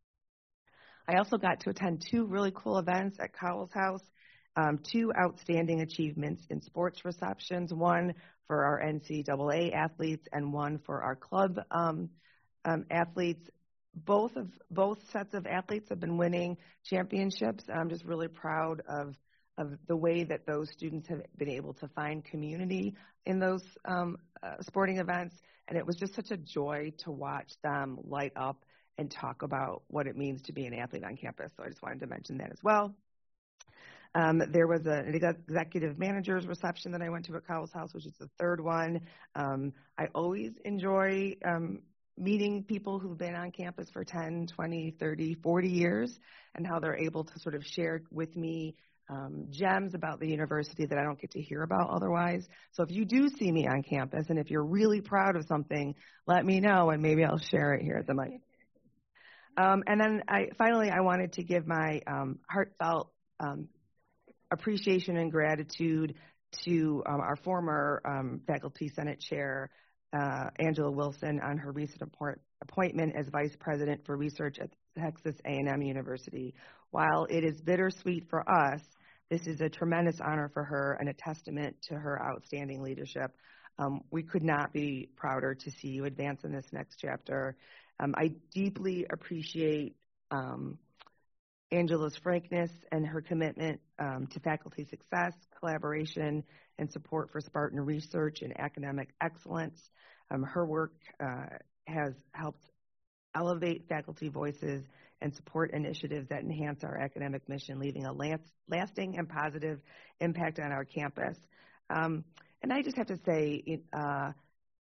I also got to attend two really cool events at Cowles House. Um, two outstanding achievements in sports receptions, one for our N C double A athletes and one for our club um, um, athletes. Both of both sets of athletes have been winning championships. I'm just really proud of of the way that those students have been able to find community in those um, uh, sporting events, and it was just such a joy to watch them light up and talk about what it means to be an athlete on campus. So I just wanted to mention that as well. Um, there was a, an executive manager's reception that I went to at Cowles House, which is the third one. Um, I always enjoy um, meeting people who've been on campus for ten, twenty, thirty, forty years and how they're able to sort of share with me um, gems about the university that I don't get to hear about otherwise. So if you do see me on campus and if you're really proud of something, let me know and maybe I'll share it here at the mic. Um, and then I, finally, I wanted to give my um, heartfelt um, appreciation and gratitude to um, our former um, faculty senate chair, uh, Angela Wilson on her recent appoint, appointment as Vice President for Research at Texas A and M University. While it is bittersweet for us, this is a tremendous honor for her and a testament to her outstanding leadership. Um, we could not be prouder to see you advance in this next chapter. Um, I deeply appreciate um, Angela's frankness and her commitment um, to faculty success, collaboration, and support for Spartan research and academic excellence. Um, her work uh, has helped elevate faculty voices and support initiatives that enhance our academic mission, leaving a last, lasting and positive impact on our campus. Um, and I just have to say, uh,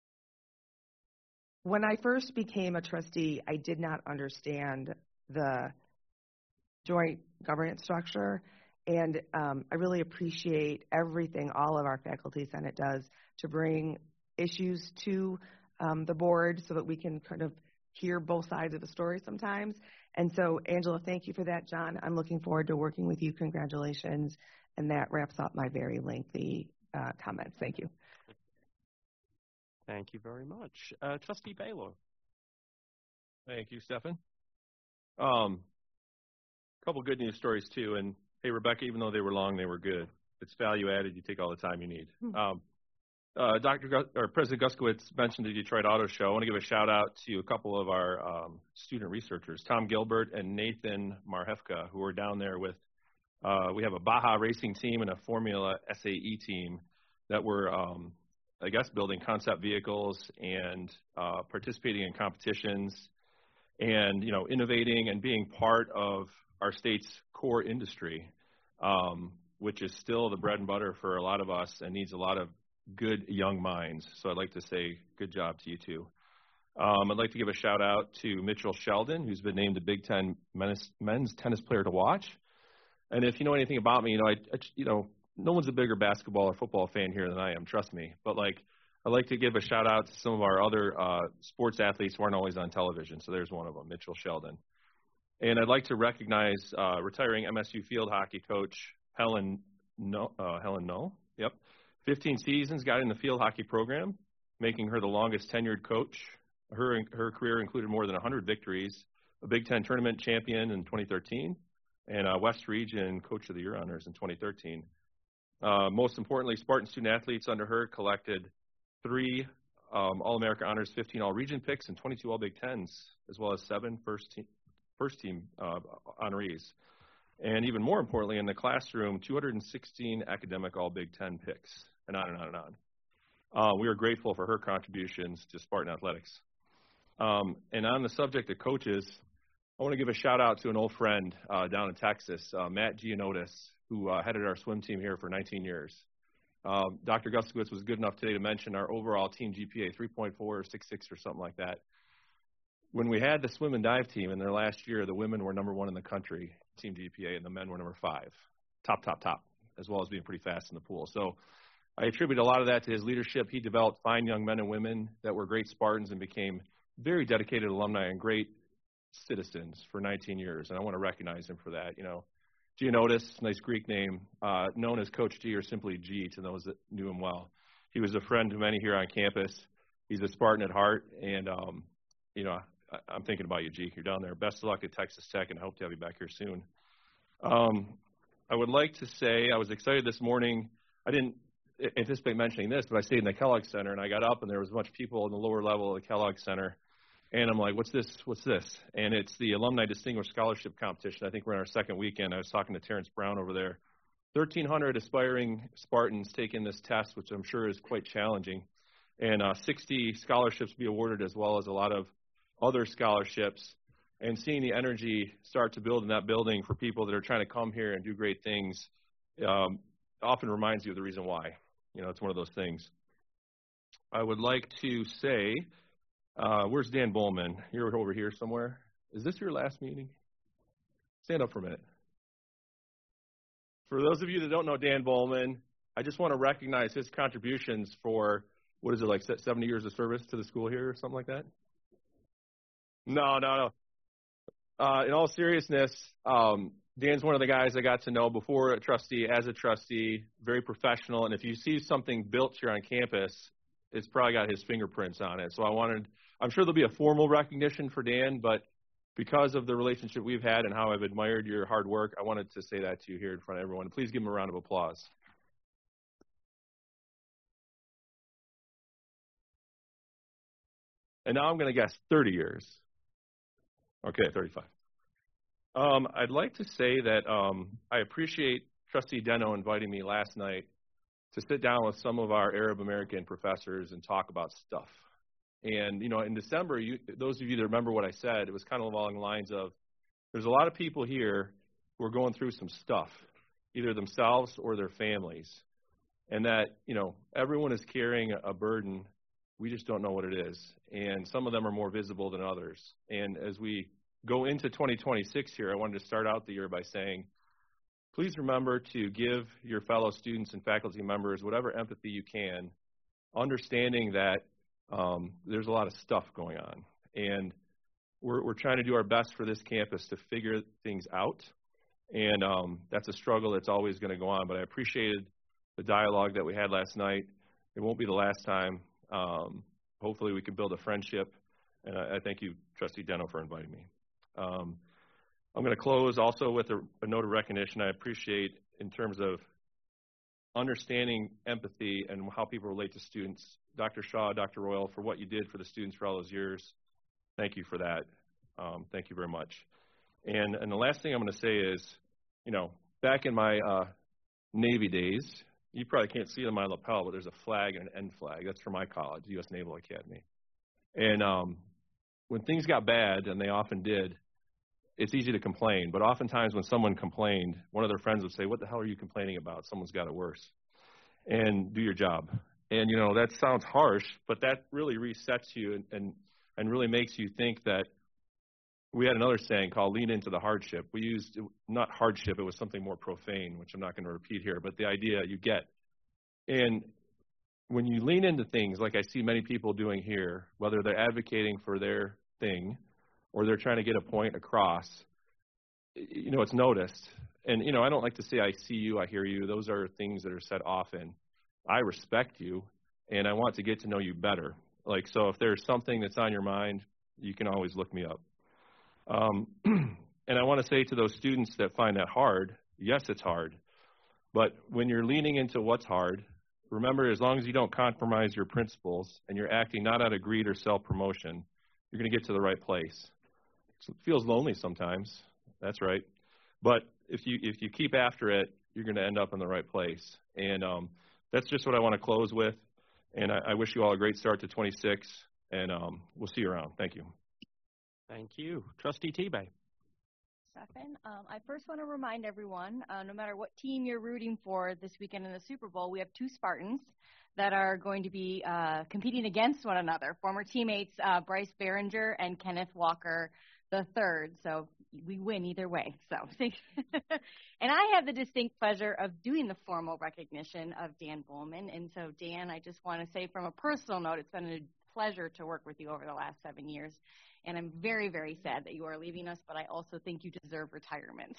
when I first became a trustee, I did not understand the joint governance structure, and um, I really appreciate everything all of our faculty senate does to bring issues to um, the board so that we can kind of hear both sides of the story sometimes. And so, Angela, thank you for that. John, I'm looking forward to working with you. Congratulations. And that wraps up my very lengthy uh, comments. Thank you. Thank you very much. Uh, Trustee Baylor. Thank you, Stefan. Um, a couple good news stories, too. And, hey, Rebecca, even though they were long, they were good. It's value added. You take all the time you need. Um, uh, Doctor Gus- or President Guskiewicz mentioned the Detroit Auto Show. I want to give a shout-out to a couple of our um, student researchers, Tom Gilbert and Nathan Marhefka, who are down there with uh, – we have a Baja racing team and a Formula S A E team that were, um, I guess, building concept vehicles and uh, participating in competitions and, you know, innovating and being part of our state's core industry, um, which is still the bread and butter for a lot of us and needs a lot of good young minds. So I'd like to say good job to you two. Um, I'd like to give a shout out to Mitchell Sheldon, who's been named the Big Ten men's, men's tennis player to watch. And if you know anything about me, you know, I, I, you know, no one's a bigger basketball or football fan here than I am, trust me. But like, I'd like to give a shout out to some of our other uh, sports athletes who aren't always on television. So there's one of them, Mitchell Sheldon. And I'd like to recognize uh, retiring M S U field hockey coach Helen No, uh, Helen No. Yep, fifteen seasons, got in the field hockey program, making her the longest tenured coach. Her her career included more than one hundred victories, a Big Ten tournament champion in twenty thirteen, and a West Region Coach of the Year honors in twenty thirteen. Uh, most importantly, Spartan student athletes under her collected three um, All-America honors, fifteen All-Region picks, and twenty-two All-Big Tens, as well as seven first team. first team uh, honorees. And even more importantly, in the classroom, two hundred sixteen academic All-Big Ten picks, and on and on and on. Uh, we are grateful for her contributions to Spartan athletics. Um, and on the subject of coaches, I want to give a shout out to an old friend uh, down in Texas, uh, Matt Gianotis, who uh, headed our swim team here for nineteen years. Uh, Doctor Guskiewicz was good enough today to mention our overall team G P A, three point four or six point six or something like that. When we had the swim and dive team in their last year, the women were number one in the country, team G P A, and the men were number five. Top, top, top, as well as being pretty fast in the pool. So I attribute a lot of that to his leadership. He developed fine young men and women that were great Spartans and became very dedicated alumni and great citizens for nineteen years. And I want to recognize him for that. You know, Gianotis, nice Greek name, uh, known as Coach G or simply G to those that knew him well. He was a friend to many here on campus. He's a Spartan at heart, and, um, you know, I'm thinking about you, G. You're down there. Best of luck at Texas Tech, and I hope to have you back here soon. Um, I would like to say I was excited this morning. I didn't anticipate mentioning this, but I stayed in the Kellogg Center, and I got up, and there was a bunch of people in the lower level of the Kellogg Center. And I'm like, what's this? What's this? And it's the Alumni Distinguished Scholarship Competition. I think we're in our second weekend. I was talking to Terrence Brown over there. thirteen hundred aspiring Spartans taking this test, which I'm sure is quite challenging. And uh, sixty scholarships be awarded, as well as a lot of other scholarships, and seeing the energy start to build in that building for people that are trying to come here and do great things um, often reminds you of the reason why. You know, it's one of those things. I would like to say, uh, where's Dan Bowman? You're over here somewhere. Is this your last meeting? Stand up for a minute. For those of you that don't know Dan Bowman, I just want to recognize his contributions for, what is it, like seventy years of service to the school here or something like that? No, no, no. Uh, in all seriousness, um, Dan's one of the guys I got to know before a trustee, as a trustee, very professional. And if you see something built here on campus, it's probably got his fingerprints on it. So I wanted, I'm sure there'll be a formal recognition for Dan, but because of the relationship we've had and how I've admired your hard work, I wanted to say that to you here in front of everyone. Please give him a round of applause. And now I'm going to guess thirty years. Okay, thirty-five. Um, I'd like to say that um, I appreciate Trustee Deno inviting me last night to sit down with some of our Arab American professors and talk about stuff. And, you know, in December, you, those of you that remember what I said, it was kind of along the lines of there's a lot of people here who are going through some stuff, either themselves or their families, and that, you know, everyone is carrying a burden. We just don't know what it is. And some of them are more visible than others. And as we go into twenty twenty-six here, I wanted to start out the year by saying, please remember to give your fellow students and faculty members whatever empathy you can, understanding that um, there's a lot of stuff going on. And we're, we're trying to do our best for this campus to figure things out. And um, that's a struggle that's always going to go on. But I appreciated the dialogue that we had last night. It won't be the last time. Um, hopefully we can build a friendship. And I, I thank you, Trustee Deno, for inviting me. Um, I'm going to close also with a, a note of recognition. I appreciate in terms of understanding empathy and how people relate to students. Doctor Shaw, Doctor Royal, for what you did for the students for all those years. Thank you for that. Um, thank you very much. And, and the last thing I'm going to say is, you know, back in my uh, Navy days, you probably can't see it on my lapel, but there's a flag and an N flag. That's for my college, U S Naval Academy. And um, when things got bad, and they often did, it's easy to complain. But oftentimes when someone complained, one of their friends would say, what the hell are you complaining about? Someone's got it worse. And do your job. And, you know, that sounds harsh, but that really resets you and, and, and really makes you think that we had another saying called lean into the hardship. We used, not hardship, it was something more profane, which I'm not going to repeat here, but the idea you get. And when you lean into things like I see many people doing here, whether they're advocating for their thing or they're trying to get a point across, you know, it's noticed. And, you know, I don't like to say I see you, I hear you. Those are things that are said often. I respect you, and I want to get to know you better. Like, so if there's something that's on your mind, you can always look me up. Um, and I want to say to those students that find that hard, yes, it's hard. But when you're leaning into what's hard, remember, as long as you don't compromise your principles and you're acting not out of greed or self-promotion, you're going to get to the right place. So it feels lonely sometimes. That's right. But if you if you keep after it, you're going to end up in the right place. And um, that's just what I want to close with. And I, I wish you all a great start to twenty-six. And um, we'll see you around. Thank you. Thank you. Trustee Tebay. Stefan, um, I first want to remind everyone, uh, no matter what team you're rooting for this weekend in the Super Bowl, we have two Spartans that are going to be uh, competing against one another, former teammates uh, Bryce Behringer and Kenneth Walker the third. So we win either way. So, and I have the distinct pleasure of doing the formal recognition of Dan Bowman. And so, Dan, I just want to say from a personal note, it's been a pleasure to work with you over the last seven years. And I'm very, very sad that you are leaving us, but I also think you deserve retirement.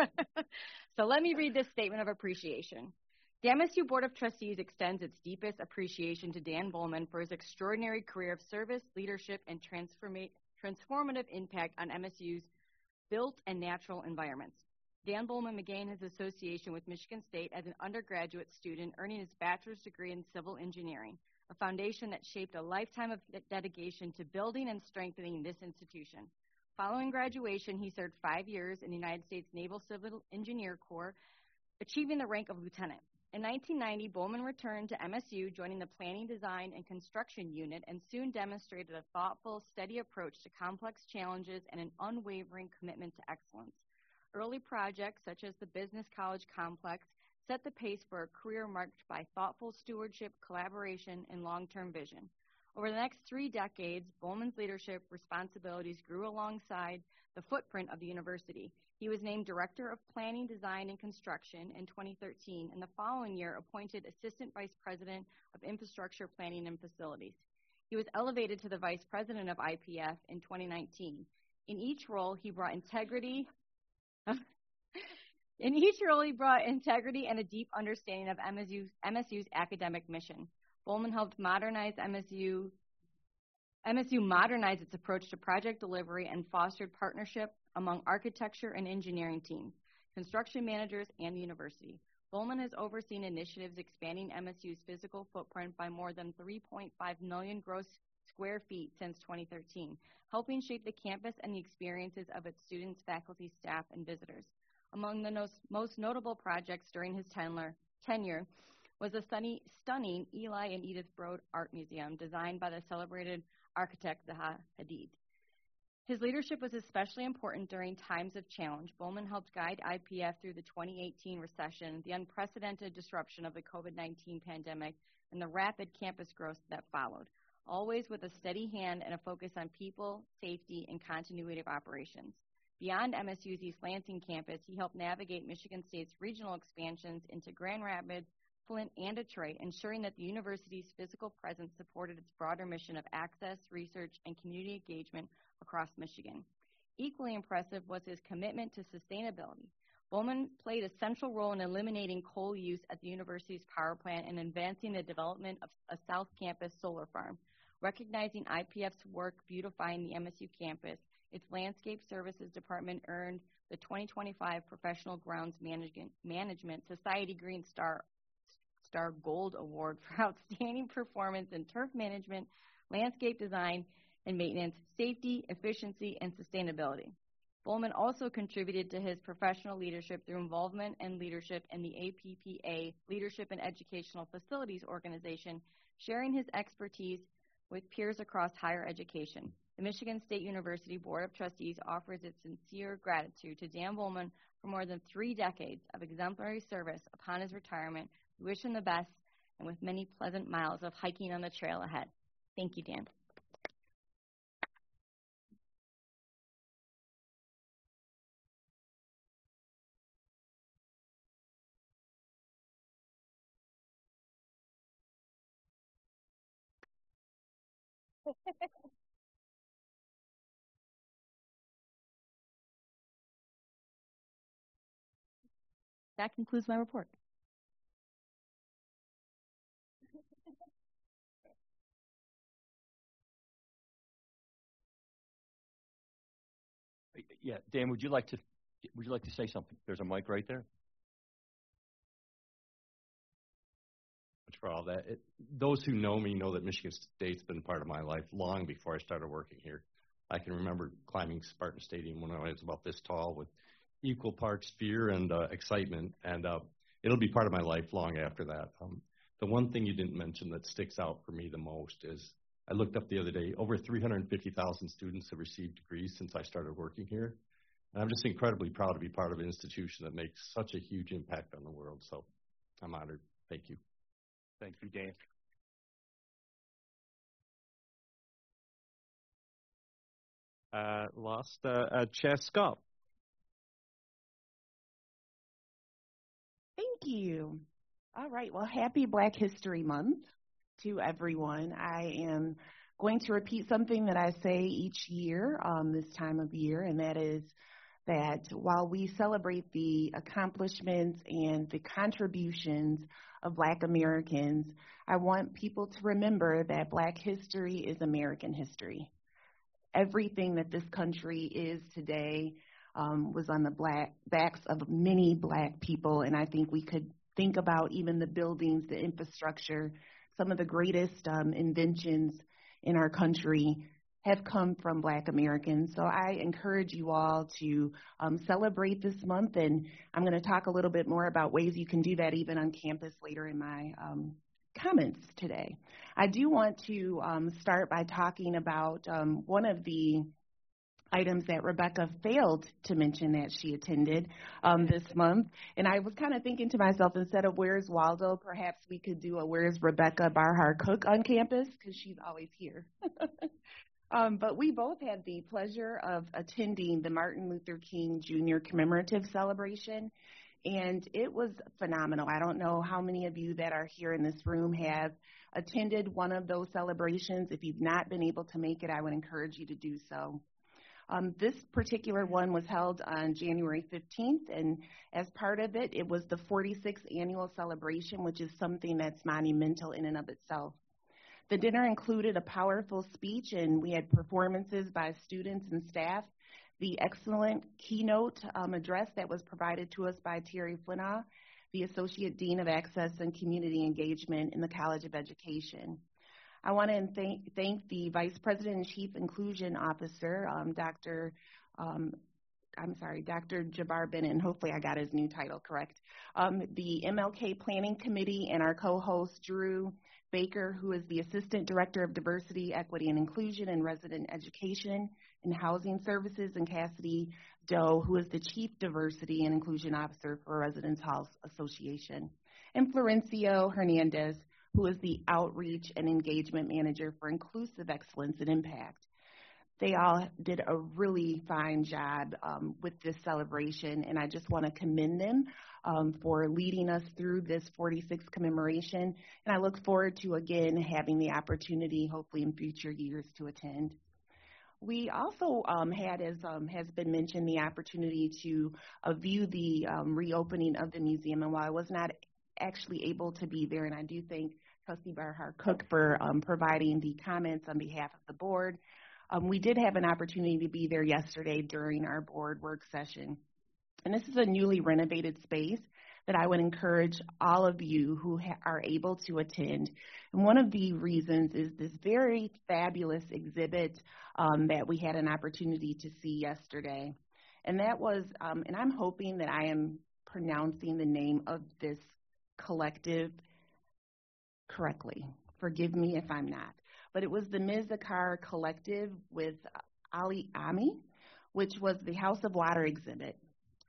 So let me read this statement of appreciation. The M S U Board of Trustees extends its deepest appreciation to Dan Bowman for his extraordinary career of service, leadership, and transforma- transformative impact on M S U's built and natural environments. Dan Bowman began his association with Michigan State as an undergraduate student, earning his bachelor's degree in civil engineering, a foundation that shaped a lifetime of dedication to building and strengthening this institution. Following graduation, he served five years in the United States Naval Civil Engineer Corps, achieving the rank of lieutenant. In nineteen ninety, Bowman returned to M S U, joining the Planning, Design, and Construction Unit, and soon demonstrated a thoughtful, steady approach to complex challenges and an unwavering commitment to excellence. Early projects, such as the Business College Complex, set the pace for a career marked by thoughtful stewardship, collaboration, and long-term vision. Over the next three decades, Bowman's leadership responsibilities grew alongside the footprint of the university. He was named Director of Planning, Design, and Construction in twenty thirteen, and the following year appointed Assistant Vice President of Infrastructure Planning and Facilities. He was elevated to the Vice President of I P F in twenty nineteen. In each role, he brought integrity In each role, he brought integrity and a deep understanding of M S U's, M S U's academic mission. Bowman helped modernize M S U. M S U modernized its approach to project delivery and fostered partnership among architecture and engineering teams, construction managers, and the university. Bowman has overseen initiatives expanding M S U's physical footprint by more than three point five million gross square feet since twenty thirteen, helping shape the campus and the experiences of its students, faculty, staff, and visitors. Among the most, most notable projects during his tenure, tenure was the stunning, stunning Eli and Edith Broad Art Museum designed by the celebrated architect Zaha Hadid. His leadership was especially important during times of challenge. Bowman helped guide I P F through the twenty eighteen recession, the unprecedented disruption of the COVID nineteen pandemic, and the rapid campus growth that followed, always with a steady hand and a focus on people, safety, and continuity of operations. Beyond M S U's East Lansing campus, he helped navigate Michigan State's regional expansions into Grand Rapids, Flint, and Detroit, ensuring that the university's physical presence supported its broader mission of access, research, and community engagement across Michigan. Equally impressive was his commitment to sustainability. Bowman played a central role in eliminating coal use at the university's power plant and advancing the development of a South Campus solar farm. Recognizing I P F's work beautifying the M S U campus, its Landscape Services Department earned the twenty twenty-five Professional Grounds Management, Management Society Green Star, Star Gold Award for outstanding performance in turf management, landscape design and maintenance, safety, efficiency, and sustainability. Bowman also contributed to his professional leadership through involvement and leadership in the A P P A Leadership and Educational Facilities Organization, sharing his expertise with peers across higher education. The Michigan State University Board of Trustees offers its sincere gratitude to Dan Bowman for more than three decades of exemplary service upon his retirement. We wish him the best and with many pleasant miles of hiking on the trail ahead. Thank you, Dan. That concludes my report. Yeah, Dan, would you like to would you like to say something? There's a mic right there. Much for all that. It, those who know me know that Michigan State's been part of my life long before I started working here. I can remember climbing Spartan Stadium when I was about this tall with equal parts fear and uh, excitement, and uh, it'll be part of my life long after that. Um, the one thing you didn't mention that sticks out for me the most is I looked up the other day, over three hundred fifty thousand students have received degrees since I started working here. And I'm just incredibly proud to be part of an institution that makes such a huge impact on the world. So I'm honored. Thank you. Thank you, Dan. Uh, last, uh, uh, Chair Scott. Thank you. All right. Well, happy Black History Month to everyone. I am going to repeat something that I say each year um, this time of year, and that is that while we celebrate the accomplishments and the contributions of Black Americans, I want people to remember that Black history is American history. Everything that this country is today um, was on the black backs of many Black people, and I think we could think about even the buildings, the infrastructure, some of the greatest um, inventions in our country have come from Black Americans. So I encourage you all to um, celebrate this month, and I'm going to talk a little bit more about ways you can do that even on campus later in my um, comments today. I do want to um, start by talking about um, one of the items that Rebecca failed to mention that she attended um, this month. And I was kind of thinking to myself, instead of Where's Waldo, perhaps we could do a Where's Rebecca Barhar Cook on campus, because she's always here. um, but we both had the pleasure of attending the Martin Luther King Junior commemorative celebration, and it was phenomenal. I don't know how many of you that are here in this room have attended one of those celebrations. If you've not been able to make it, I would encourage you to do so. Um, this particular one was held on January fifteenth, and as part of it, it was the forty-sixth annual celebration, which is something that's monumental in and of itself. The dinner included a powerful speech, and we had performances by students and staff. The excellent keynote um, address that was provided to us by Terry Flinaw, the Associate Dean of Access and Community Engagement in the College of Education. I want to thank, thank the Vice President and Chief Inclusion Officer, um, Doctor Um, I'm sorry, Doctor Jabbar Benin. Hopefully I got his new title correct. Um, the M L K Planning Committee and our co-host, Drew Baker, who is the Assistant Director of Diversity, Equity, and Inclusion in Resident Education and Housing Services, and Cassidy Doe, who is the Chief Diversity and Inclusion Officer for Residence Halls Association, and Florencio Hernandez, who is the Outreach and Engagement Manager for Inclusive Excellence and Impact. They all did a really fine job um, with this celebration, and I just want to commend them um, for leading us through this forty-sixth commemoration, and I look forward to, again, having the opportunity, hopefully in future years, to attend. We also um, had, as um, has been mentioned, the opportunity to uh, view the um, reopening of the museum, and while I was not actually able to be there, and I do thank Trustee Barhart Cook for um, providing the comments on behalf of the board, Um, we did have an opportunity to be there yesterday during our board work session. And this is a newly renovated space that I would encourage all of you who ha- are able to attend. And one of the reasons is this very fabulous exhibit um, that we had an opportunity to see yesterday. And that was, um, and I'm hoping that I am pronouncing the name of this collective correctly. Forgive me if I'm not. But it was the Mizakar Collective with Ali Ami, which was the House of Water exhibit.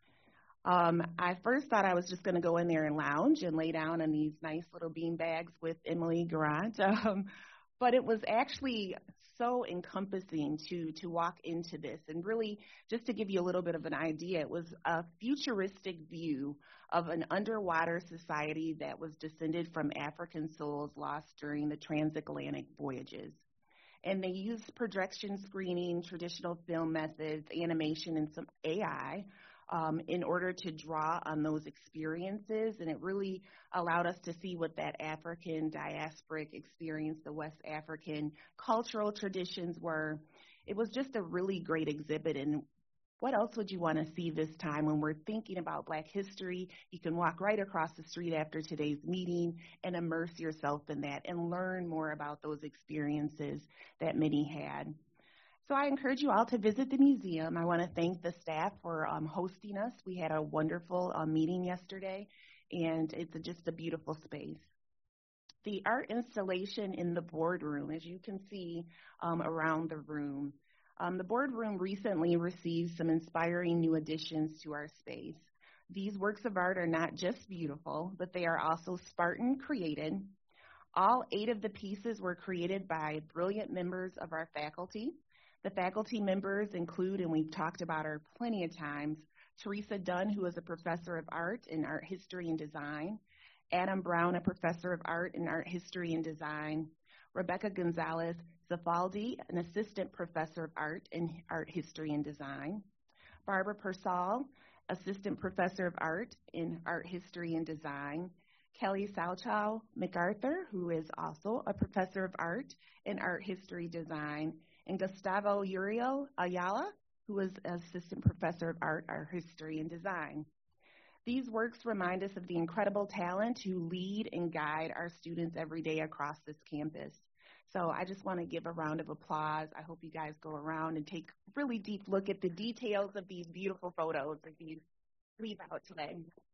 Um, I first thought I was just going to go in there and lounge and lay down on these nice little bean bags with Emily Garant, um, but it was actually so encompassing to, to walk into this. And really, just to give you a little bit of an idea, it was a futuristic view of an underwater society that was descended from African souls lost during the transatlantic voyages. And they used projection screening, traditional film methods, animation, and some A I um, in order to draw on those experiences. And it really allowed us to see what that African diasporic experience, the West African cultural traditions were. It was just a really great exhibit. And what else would you want to see this time when we're thinking about Black history? You can walk right across the street after today's meeting and immerse yourself in that and learn more about those experiences that many had. So I encourage you all to visit the museum. I want to thank the staff for um, hosting us. We had a wonderful uh, meeting yesterday, and it's a, just a beautiful space. The art installation in the boardroom, as you can see um, around the room, Um, the boardroom recently received some inspiring new additions to our space. These works of art are not just beautiful, but they are also Spartan created. All eight of the pieces were created by brilliant members of our faculty. The faculty members include, and we've talked about her plenty of times, Teresa Dunn, who is a professor of art in art history and design, Adam Brown, a professor of art in art history and design, Rebecca Gonzalez Zafaldi, an assistant professor of art in art history and design, Barbara Persall, assistant professor of art in art history and design, Kelly Salchow MacArthur, who is also a professor of art in art history design, and Gustavo Uriel Ayala, who is assistant professor of art, art history and design. These works remind us of the incredible talent who lead and guide our students every day across this campus. So I just want to give a round of applause. I hope you guys go around and take a really deep look at the details of these beautiful photos as you leave out today.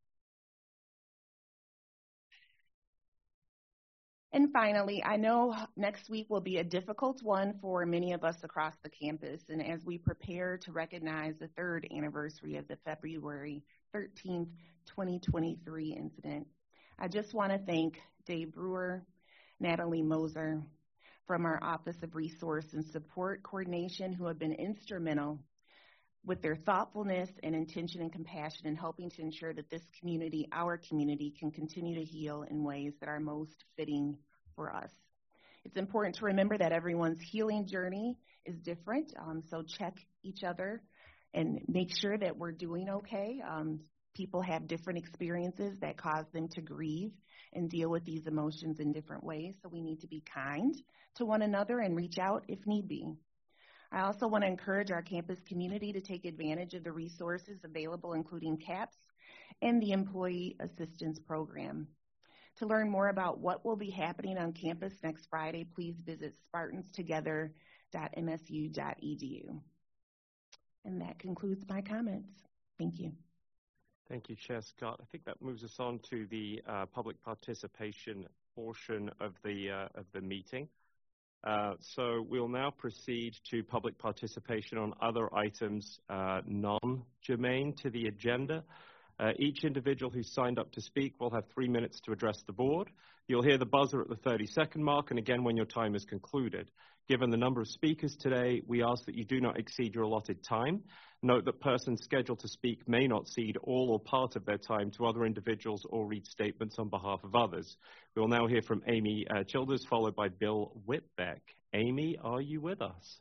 And finally, I know next week will be a difficult one for many of us across the campus, and as we prepare to recognize the third anniversary of the February thirteenth, twenty twenty-three incident, I just want to thank Dave Brewer, Natalie Moser, from our Office of Resource and Support Coordination, who have been instrumental with their thoughtfulness and intention and compassion in helping to ensure that this community, our community, can continue to heal in ways that are most fitting for us. It's important to remember that everyone's healing journey is different, um, so check each other and make sure that we're doing okay. Um, people have different experiences that cause them to grieve and deal with these emotions in different ways, so we need to be kind to one another and reach out if need be. I also want to encourage our campus community to take advantage of the resources available, including CAPS and the Employee Assistance Program. To learn more about what will be happening on campus next Friday, please visit spartans together dot m s u dot e d u. And that concludes my comments. Thank you. Thank you, Chair Scott. I think that moves us on to the uh, public participation portion of the, uh, of the meeting. Uh, so we'll now proceed to public participation on other items uh, non-germane to the agenda. Uh, each individual who signed up to speak will have three minutes to address the board. You'll hear the buzzer at the thirty second mark, and again when your time is concluded. Given the number of speakers today, we ask that you do not exceed your allotted time. Note that persons scheduled to speak may not cede all or part of their time to other individuals or read statements on behalf of others. We will now hear from Amy uh, Childers, followed by Bill Whitbeck. Amy, are you with us?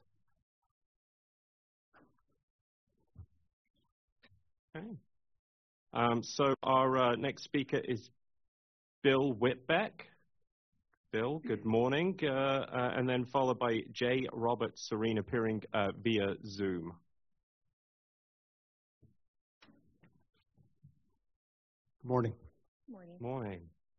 Okay. Um, so our uh, next speaker is Bill Whitbeck. Bill, good morning. Uh, uh, and then followed by J. Robert Serene, appearing uh, via Zoom. Good morning. Morning. Morning.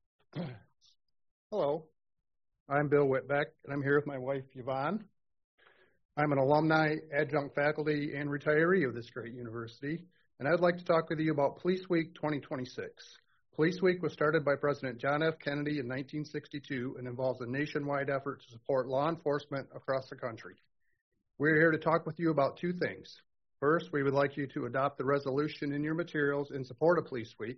Hello. I'm Bill Whitbeck, and I'm here with my wife, Yvonne. I'm an alumni, adjunct faculty, and retiree of this great university, and I'd like to talk with you about Police Week twenty twenty-six. Police Week was started by President John F. Kennedy in nineteen sixty-two and involves a nationwide effort to support law enforcement across the country. We're here to talk with you about two things. First, we would like you to adopt the resolution in your materials in support of Police Week.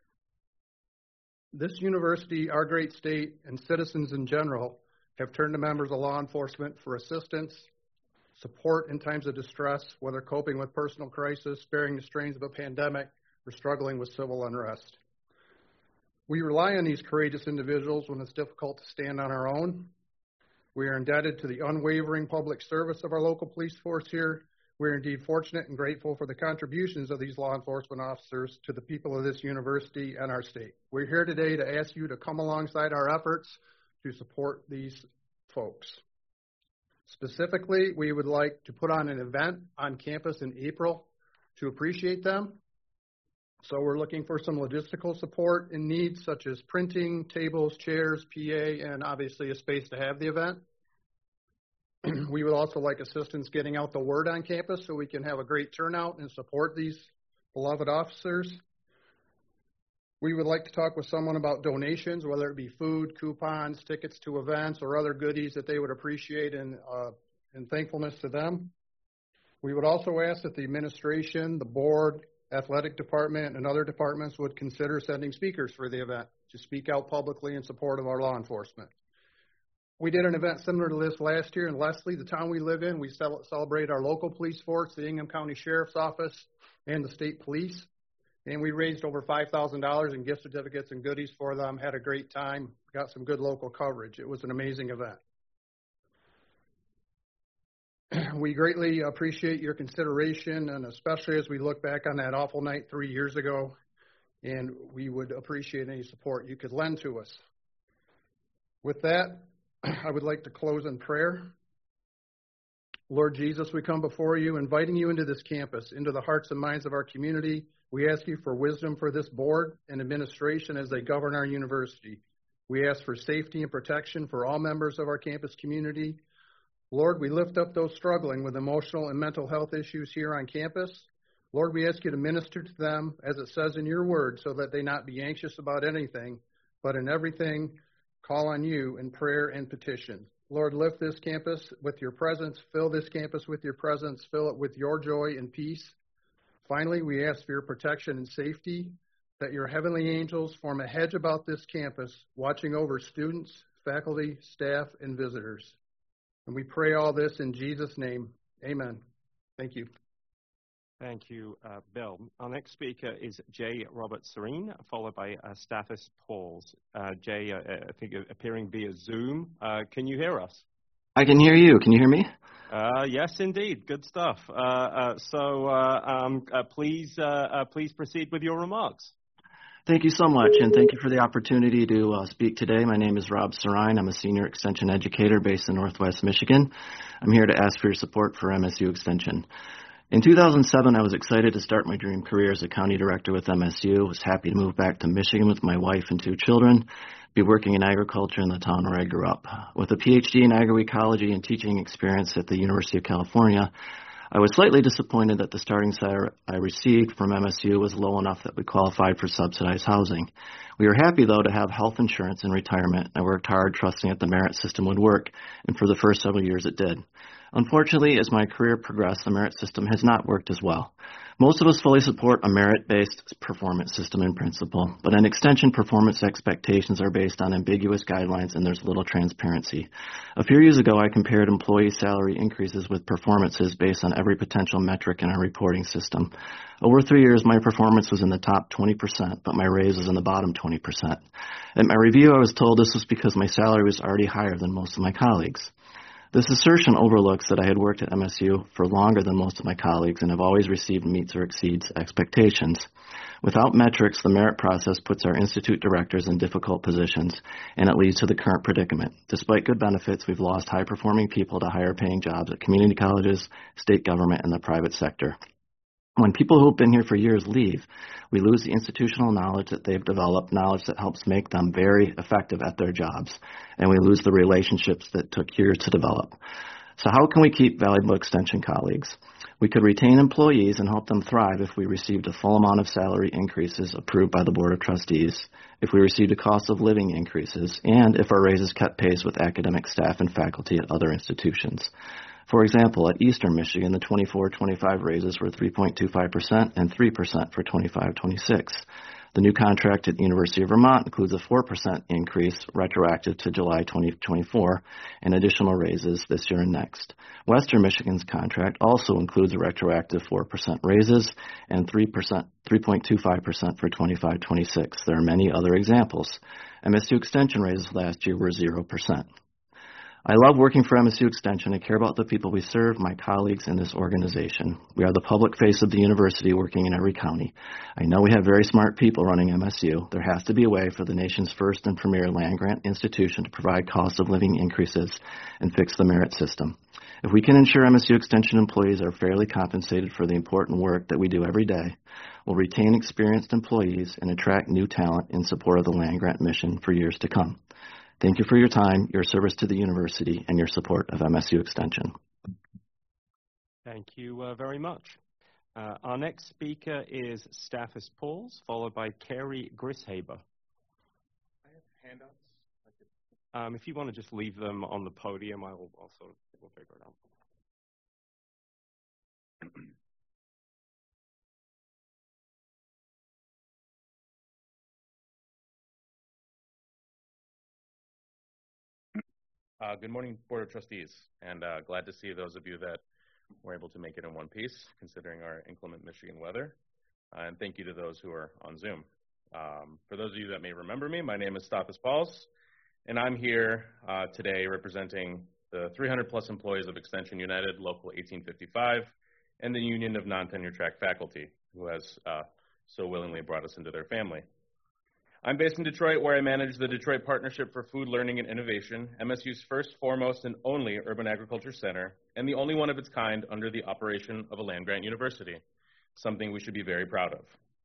This university, our great state, and citizens in general have turned to members of law enforcement for assistance, support in times of distress, whether coping with personal crisis, bearing the strains of a pandemic, or struggling with civil unrest. We rely on these courageous individuals when it's difficult to stand on our own. We are indebted to the unwavering public service of our local police force here. We are indeed fortunate and grateful for the contributions of these law enforcement officers to the people of this university and our state. We're here today to ask you to come alongside our efforts to support these folks. Specifically, we would like to put on an event on campus in April to appreciate them. So we're looking for some logistical support and needs such as printing, tables, chairs, P A, and obviously a space to have the event. We would also like assistance getting out the word on campus so we can have a great turnout and support these beloved officers. We would like to talk with someone about donations, whether it be food, coupons, tickets to events, or other goodies that they would appreciate in, uh, in thankfulness to them. We would also ask that the administration, the board, athletic department, and other departments would consider sending speakers for the event to speak out publicly in support of our law enforcement. We did an event similar to this last year in Leslie, the town we live in. We celebrate our local police force, the Ingham County Sheriff's Office, and the state police. And we raised over five thousand dollars in gift certificates and goodies for them, had a great time, got some good local coverage. It was an amazing event. We greatly appreciate your consideration, and especially as we look back on that awful night three years ago, and we would appreciate any support you could lend to us. With that, I would like to close in prayer. Lord Jesus, we come before you, inviting you into this campus, into the hearts and minds of our community. We ask you for wisdom for this board and administration as they govern our university. We ask for safety and protection for all members of our campus community. Lord, we lift up those struggling with emotional and mental health issues here on campus. Lord, we ask you to minister to them, as it says in your word, so that they not be anxious about anything, but in everything call on you in prayer and petition. Lord, lift this campus with your presence. Fill this campus with your presence. Fill it with your joy and peace. Finally, we ask for your protection and safety, that your heavenly angels form a hedge about this campus, watching over students, faculty, staff, and visitors. And we pray all this in Jesus' name. Amen. Thank you. Thank you, uh, Bill. Our next speaker is Jay Robert Serene, followed by uh, Stathis Pauls. Uh, Jay, uh, I think appearing via Zoom. Uh, can you hear us? I can hear you. Can you hear me? Uh, yes, indeed. Good stuff. Uh, uh, so uh, um, uh, please, uh, uh, please proceed with your remarks. Thank you so much, and thank you for the opportunity to uh, speak today. My name is Rob Serine. I'm a senior extension educator based in Northwest Michigan. I'm here to ask for your support for M S U Extension. In two thousand seven, I was excited to start my dream career as a county director with M S U. I was happy to move back to Michigan with my wife and two children, be working in agriculture in the town where I grew up. With a P H D in agroecology and teaching experience at the University of California, I was slightly disappointed that the starting salary I received from M S U was low enough that we qualified for subsidized housing. We were happy, though, to have health insurance and retirement. I worked hard trusting that the merit system would work, and for the first several years it did. Unfortunately, as my career progressed, the merit system has not worked as well. Most of us fully support a merit-based performance system in principle, but in extension, performance expectations are based on ambiguous guidelines and there's little transparency. A few years ago, I compared employee salary increases with performances based on every potential metric in our reporting system. Over three years, my performance was in the top twenty percent, but my raise was in the bottom twenty percent. At my review, I was told this was because my salary was already higher than most of my colleagues. This assertion overlooks that I had worked at M S U for longer than most of my colleagues and have always received meets or exceeds expectations. Without metrics, the merit process puts our institute directors in difficult positions, and it leads to the current predicament. Despite good benefits, we've lost high-performing people to higher-paying jobs at community colleges, state government, and the private sector. When people who have been here for years leave, we lose the institutional knowledge that they've developed, knowledge that helps make them very effective at their jobs, and we lose the relationships that took years to develop. So how can we keep valuable extension colleagues? We could retain employees and help them thrive if we received a full amount of salary increases approved by the Board of Trustees, if we received a cost of living increases, and if our raises kept pace with academic staff and faculty at other institutions. For example, at Eastern Michigan, the twenty-four twenty-five raises were three point two five percent and three percent for twenty-five twenty-six. The new contract at the University of Vermont includes a four percent increase retroactive to July twenty twenty-four and additional raises this year and next. Western Michigan's contract also includes a retroactive four percent raises and three percent, three point two five percent for twenty-five twenty-six. There are many other examples. M S U Extension raises last year were zero percent. I love working for M S U Extension. I care about the people we serve, my colleagues, and this organization. We are the public face of the university working in every county. I know we have very smart people running M S U. There has to be a way for the nation's first and premier land-grant institution to provide cost of living increases and fix the merit system. If we can ensure M S U Extension employees are fairly compensated for the important work that we do every day, we'll retain experienced employees and attract new talent in support of the land-grant mission for years to come. Thank you for your time, your service to the university, and your support of M S U Extension. Thank you uh, very much. Uh, our next speaker is Stathis Pauls, followed by Carrie Grishaber. I have handouts. Um, if you want to just leave them on the podium, I will also we'll figure it out. Uh, good morning, Board of Trustees, and uh, glad to see those of you that were able to make it in one piece, considering our inclement Michigan weather. Uh, and thank you to those who are on Zoom. Um, for those of you that may remember me, my name is Stathis Pauls, and I'm here uh, today representing the three hundred plus employees of Extension United Local eighteen fifty-five and the Union of Non-Tenure Track Faculty, who has uh, so willingly brought us into their family. I'm based in Detroit, where I manage the Detroit Partnership for Food Learning and Innovation, M S U's first, foremost, and only urban agriculture center, and the only one of its kind under the operation of a land-grant university, something we should be very proud of.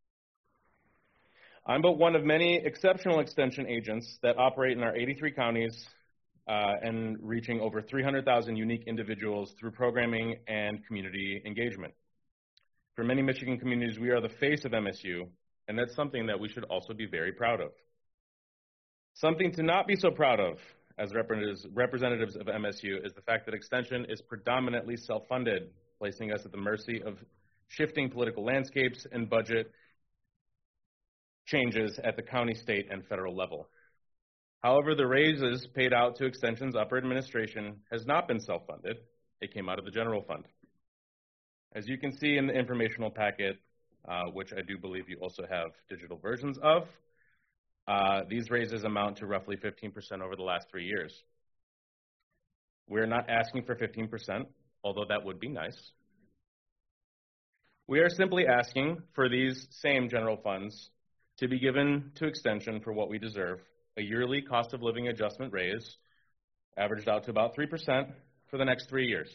I'm but one of many exceptional extension agents that operate in our eighty-three counties uh, and reaching over three hundred thousand unique individuals through programming and community engagement. For many Michigan communities, we are the face of M S U, and that's something that we should also be very proud of. Something to not be so proud of as representatives of M S U is the fact that Extension is predominantly self-funded, placing us at the mercy of shifting political landscapes and budget changes at the county, state, and federal level. However, the raises paid out to Extension's upper administration has not been self-funded. It came out of the general fund. As you can see in the informational packet, uh, which I do believe you also have digital versions of, uh, these raises amount to roughly fifteen percent over the last three years. We're not asking for fifteen percent, although that would be nice. We are simply asking for these same general funds to be given to Extension for what we deserve, a yearly cost of living adjustment raise, averaged out to about three percent for the next three years.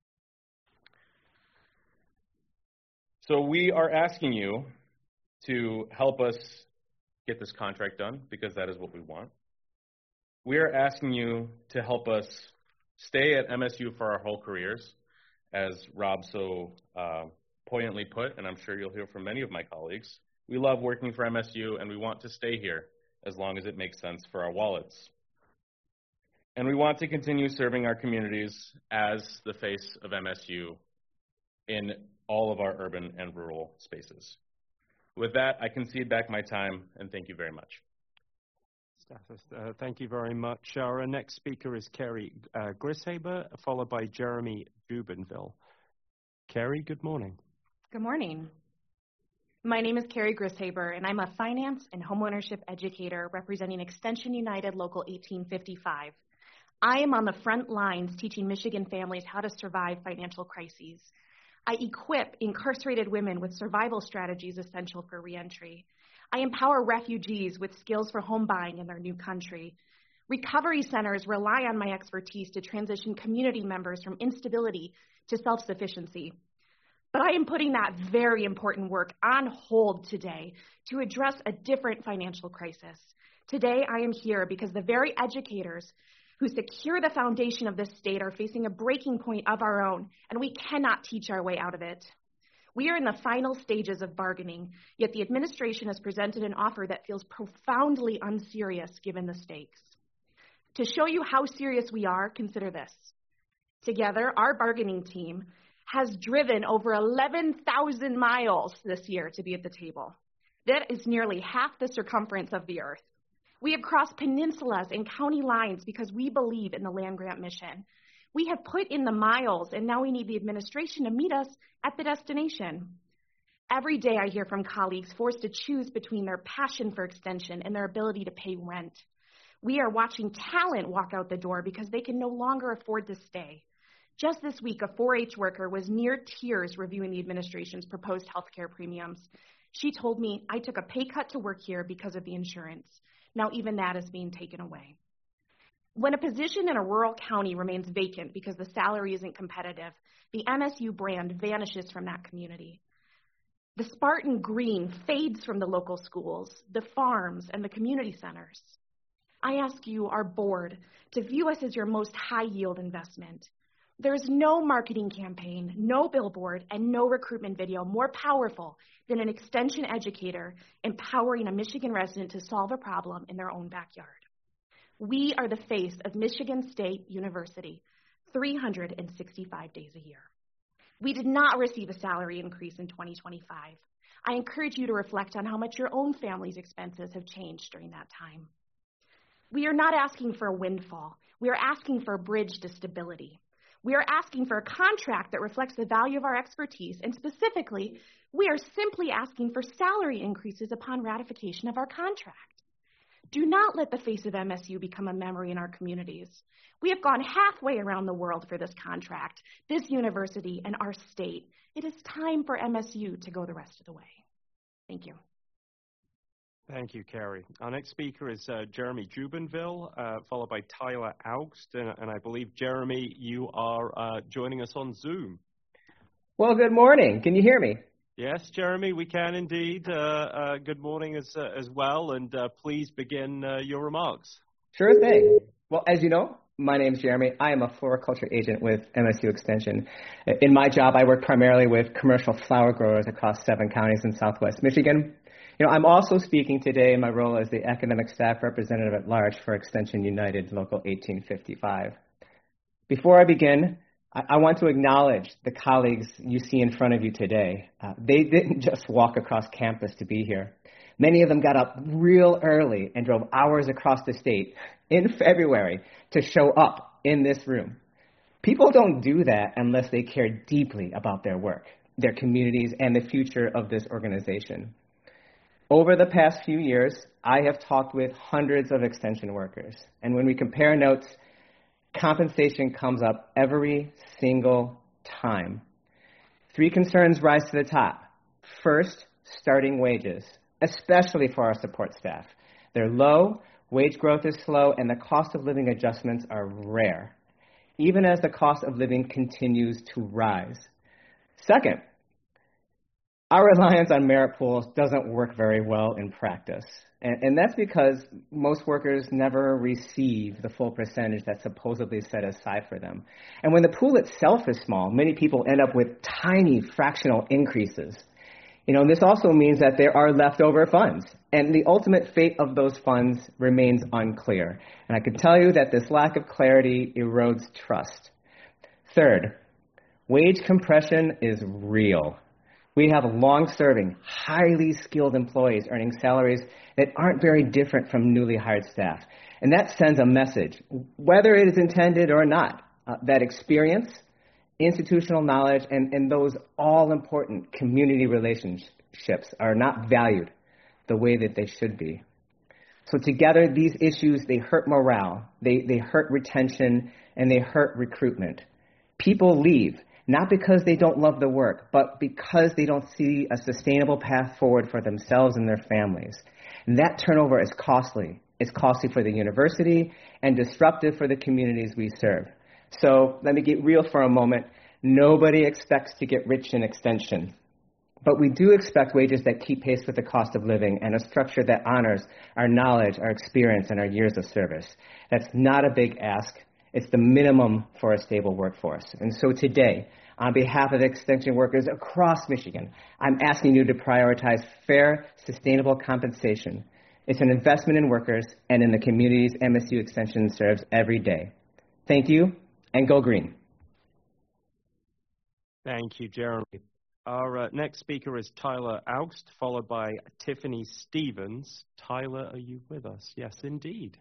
So we are asking you to help us get this contract done, because that is what we want. We are asking you to help us stay at M S U for our whole careers, as Rob so uh, poignantly put, and I'm sure you'll hear from many of my colleagues. We love working for M S U, and we want to stay here as long as it makes sense for our wallets. And we want to continue serving our communities as the face of M S U in all of our urban and rural spaces. With that, I concede back my time, and thank you very much. Uh, thank you very much. Our next speaker is Carrie uh, Grishaber, followed by Jeremy Jubenville. Carrie, good morning. Good morning. My name is Carrie Grishaber, and I'm a finance and homeownership educator representing Extension United Local eighteen fifty-five. I am on the front lines teaching Michigan families how to survive financial crises. I equip incarcerated women with survival strategies essential for reentry. I empower refugees with skills for home buying in their new country. Recovery centers rely on my expertise to transition community members from instability to self-sufficiency. But I am putting that very important work on hold today to address a different financial crisis. Today, I am here because the very educators who secure the foundation of this state are facing a breaking point of our own, and we cannot teach our way out of it. We are in the final stages of bargaining, yet the administration has presented an offer that feels profoundly unserious given the stakes. To show you how serious we are, consider this. Together, our bargaining team has driven over eleven thousand miles this year to be at the table. That is nearly half the circumference of the earth. We have crossed peninsulas and county lines because we believe in the land-grant mission. We have put in the miles, and now we need the administration to meet us at the destination. Every day I hear from colleagues forced to choose between their passion for extension and their ability to pay rent. We are watching talent walk out the door because they can no longer afford to stay. Just this week, a four H worker was near tears reviewing the administration's proposed health care premiums. She told me, I took a pay cut to work here because of the insurance. Now even that is being taken away. When a position in a rural county remains vacant because the salary isn't competitive, the M S U brand vanishes from that community. The Spartan green fades from the local schools, the farms, and the community centers. I ask you, our board, to view us as your most high-yield investment. There's no marketing campaign, no billboard, and no recruitment video more powerful than an extension educator empowering a Michigan resident to solve a problem in their own backyard. We are the face of Michigan State University, three hundred sixty-five days a year. We did not receive a salary increase in twenty twenty-five. I encourage you to reflect on how much your own family's expenses have changed during that time. We are not asking for a windfall. We are asking for a bridge to stability. We are asking for a contract that reflects the value of our expertise, and specifically, we are simply asking for salary increases upon ratification of our contract. Do not let the face of M S U become a memory in our communities. We have gone halfway around the world for this contract, this university, and our state. It is time for M S U to go the rest of the way. Thank you. Thank you, Carrie. Our next speaker is uh, Jeremy Jubenville, uh, followed by Tyler Augst, and, and I believe, Jeremy, you are uh, joining us on Zoom. Well, good morning. Can you hear me? Yes, Jeremy, we can indeed. Uh, uh, good morning as, uh, as well, and uh, please begin uh, your remarks. Sure thing. Well, as you know, my name is Jeremy. I am a floriculture agent with M S U Extension. In my job, I work primarily with commercial flower growers across seven counties in Southwest Michigan. You know, I'm also speaking today in my role as the academic staff representative at large for Extension United Local eighteen fifty-five. Before I begin, I, I want to acknowledge the colleagues you see in front of you today. Uh, they didn't just walk across campus to be here. Many of them got up real early and drove hours across the state in February to show up in this room. People don't do that unless they care deeply about their work. their communities, and the future of this organization. Over the past few years, I have talked with hundreds of extension workers, and when we compare notes, compensation comes up every single time. Three concerns rise to the top. First, starting wages, especially for our support staff. They're low, wage growth is slow, and the cost of living adjustments are rare, even as the cost of living continues to rise. Second, our reliance on merit pools doesn't work very well in practice. And, and that's because most workers never receive the full percentage that's supposedly set aside for them. And when the pool itself is small, many people end up with tiny fractional increases. You know, this also means that there are leftover funds, and the ultimate fate of those funds remains unclear. And I can tell you that this lack of clarity erodes trust. Third, wage compression is real. We have long-serving, highly skilled employees earning salaries that aren't very different from newly hired staff. And that sends a message, whether it is intended or not, uh, that experience, institutional knowledge, and, and those all-important community relationships are not valued the way that they should be. So together, these issues, they hurt morale, they, they hurt retention, and they hurt recruitment. People leave, not because they don't love the work, but because they don't see a sustainable path forward for themselves and their families. And that turnover is costly. It's costly for the university and disruptive for the communities we serve. So let me get real for a moment. Nobody expects to get rich in extension, but we do expect wages that keep pace with the cost of living and a structure that honors our knowledge, our experience, and our years of service. That's not a big ask. It's the minimum for a stable workforce. And so today, on behalf of extension workers across Michigan, I'm asking you to prioritize fair, sustainable compensation. It's an investment in workers and in the communities M S U Extension serves every day. Thank you, and go green. Thank you, Jeremy. Our uh, next speaker is Tyler Augst, followed by Tiffany Stevens. Tyler, are you with us? Yes, indeed.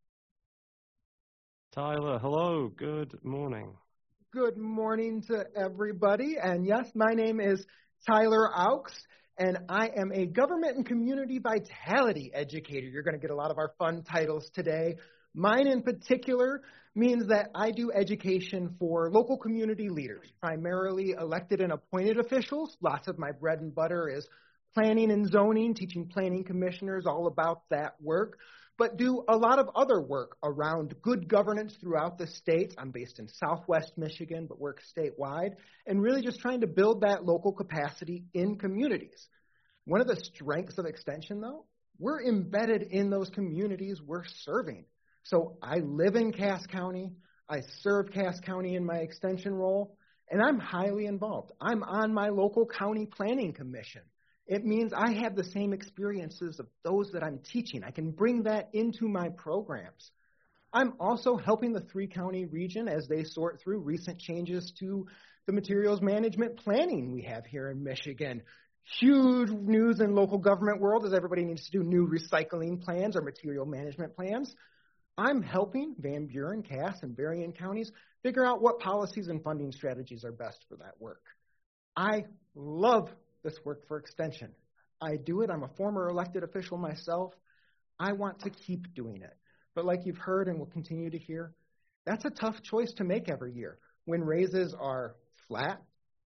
Tyler, hello. Good morning. Good morning to everybody. And yes, my name is Tyler Augst, and I am a government and community vitality educator. You're going to get a lot of our fun titles today. Mine in particular means that I do education for local community leaders, primarily elected and appointed officials. Lots of my bread and butter is planning and zoning, teaching planning commissioners all about that work, but do a lot of other work around good governance throughout the state. I'm based in Southwest Michigan, but work statewide, and really just trying to build that local capacity in communities. One of the strengths of Extension, though, we're embedded in those communities we're serving. So I live in Cass County, I serve Cass County in my extension role, and I'm highly involved. I'm on my local county planning commission. It means I have the same experiences of those that I'm teaching. I can bring that into my programs. I'm also helping the three-county region as they sort through recent changes to the materials management planning we have here in Michigan. Huge news in local government world as everybody needs to do new recycling plans or material management plans. I'm helping Van Buren, Cass, and Berrien counties figure out what policies and funding strategies are best for that work. I love this work for Extension. I do it. I'm a former elected official myself. I want to keep doing it. But like you've heard and will continue to hear, that's a tough choice to make every year when raises are flat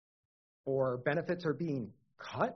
or benefits are being cut.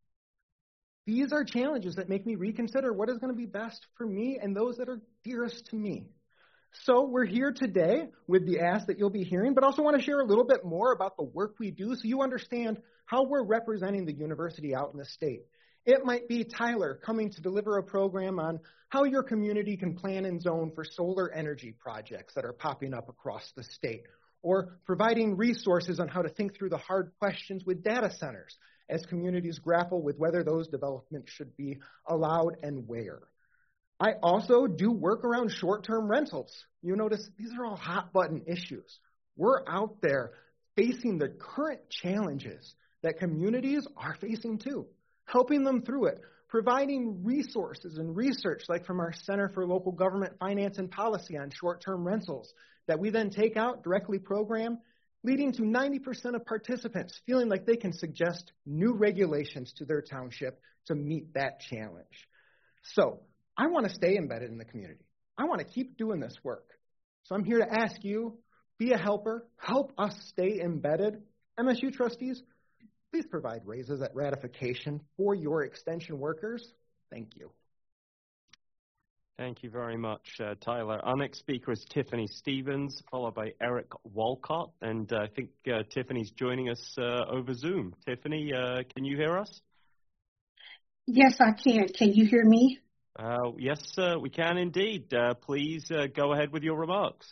These are challenges that make me reconsider what is going to be best for me and those that are dearest to me. So we're here today with the ask that you'll be hearing, but also want to share a little bit more about the work we do so you understand how we're representing the university out in the state. It might be Tyler coming to deliver a program on how your community can plan and zone for solar energy projects that are popping up across the state, or providing resources on how to think through the hard questions with data centers as communities grapple with whether those developments should be allowed and where. I also do work around short-term rentals. You notice these are all hot-button issues. We're out there facing the current challenges that communities are facing too, helping them through it, providing resources and research like from our Center for Local Government Finance and Policy on short-term rentals that we then take out, directly program, leading to ninety percent of participants feeling like they can suggest new regulations to their township to meet that challenge. So I want to stay embedded in the community. I want to keep doing this work. So I'm here to ask you, be a helper, help us stay embedded. M S U trustees, please provide raises at ratification for your extension workers. Thank you. Thank you very much, uh, Tyler. Our next speaker is Tiffany Stevens, followed by Eric Walcott. And uh, I think uh, Tiffany's joining us uh, over Zoom. Tiffany, uh, can you hear us? Yes, I can. Can you hear me? Uh, yes, uh, we can indeed. Uh, please uh, go ahead with your remarks.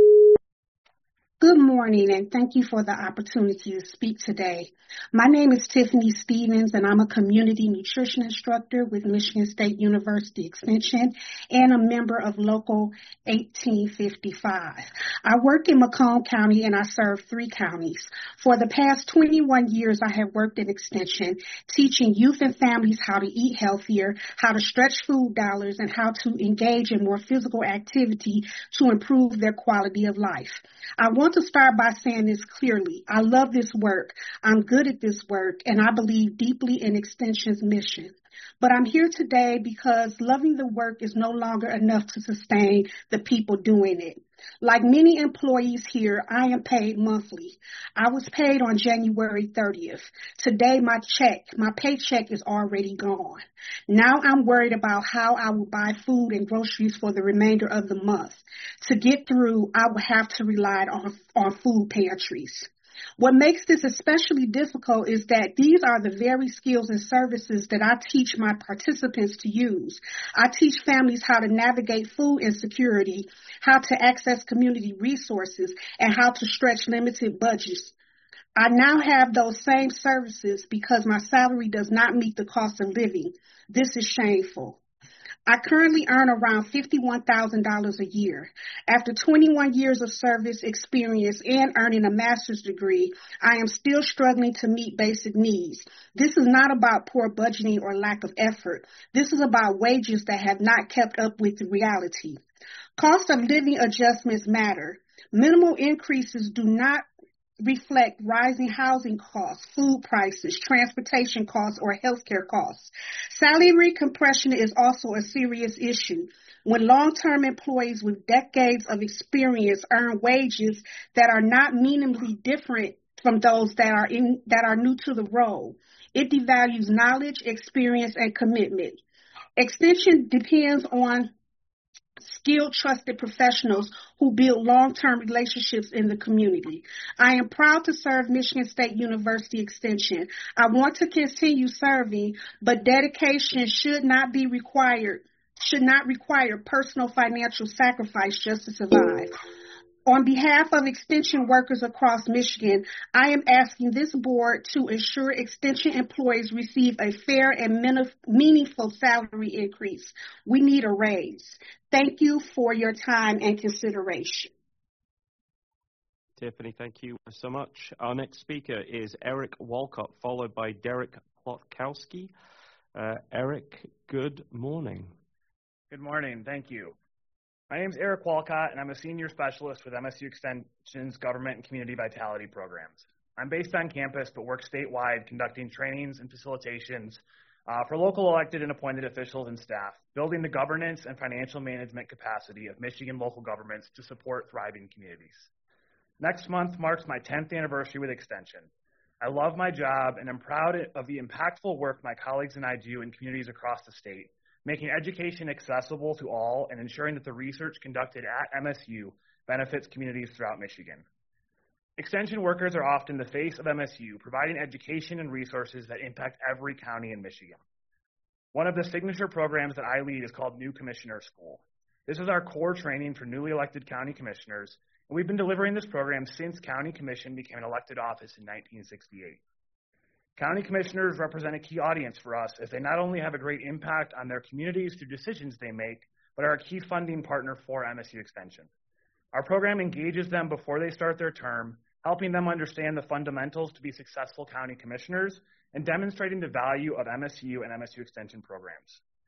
Good morning, and thank you for the opportunity to speak today. My name is Tiffany Stevens, and I'm a community nutrition instructor with Michigan State University Extension and a member of Local eighteen fifty-five. I work in Macomb County, and I serve three counties. For the past twenty-one years, I have worked in Extension, teaching youth and families how to eat healthier, how to stretch food dollars, and how to engage in more physical activity to improve their quality of life. I want to start by saying this clearly. I love this work. I'm good at this work, and I believe deeply in Extension's mission. But I'm here today because loving the work is no longer enough to sustain the people doing it. Like many employees here, I am paid monthly. I was paid on January thirtieth. Today, my check, my paycheck is already gone. Now I'm worried about how I will buy food and groceries for the remainder of the month. To get through, I will have to rely on, on food pantries. What makes this especially difficult is that these are the very skills and services that I teach my participants to use. I teach families how to navigate food insecurity, how to access community resources, and how to stretch limited budgets. I now have those same services because my salary does not meet the cost of living. This is shameful. I currently earn around fifty-one thousand dollars a year. After twenty-one years of service experience and earning a master's degree, I am still struggling to meet basic needs. This is not about poor budgeting or lack of effort. This is about wages that have not kept up with the reality. Cost of living adjustments matter. Minimal increases do not reflect rising housing costs, food prices, transportation costs, or healthcare costs. Salary compression is also a serious issue. When long-term employees with decades of experience earn wages that are not meaningfully different from those that are in that are new to the role, it devalues knowledge, experience, and commitment. Extension depends on skilled, trusted professionals who build long-term relationships in the community. I am proud to serve Michigan State University Extension. I want to continue serving, but dedication should not be required, should not require personal financial sacrifice just to survive. On behalf of Extension workers across Michigan, I am asking this board to ensure Extension employees receive a fair and meaningful salary increase. We need a raise. Thank you for your time and consideration. Tiffany, thank you so much. Our next speaker is Eric Walcott, followed by Derek Plotkowski. Uh, Eric, good morning. Good morning. Thank you. My name is Eric Walcott, and I'm a senior specialist with M S U Extension's Government and Community Vitality programs. I'm based on campus, but work statewide, conducting trainings and facilitations uh, for local elected and appointed officials and staff, building the governance and financial management capacity of Michigan local governments to support thriving communities. Next month marks my tenth anniversary with Extension. I love my job, and I'm proud of the impactful work my colleagues and I do in communities across the state, making education accessible to all and ensuring that the research conducted at M S U benefits communities throughout Michigan. Extension workers are often the face of M S U, providing education and resources that impact every county in Michigan. One of the signature programs that I lead is called New Commissioner School. This is our core training for newly elected county commissioners, and we've been delivering this program since County Commission became an elected office in nineteen sixty-eight. County commissioners represent a key audience for us as they not only have a great impact on their communities through decisions they make, but are a key funding partner for M S U Extension. Our program engages them before they start their term, helping them understand the fundamentals to be successful county commissioners and demonstrating the value of M S U and M S U Extension programs.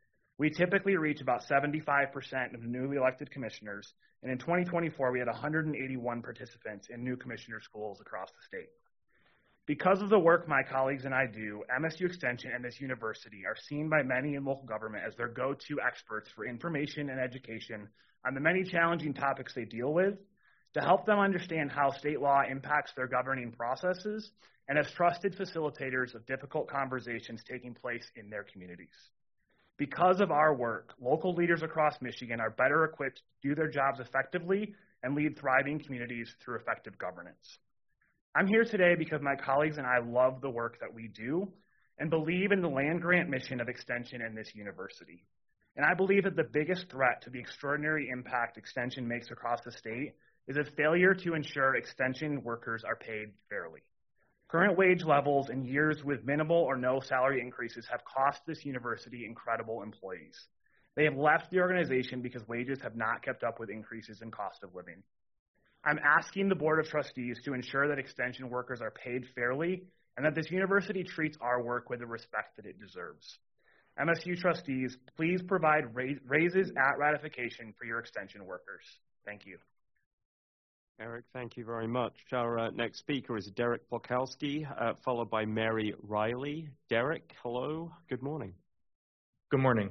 We typically reach about seventy-five percent of the newly elected commissioners, and in twenty twenty-four, we had one hundred eighty-one participants in new commissioner schools across the state. Because of the work my colleagues and I do, M S U Extension and this university are seen by many in local government as their go-to experts for information and education on the many challenging topics they deal with, to help them understand how state law impacts their governing processes, and as trusted facilitators of difficult conversations taking place in their communities. Because of our work, local leaders across Michigan are better equipped to do their jobs effectively and lead thriving communities through effective governance. I'm here today because my colleagues and I love the work that we do and believe in the land-grant mission of Extension and this university. And I believe that the biggest threat to the extraordinary impact Extension makes across the state is a failure to ensure Extension workers are paid fairly. Current wage levels and years with minimal or no salary increases have cost this university incredible employees. They have left the organization because wages have not kept up with increases in cost of living. I'm asking the Board of Trustees to ensure that Extension workers are paid fairly and that this university treats our work with the respect that it deserves. M S U trustees, please provide raises at ratification for your Extension workers. Thank you. Eric, thank you very much. Our uh, next speaker is Derek Plokowski, uh, followed by Mary Riley. Derek, hello. Good morning. Good morning.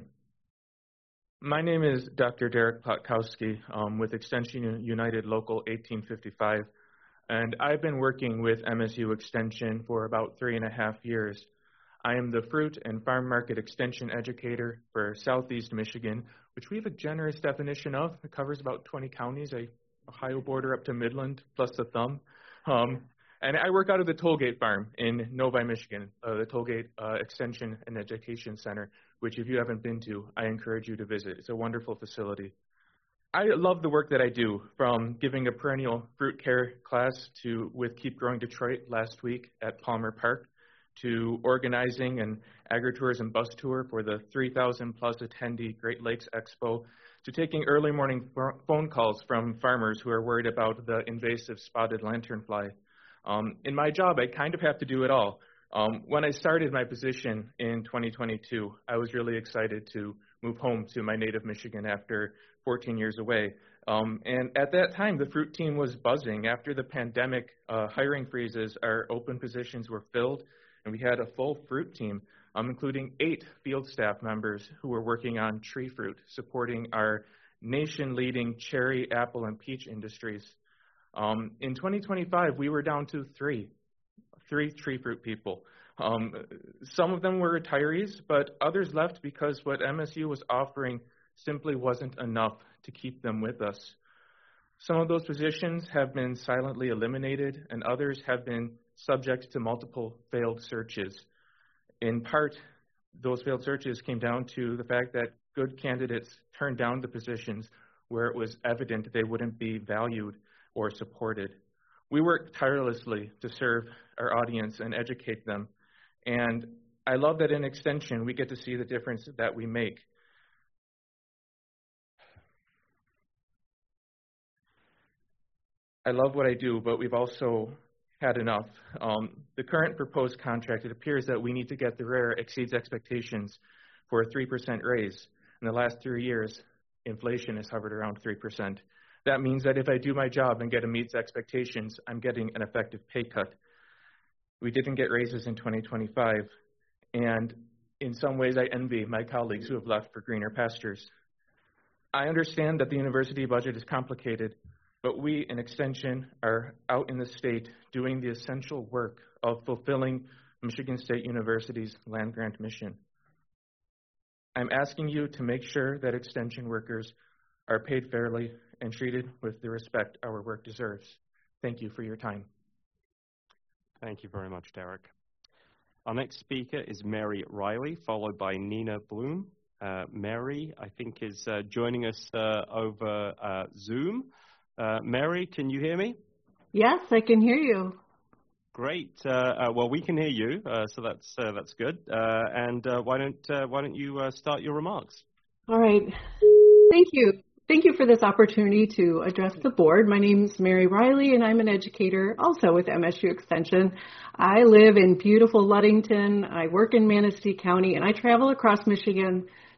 My name is Doctor Derek Plokowski um, with Extension United Local eighteen fifty-five, and I've been working with M S U Extension for about three and a half years. I am the Fruit and Farm Market Extension Educator for Southeast Michigan, which we have a generous definition of. It covers about twenty counties, a Ohio border up to Midland, plus the thumb. Um, and I work out of the Tollgate Farm in Novi, Michigan, uh, the Tollgate uh, Extension and Education Center, which if you haven't been to, I encourage you to visit. It's a wonderful facility. I love the work that I do, from giving a perennial fruit care class to with Keep Growing Detroit last week at Palmer Park, to organizing an agritourism bus tour for the three thousand plus attendee Great Lakes Expo, to taking early morning phone calls from farmers who are worried about the invasive spotted lanternfly. Um, in my job, I kind of have to do it all. Um, when I started my position in twenty twenty-two, I was really excited to move home to my native Michigan after fourteen years away. Um, and at that time, the fruit team was buzzing. After the pandemic uh, hiring freezes, our open positions were filled, and we had a full fruit team, um, including eight field staff members who were working on tree fruit, supporting our nation-leading cherry, apple, and peach industries. Um, in twenty twenty-five, we were down to three, three tree fruit people. Um, some of them were retirees, but others left because what M S U was offering simply wasn't enough to keep them with us. Some of those positions have been silently eliminated, and others have been subject to multiple failed searches. In part, those failed searches came down to the fact that good candidates turned down the positions where it was evident they wouldn't be valued or supported. We work tirelessly to serve our audience and educate them, and I love that in Extension we get to see the difference that we make. I love what I do, but we've also had enough. Um, the current proposed contract, it appears that we need to get the rare exceeds expectations for a three percent raise. In the last three years, inflation has hovered around three percent. That means that if I do my job and get a meets expectations, I'm getting an effective pay cut. We didn't get raises in twenty twenty-five, and in some ways I envy my colleagues who have left for greener pastures. I understand that the university budget is complicated, but we in Extension are out in the state doing the essential work of fulfilling Michigan State University's land-grant mission. I'm asking you to make sure that Extension workers are paid fairly and treated with the respect our work deserves. Thank you for your time. Thank you very much, Derek. Our next speaker is Mary Riley, followed by Nina Bloom. Uh, Mary, I think, is uh, joining us uh, over uh, Zoom. Uh, Mary, can you hear me? Yes, I can hear you. Great. Uh, uh, well, we can hear you, uh, so that's uh, that's good. Uh, and uh, why don't uh, why don't you uh, start your remarks? All right. Thank you. Thank you for this opportunity to address the board. My name is Mary Riley, and I'm an educator also with M S U Extension. I live in beautiful Ludington. I work in Manistee County, and I travel across Michigan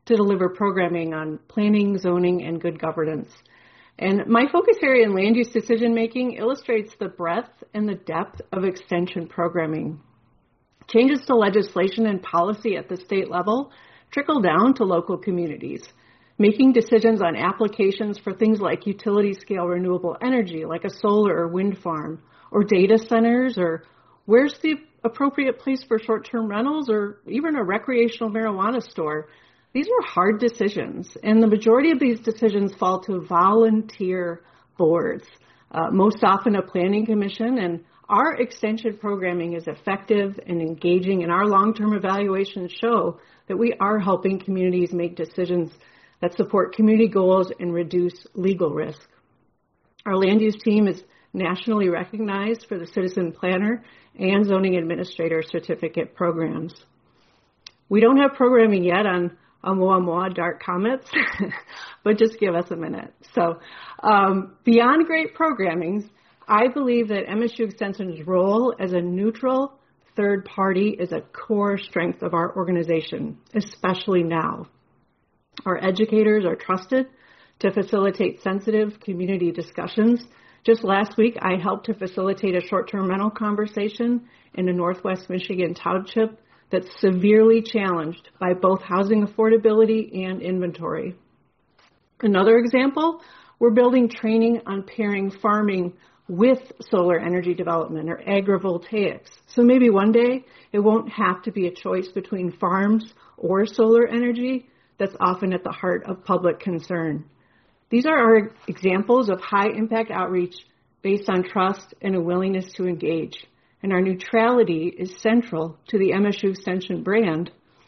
to deliver programming on planning, zoning, and good governance. And my focus area in land use decision making illustrates the breadth and the depth of extension programming. Changes to legislation and policy at the state level trickle down to local communities, making decisions on applications for things like utility scale renewable energy, like a solar or wind farm, or data centers, or where's the appropriate place for short-term rentals, or even a recreational marijuana store. These are hard decisions, and the majority of these decisions fall to volunteer boards, uh, most often a planning commission, and our extension programming is effective and engaging, and our long-term evaluations show that we are helping communities make decisions that support community goals and reduce legal risk. Our land use team is nationally recognized for the Citizen Planner and Zoning Administrator Certificate programs. We don't have programming yet on Oumuamua dark comets, but just give us a minute. So um, beyond great programming, I believe that M S U Extension's role as a neutral third party is a core strength of our organization, especially now. Our educators are trusted to facilitate sensitive community discussions. Just last week, I helped to facilitate a short-term rental conversation in a Northwest Michigan township that's severely challenged by both housing affordability and inventory. Another example, we're building training on pairing farming with solar energy development or agrivoltaics. So maybe one day it won't have to be a choice between farms or solar energy that's often at the heart of public concern. These are our examples of high impact outreach based on trust and a willingness to engage. And our neutrality is central to the M S U Extension brand.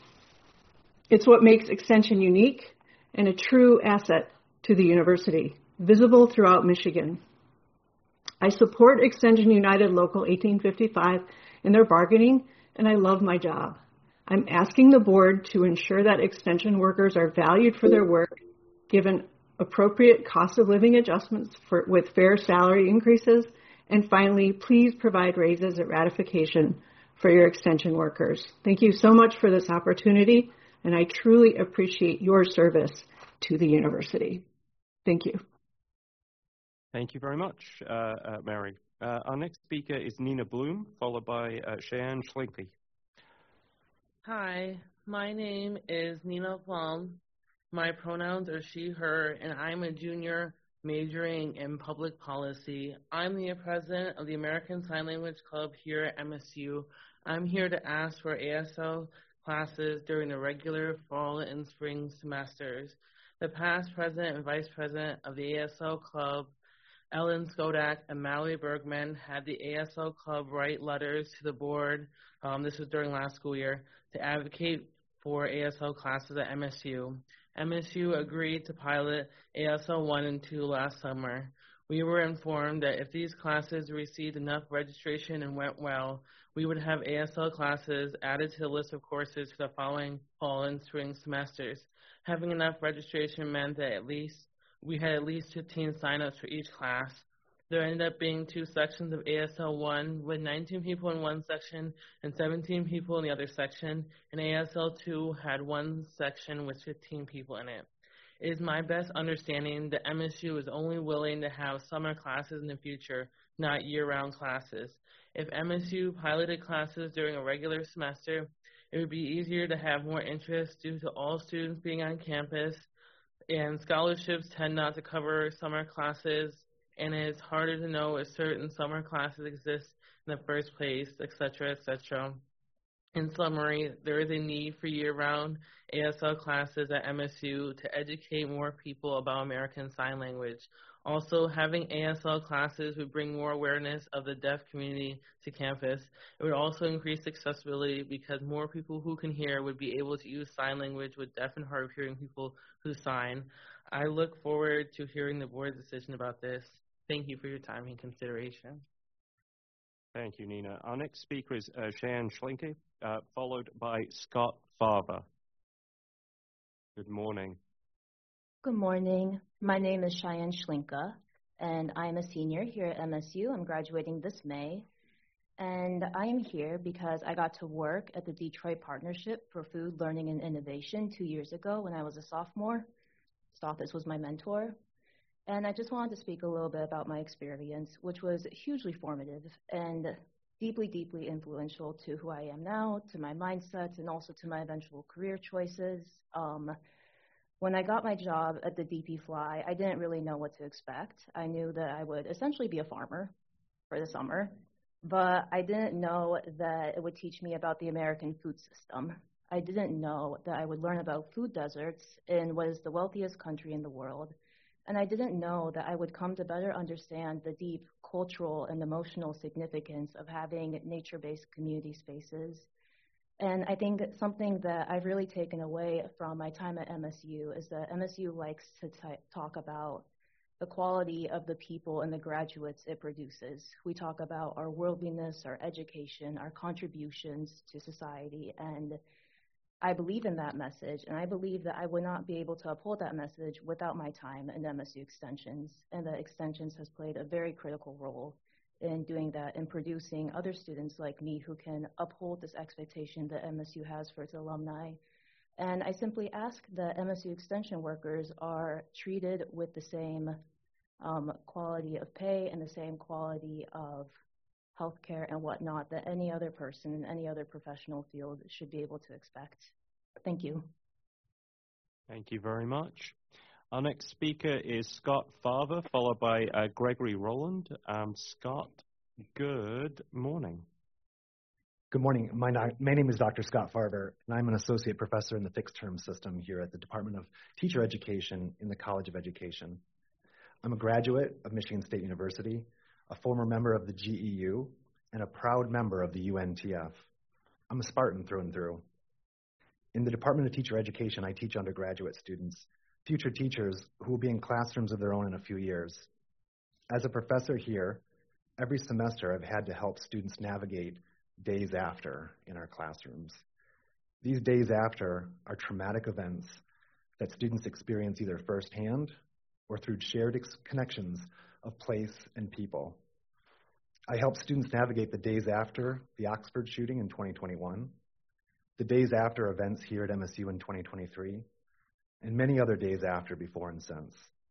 It's what makes Extension unique and a true asset to the university, visible throughout Michigan. I support Extension United Local eighteen fifty-five in their bargaining, and I love my job. I'm asking the board to ensure that Extension workers are valued for their work, given appropriate cost of living adjustments for, with fair salary increases, and finally, please provide raises at ratification for your Extension workers. Thank you so much for this opportunity, and I truly appreciate your service to the university. Thank you. Thank you very much, uh, uh, Mary. Uh, our next speaker is Nina Bloom, followed by uh, Cheyenne Schlinke. Hi, my name is Nina Bloom. My pronouns are she, her, and I'm a junior majoring in public policy. I'm the president of the American Sign Language Club here at M S U. I'm here to ask for A S L classes during the regular fall and spring semesters. The past president and vice president of the A S L Club, Ellen Skodak and Mallory Bergman, had the A S L Club write letters to the board, um, this was during last school year, to advocate for A S L classes at M S U. M S U agreed to pilot A S L one and two last summer. We were informed that if these classes received enough registration and went well, we would have A S L classes added to the list of courses for the following fall and spring semesters. Having enough registration meant that at least we had at least fifteen signups for each class. There ended up being two sections of A S L one with nineteen people in one section and seventeen people in the other section, and A S L two had one section with fifteen people in it. It is my best understanding that M S U is only willing to have summer classes in the future, not year-round classes. If M S U piloted classes during a regular semester, it would be easier to have more interest due to all students being on campus, and scholarships tend not to cover summer classes, and it's harder to know if certain summer classes exist in the first place, et cetera, et cetera. In summary, there is a need for year-round A S L classes at M S U to educate more people about American Sign Language. Also, having A S L classes would bring more awareness of the deaf community to campus. It would also increase accessibility because more people who can hear would be able to use sign language with deaf and hard of hearing people who sign. I look forward to hearing the board's decision about this. Thank you for your time and consideration. Thank you, Nina. Our next speaker is uh, Cheyenne Schlinke, uh, followed by Scott Farber. Good morning. Good morning. My name is Cheyenne Schlinke, and I'm a senior here at M S U. I'm graduating this May. And I am here because I got to work at the Detroit Partnership for Food, Learning, and Innovation two years ago when I was a sophomore. Stothis was my mentor. And I just wanted to speak a little bit about my experience, which was hugely formative and deeply, deeply influential to who I am now, to my mindsets, and also to my eventual career choices. Um, when I got my job at the D P Fly, I didn't really know what to expect. I knew that I would essentially be a farmer for the summer, but I didn't know that it would teach me about the American food system. I didn't know that I would learn about food deserts in what is the wealthiest country in the world. And I didn't know that I would come to better understand the deep cultural and emotional significance of having nature-based community spaces. And I think something that I've really taken away from my time at M S U is that M S U likes to t- talk about the quality of the people and the graduates it produces. We talk about our worldliness, our education, our contributions to society, and I believe in that message, and I believe that I would not be able to uphold that message without my time in M S U Extensions, and that Extensions has played a very critical role in doing that and producing other students like me who can uphold this expectation that M S U has for its alumni. And I simply ask that M S U Extension workers are treated with the same um, quality of pay and the same quality of healthcare and whatnot that any other person in any other professional field should be able to expect. Thank you. Thank you very much. Our next speaker is Scott Farver, followed by uh, Gregory Rowland. Um, Scott, good morning. Good morning. My, my name is Doctor Scott Farver, and I'm an associate professor in the fixed term system here at the Department of Teacher Education in the College of Education. I'm a graduate of Michigan State University, a former member of the G E U, and a proud member of the U N T F. I'm a Spartan through and through. In the Department of Teacher Education, I teach undergraduate students, future teachers who will be in classrooms of their own in a few years. As a professor here, every semester I've had to help students navigate days after in our classrooms. These days after are traumatic events that students experience either firsthand or through shared ex- connections of place and people. I help students navigate the days after the Oxford shooting in twenty twenty-one, the days after events here at M S U in twenty twenty-three, and many other days after, before, and since.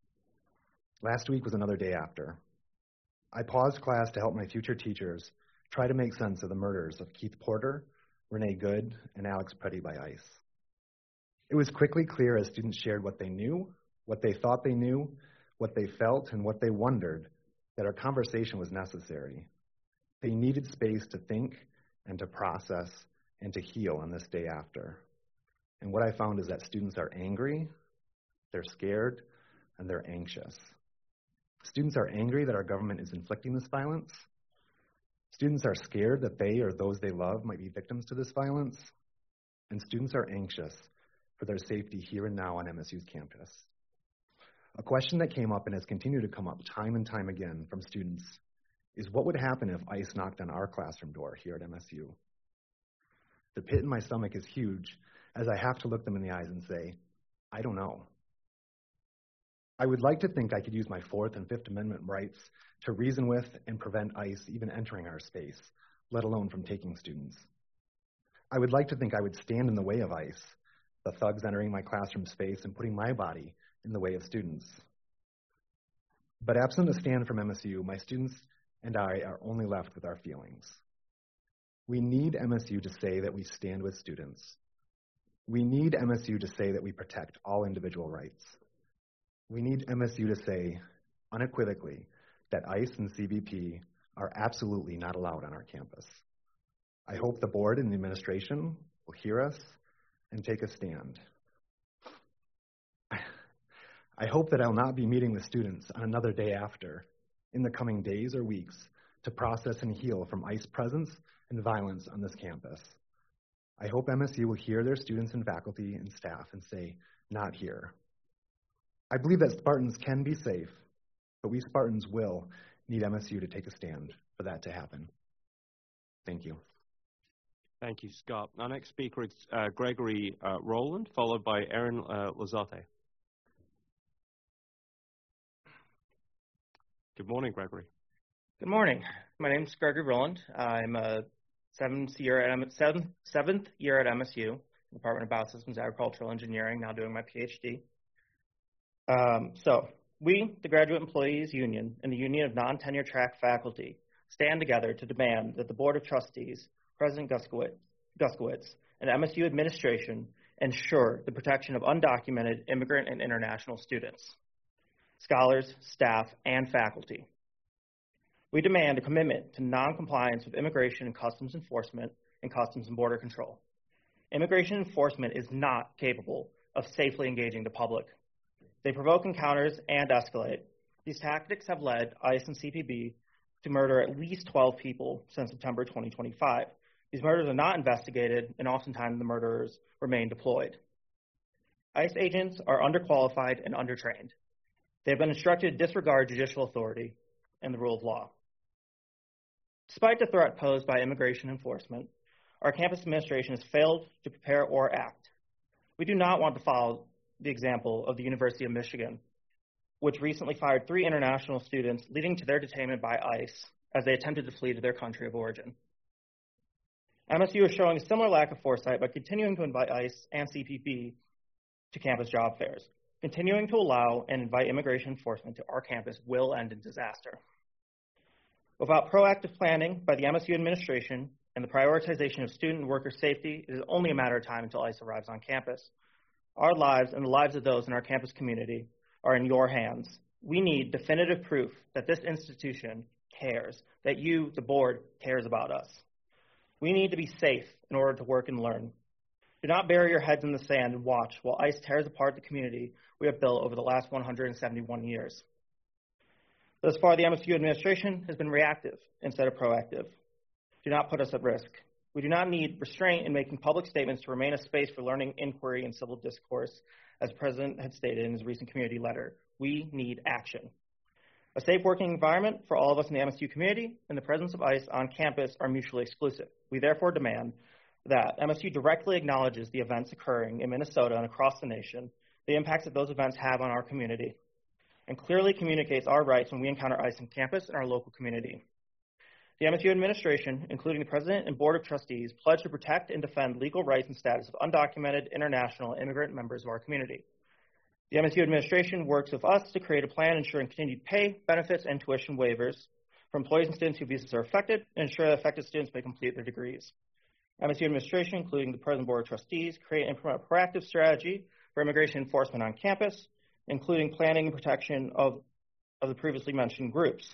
Last week was another day after. I paused class to help my future teachers try to make sense of the murders of Keith Porter, Renee Good, and Alex Preddy by ICE. It was quickly clear as students shared what they knew, what they thought they knew, what they felt, and what they wondered, that our conversation was necessary. They needed space to think and to process and to heal on this day after. And what I found is that students are angry, they're scared, and they're anxious. Students are angry that our government is inflicting this violence. Students are scared that they or those they love might be victims to this violence. And students are anxious for their safety here and now on M S U's campus. A question that came up and has continued to come up time and time again from students is, what would happen if ICE knocked on our classroom door here at M S U? The pit in my stomach is huge as I have to look them in the eyes and say, I don't know. I would like to think I could use my Fourth and Fifth Amendment rights to reason with and prevent ICE even entering our space, let alone from taking students. I would like to think I would stand in the way of ICE, the thugs entering my classroom space and putting my body in the way of students. But absent a stand from M S U, my students and I are only left with our feelings. We need M S U to say that we stand with students. We need M S U to say that we protect all individual rights. We need M S U to say unequivocally that ICE and C B P are absolutely not allowed on our campus. I hope the board and the administration will hear us and take a stand. I hope that I'll not be meeting with students on another day after, in the coming days or weeks, to process and heal from ICE presence and violence on this campus. I hope M S U will hear their students and faculty and staff and say, not here. I believe that Spartans can be safe, but we Spartans will need M S U to take a stand for that to happen. Thank you. Thank you, Scott. Our next speaker is uh, Gregory uh, Rowland, followed by Aaron uh, Lazate. Good morning, Gregory. Good morning. My name is Gregory Rowland. I'm a seventh year at M- seventh, seventh year at M S U, Department of Biosystems Agricultural Engineering, now doing my PhD. Um, so, we, the Graduate Employees Union and the Union of Non-Tenure Track Faculty, stand together to demand that the Board of Trustees, President Guskiewicz, Guskiewicz and M S U administration ensure the protection of undocumented immigrant and international students, scholars, staff, and faculty. We demand a commitment to non-compliance with immigration and customs enforcement and customs and border control. Immigration enforcement is not capable of safely engaging the public. They provoke encounters and escalate. These tactics have led ICE and C P B to murder at least twelve people since September twenty twenty-five. These murders are not investigated, and oftentimes the murderers remain deployed. ICE agents are underqualified and undertrained. They have been instructed to disregard judicial authority and the rule of law. Despite the threat posed by immigration enforcement, our campus administration has failed to prepare or act. We do not want to follow the example of the University of Michigan, which recently fired three international students, leading to their detainment by ICE as they attempted to flee to their country of origin. M S U is showing a similar lack of foresight by continuing to invite ICE and C P B to campus job fairs. Continuing to allow and invite immigration enforcement to our campus will end in disaster. Without proactive planning by the M S U administration and the prioritization of student and worker safety, it is only a matter of time until ICE arrives on campus. Our lives and the lives of those in our campus community are in your hands. We need definitive proof that this institution cares, that you, the board, cares about us. We need to be safe in order to work and learn. Do not bury your heads in the sand and watch while ICE tears apart the community we have built over the last one hundred seventy-one years. Thus far, the M S U administration has been reactive instead of proactive. Do not put us at risk. We do not need restraint in making public statements to remain a space for learning, inquiry, and civil discourse, as the President had stated in his recent community letter. We need action. A safe working environment for all of us in the M S U community and the presence of ICE on campus are mutually exclusive. We therefore demand that M S U directly acknowledges the events occurring in Minnesota and across the nation, the impacts that those events have on our community, and clearly communicates our rights when we encounter ICE on campus and our local community. The M S U administration, including the President and Board of Trustees, pledge to protect and defend legal rights and status of undocumented, international, and immigrant members of our community. The M S U administration works with us to create a plan ensuring continued pay, benefits, and tuition waivers for employees and students whose visas are affected, and ensure that affected students may complete their degrees. M S U administration, including the President and Board of Trustees, create and implement a proactive strategy for immigration enforcement on campus, including planning and protection of, of the previously mentioned groups.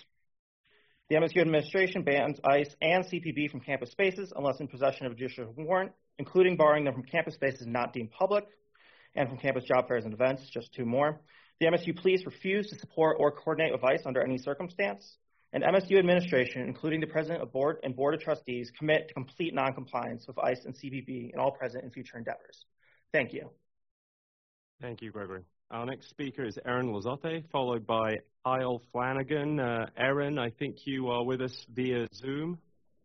The M S U administration bans ICE and C P B from campus spaces unless in possession of a judicial warrant, including barring them from campus spaces not deemed public, and from campus job fairs and events, just two more. The M S U police refuse to support or coordinate with ICE under any circumstance. And M S U administration, including the President of Board and Board of Trustees, commit to complete noncompliance with ICE and C B B in all present and future endeavors. Thank you. Thank you, Gregory. Our next speaker is Erin Lazotte, followed by Isle Flanagan. Uh, Erin, I think you are with us via Zoom.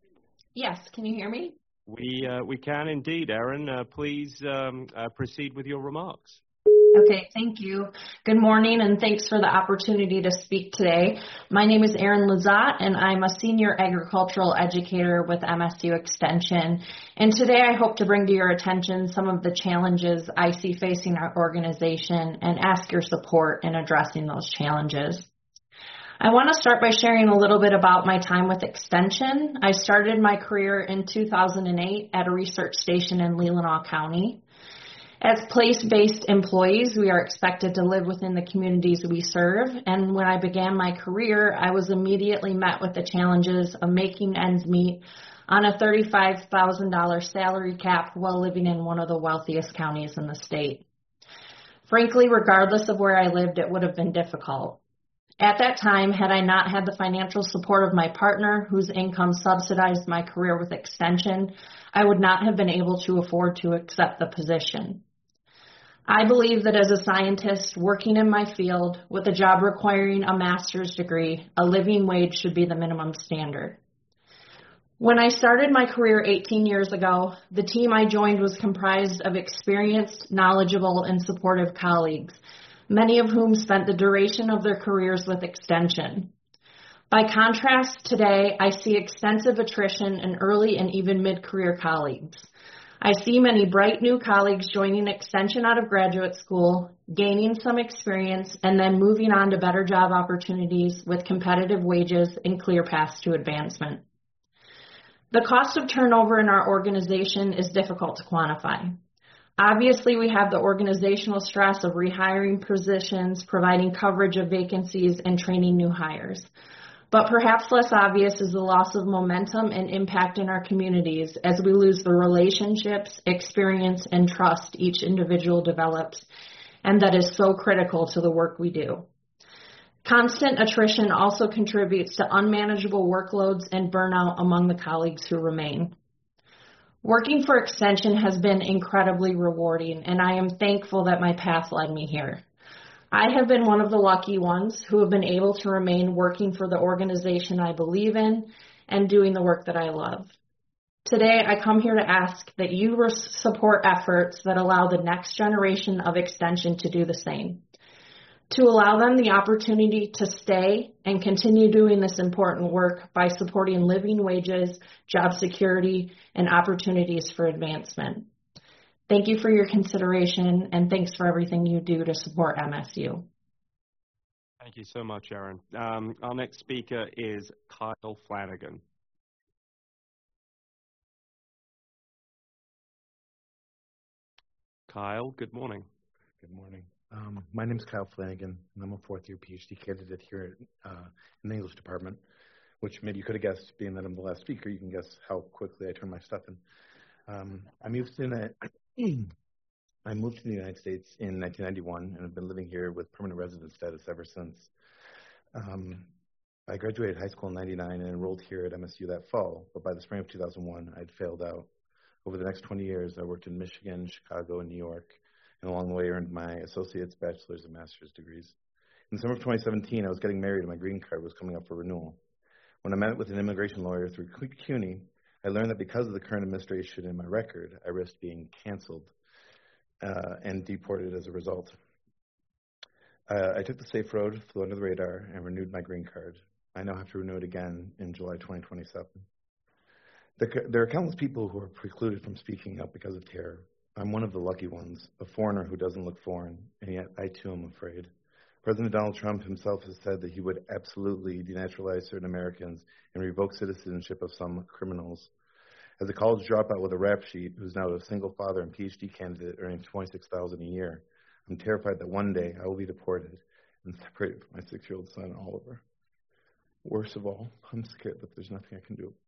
Yes, can you hear me? We uh, we can indeed, Erin. Uh, please um, uh, proceed with your remarks. Okay, thank you. Good morning, and thanks for the opportunity to speak today. My name is Erin Lazotte, and I'm a senior agricultural educator with M S U Extension. And today I hope to bring to your attention some of the challenges I see facing our organization and ask your support in addressing those challenges. I want to start by sharing a little bit about my time with Extension. I started my career in two thousand eight at a research station in Leelanau County. As place-based employees, we are expected to live within the communities we serve, and when I began my career, I was immediately met with the challenges of making ends meet on a thirty-five thousand dollars salary cap while living in one of the wealthiest counties in the state. Frankly, regardless of where I lived, it would have been difficult. At that time, had I not had the financial support of my partner, whose income subsidized my career with Extension, I would not have been able to afford to accept the position. I believe that as a scientist working in my field with a job requiring a master's degree, a living wage should be the minimum standard. When I started my career eighteen years ago, the team I joined was comprised of experienced, knowledgeable, and supportive colleagues, many of whom spent the duration of their careers with Extension. By contrast, today I see extensive attrition in early and even mid-career colleagues. I see many bright new colleagues joining Extension out of graduate school, gaining some experience, and then moving on to better job opportunities with competitive wages and clear paths to advancement. The cost of turnover in our organization is difficult to quantify. Obviously, we have the organizational stress of rehiring positions, providing coverage of vacancies, and training new hires. But perhaps less obvious is the loss of momentum and impact in our communities as we lose the relationships, experience, and trust each individual develops, and that is so critical to the work we do. Constant attrition also contributes to unmanageable workloads and burnout among the colleagues who remain. Working for Extension has been incredibly rewarding, and I am thankful that my path led me here. I have been one of the lucky ones who have been able to remain working for the organization I believe in and doing the work that I love. Today, I come here to ask that you support efforts that allow the next generation of Extension to do the same, to allow them the opportunity to stay and continue doing this important work by supporting living wages, job security, and opportunities for advancement. Thank you for your consideration, and thanks for everything you do to support M S U. Thank you so much, Erin. Um, our next speaker is Kyle Flanagan. Kyle, good morning. Good morning. Um, my name is Kyle Flanagan, and I'm a fourth-year PhD candidate here uh, in the English department, which maybe you could have guessed, being that I'm the last speaker. You can guess how quickly I turn my stuff in. Um, I moved to the, I moved to the United States in nineteen ninety-one, and have been living here with permanent resident status ever since. Um, I graduated high school in ninety-nine and enrolled here at M S U that fall, but by the spring of two thousand one, I'd failed out. Over the next twenty years, I worked in Michigan, Chicago, and New York, and along the way earned my associate's, bachelor's, and master's degrees. In the summer of twenty seventeen, I was getting married and my green card was coming up for renewal. When I met with an immigration lawyer through CUNY, I learned that because of the current administration in my record, I risked being canceled uh, and deported as a result. Uh, I took the safe road, flew under the radar, and renewed my green card. I now have to renew it again in July twenty twenty-seven. The, there are countless people who are precluded from speaking up because of terror. I'm one of the lucky ones, a foreigner who doesn't look foreign, and yet I too am afraid. President Donald Trump himself has said that he would absolutely denaturalize certain Americans and revoke citizenship of some criminals. As a college dropout with a rap sheet who's now a single father and PhD candidate earning twenty-six thousand dollars a year, I'm terrified that one day I will be deported and separated from my six-year-old son, Oliver. Worst of all, I'm scared that there's nothing I can do.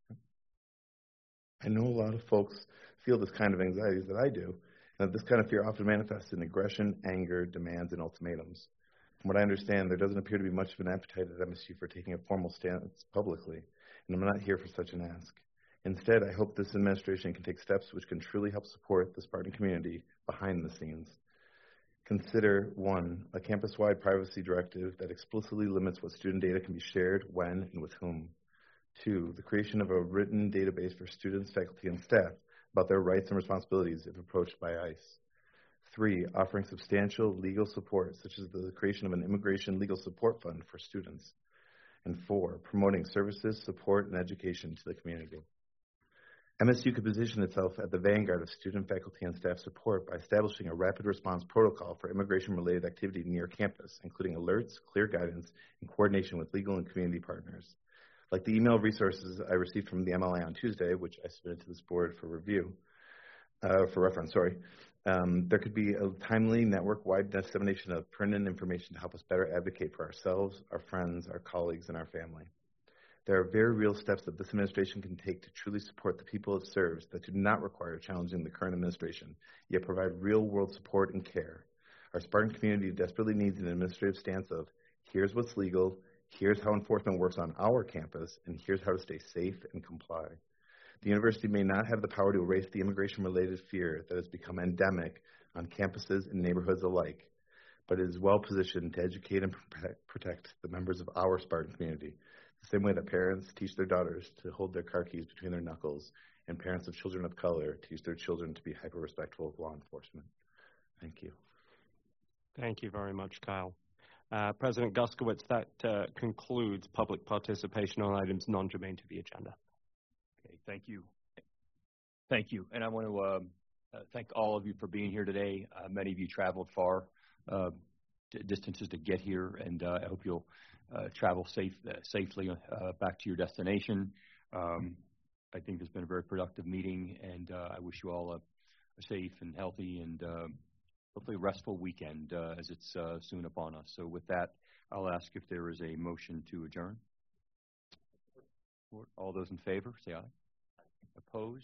I know a lot of folks feel this kind of anxieties that I do, and that this kind of fear often manifests in aggression, anger, demands, and ultimatums. From what I understand, there doesn't appear to be much of an appetite at M S U for taking a formal stance publicly, and I'm not here for such an ask. Instead, I hope this administration can take steps which can truly help support the Spartan community behind the scenes. Consider, one, a campus-wide privacy directive that explicitly limits what student data can be shared, when, and with whom. Two, the creation of a written database for students, faculty, and staff about their rights and responsibilities if approached by ICE. Three, offering substantial legal support, such as the creation of an immigration legal support fund for students. And four, promoting services, support, and education to the community. M S U could position itself at the vanguard of student, faculty, and staff support by establishing a rapid response protocol for immigration-related activity near campus, including alerts, clear guidance, and coordination with legal and community partners. Like the email resources I received from the M L A on Tuesday, which I submitted to this board for review, uh, for reference, sorry, um, there could be a timely network-wide dissemination of pertinent information to help us better advocate for ourselves, our friends, our colleagues, and our family. There are very real steps that this administration can take to truly support the people it serves that do not require challenging the current administration, yet provide real-world support and care. Our Spartan community desperately needs an administrative stance of, here's what's legal, here's how enforcement works on our campus, and here's how to stay safe and comply. The university may not have the power to erase the immigration-related fear that has become endemic on campuses and neighborhoods alike, but it is well positioned to educate and protect the members of our Spartan community, the same way that parents teach their daughters to hold their car keys between their knuckles, and parents of children of color teach their children to be hyper-respectful of law enforcement. Thank you. Thank you very much, Kyle. Uh, President Guskiewicz, that uh, concludes public participation on items non-germane to the agenda. Okay, thank you. Thank you. And I want to uh, uh, thank all of you for being here today. Uh, many of you traveled far uh, distances to get here, and uh, I hope you'll uh, travel safe, uh, safely uh, back to your destination. Um, I think it's been a very productive meeting, and uh, I wish you all a, a safe and healthy and uh, hopefully restful weekend uh, as it's uh, soon upon us. So with that, I'll ask if there is a motion to adjourn. All those in favor, say aye. Opposed?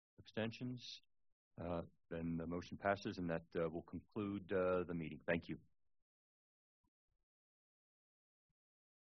Abstentions? Uh, then the motion passes, and that uh, will conclude uh, the meeting. Thank you.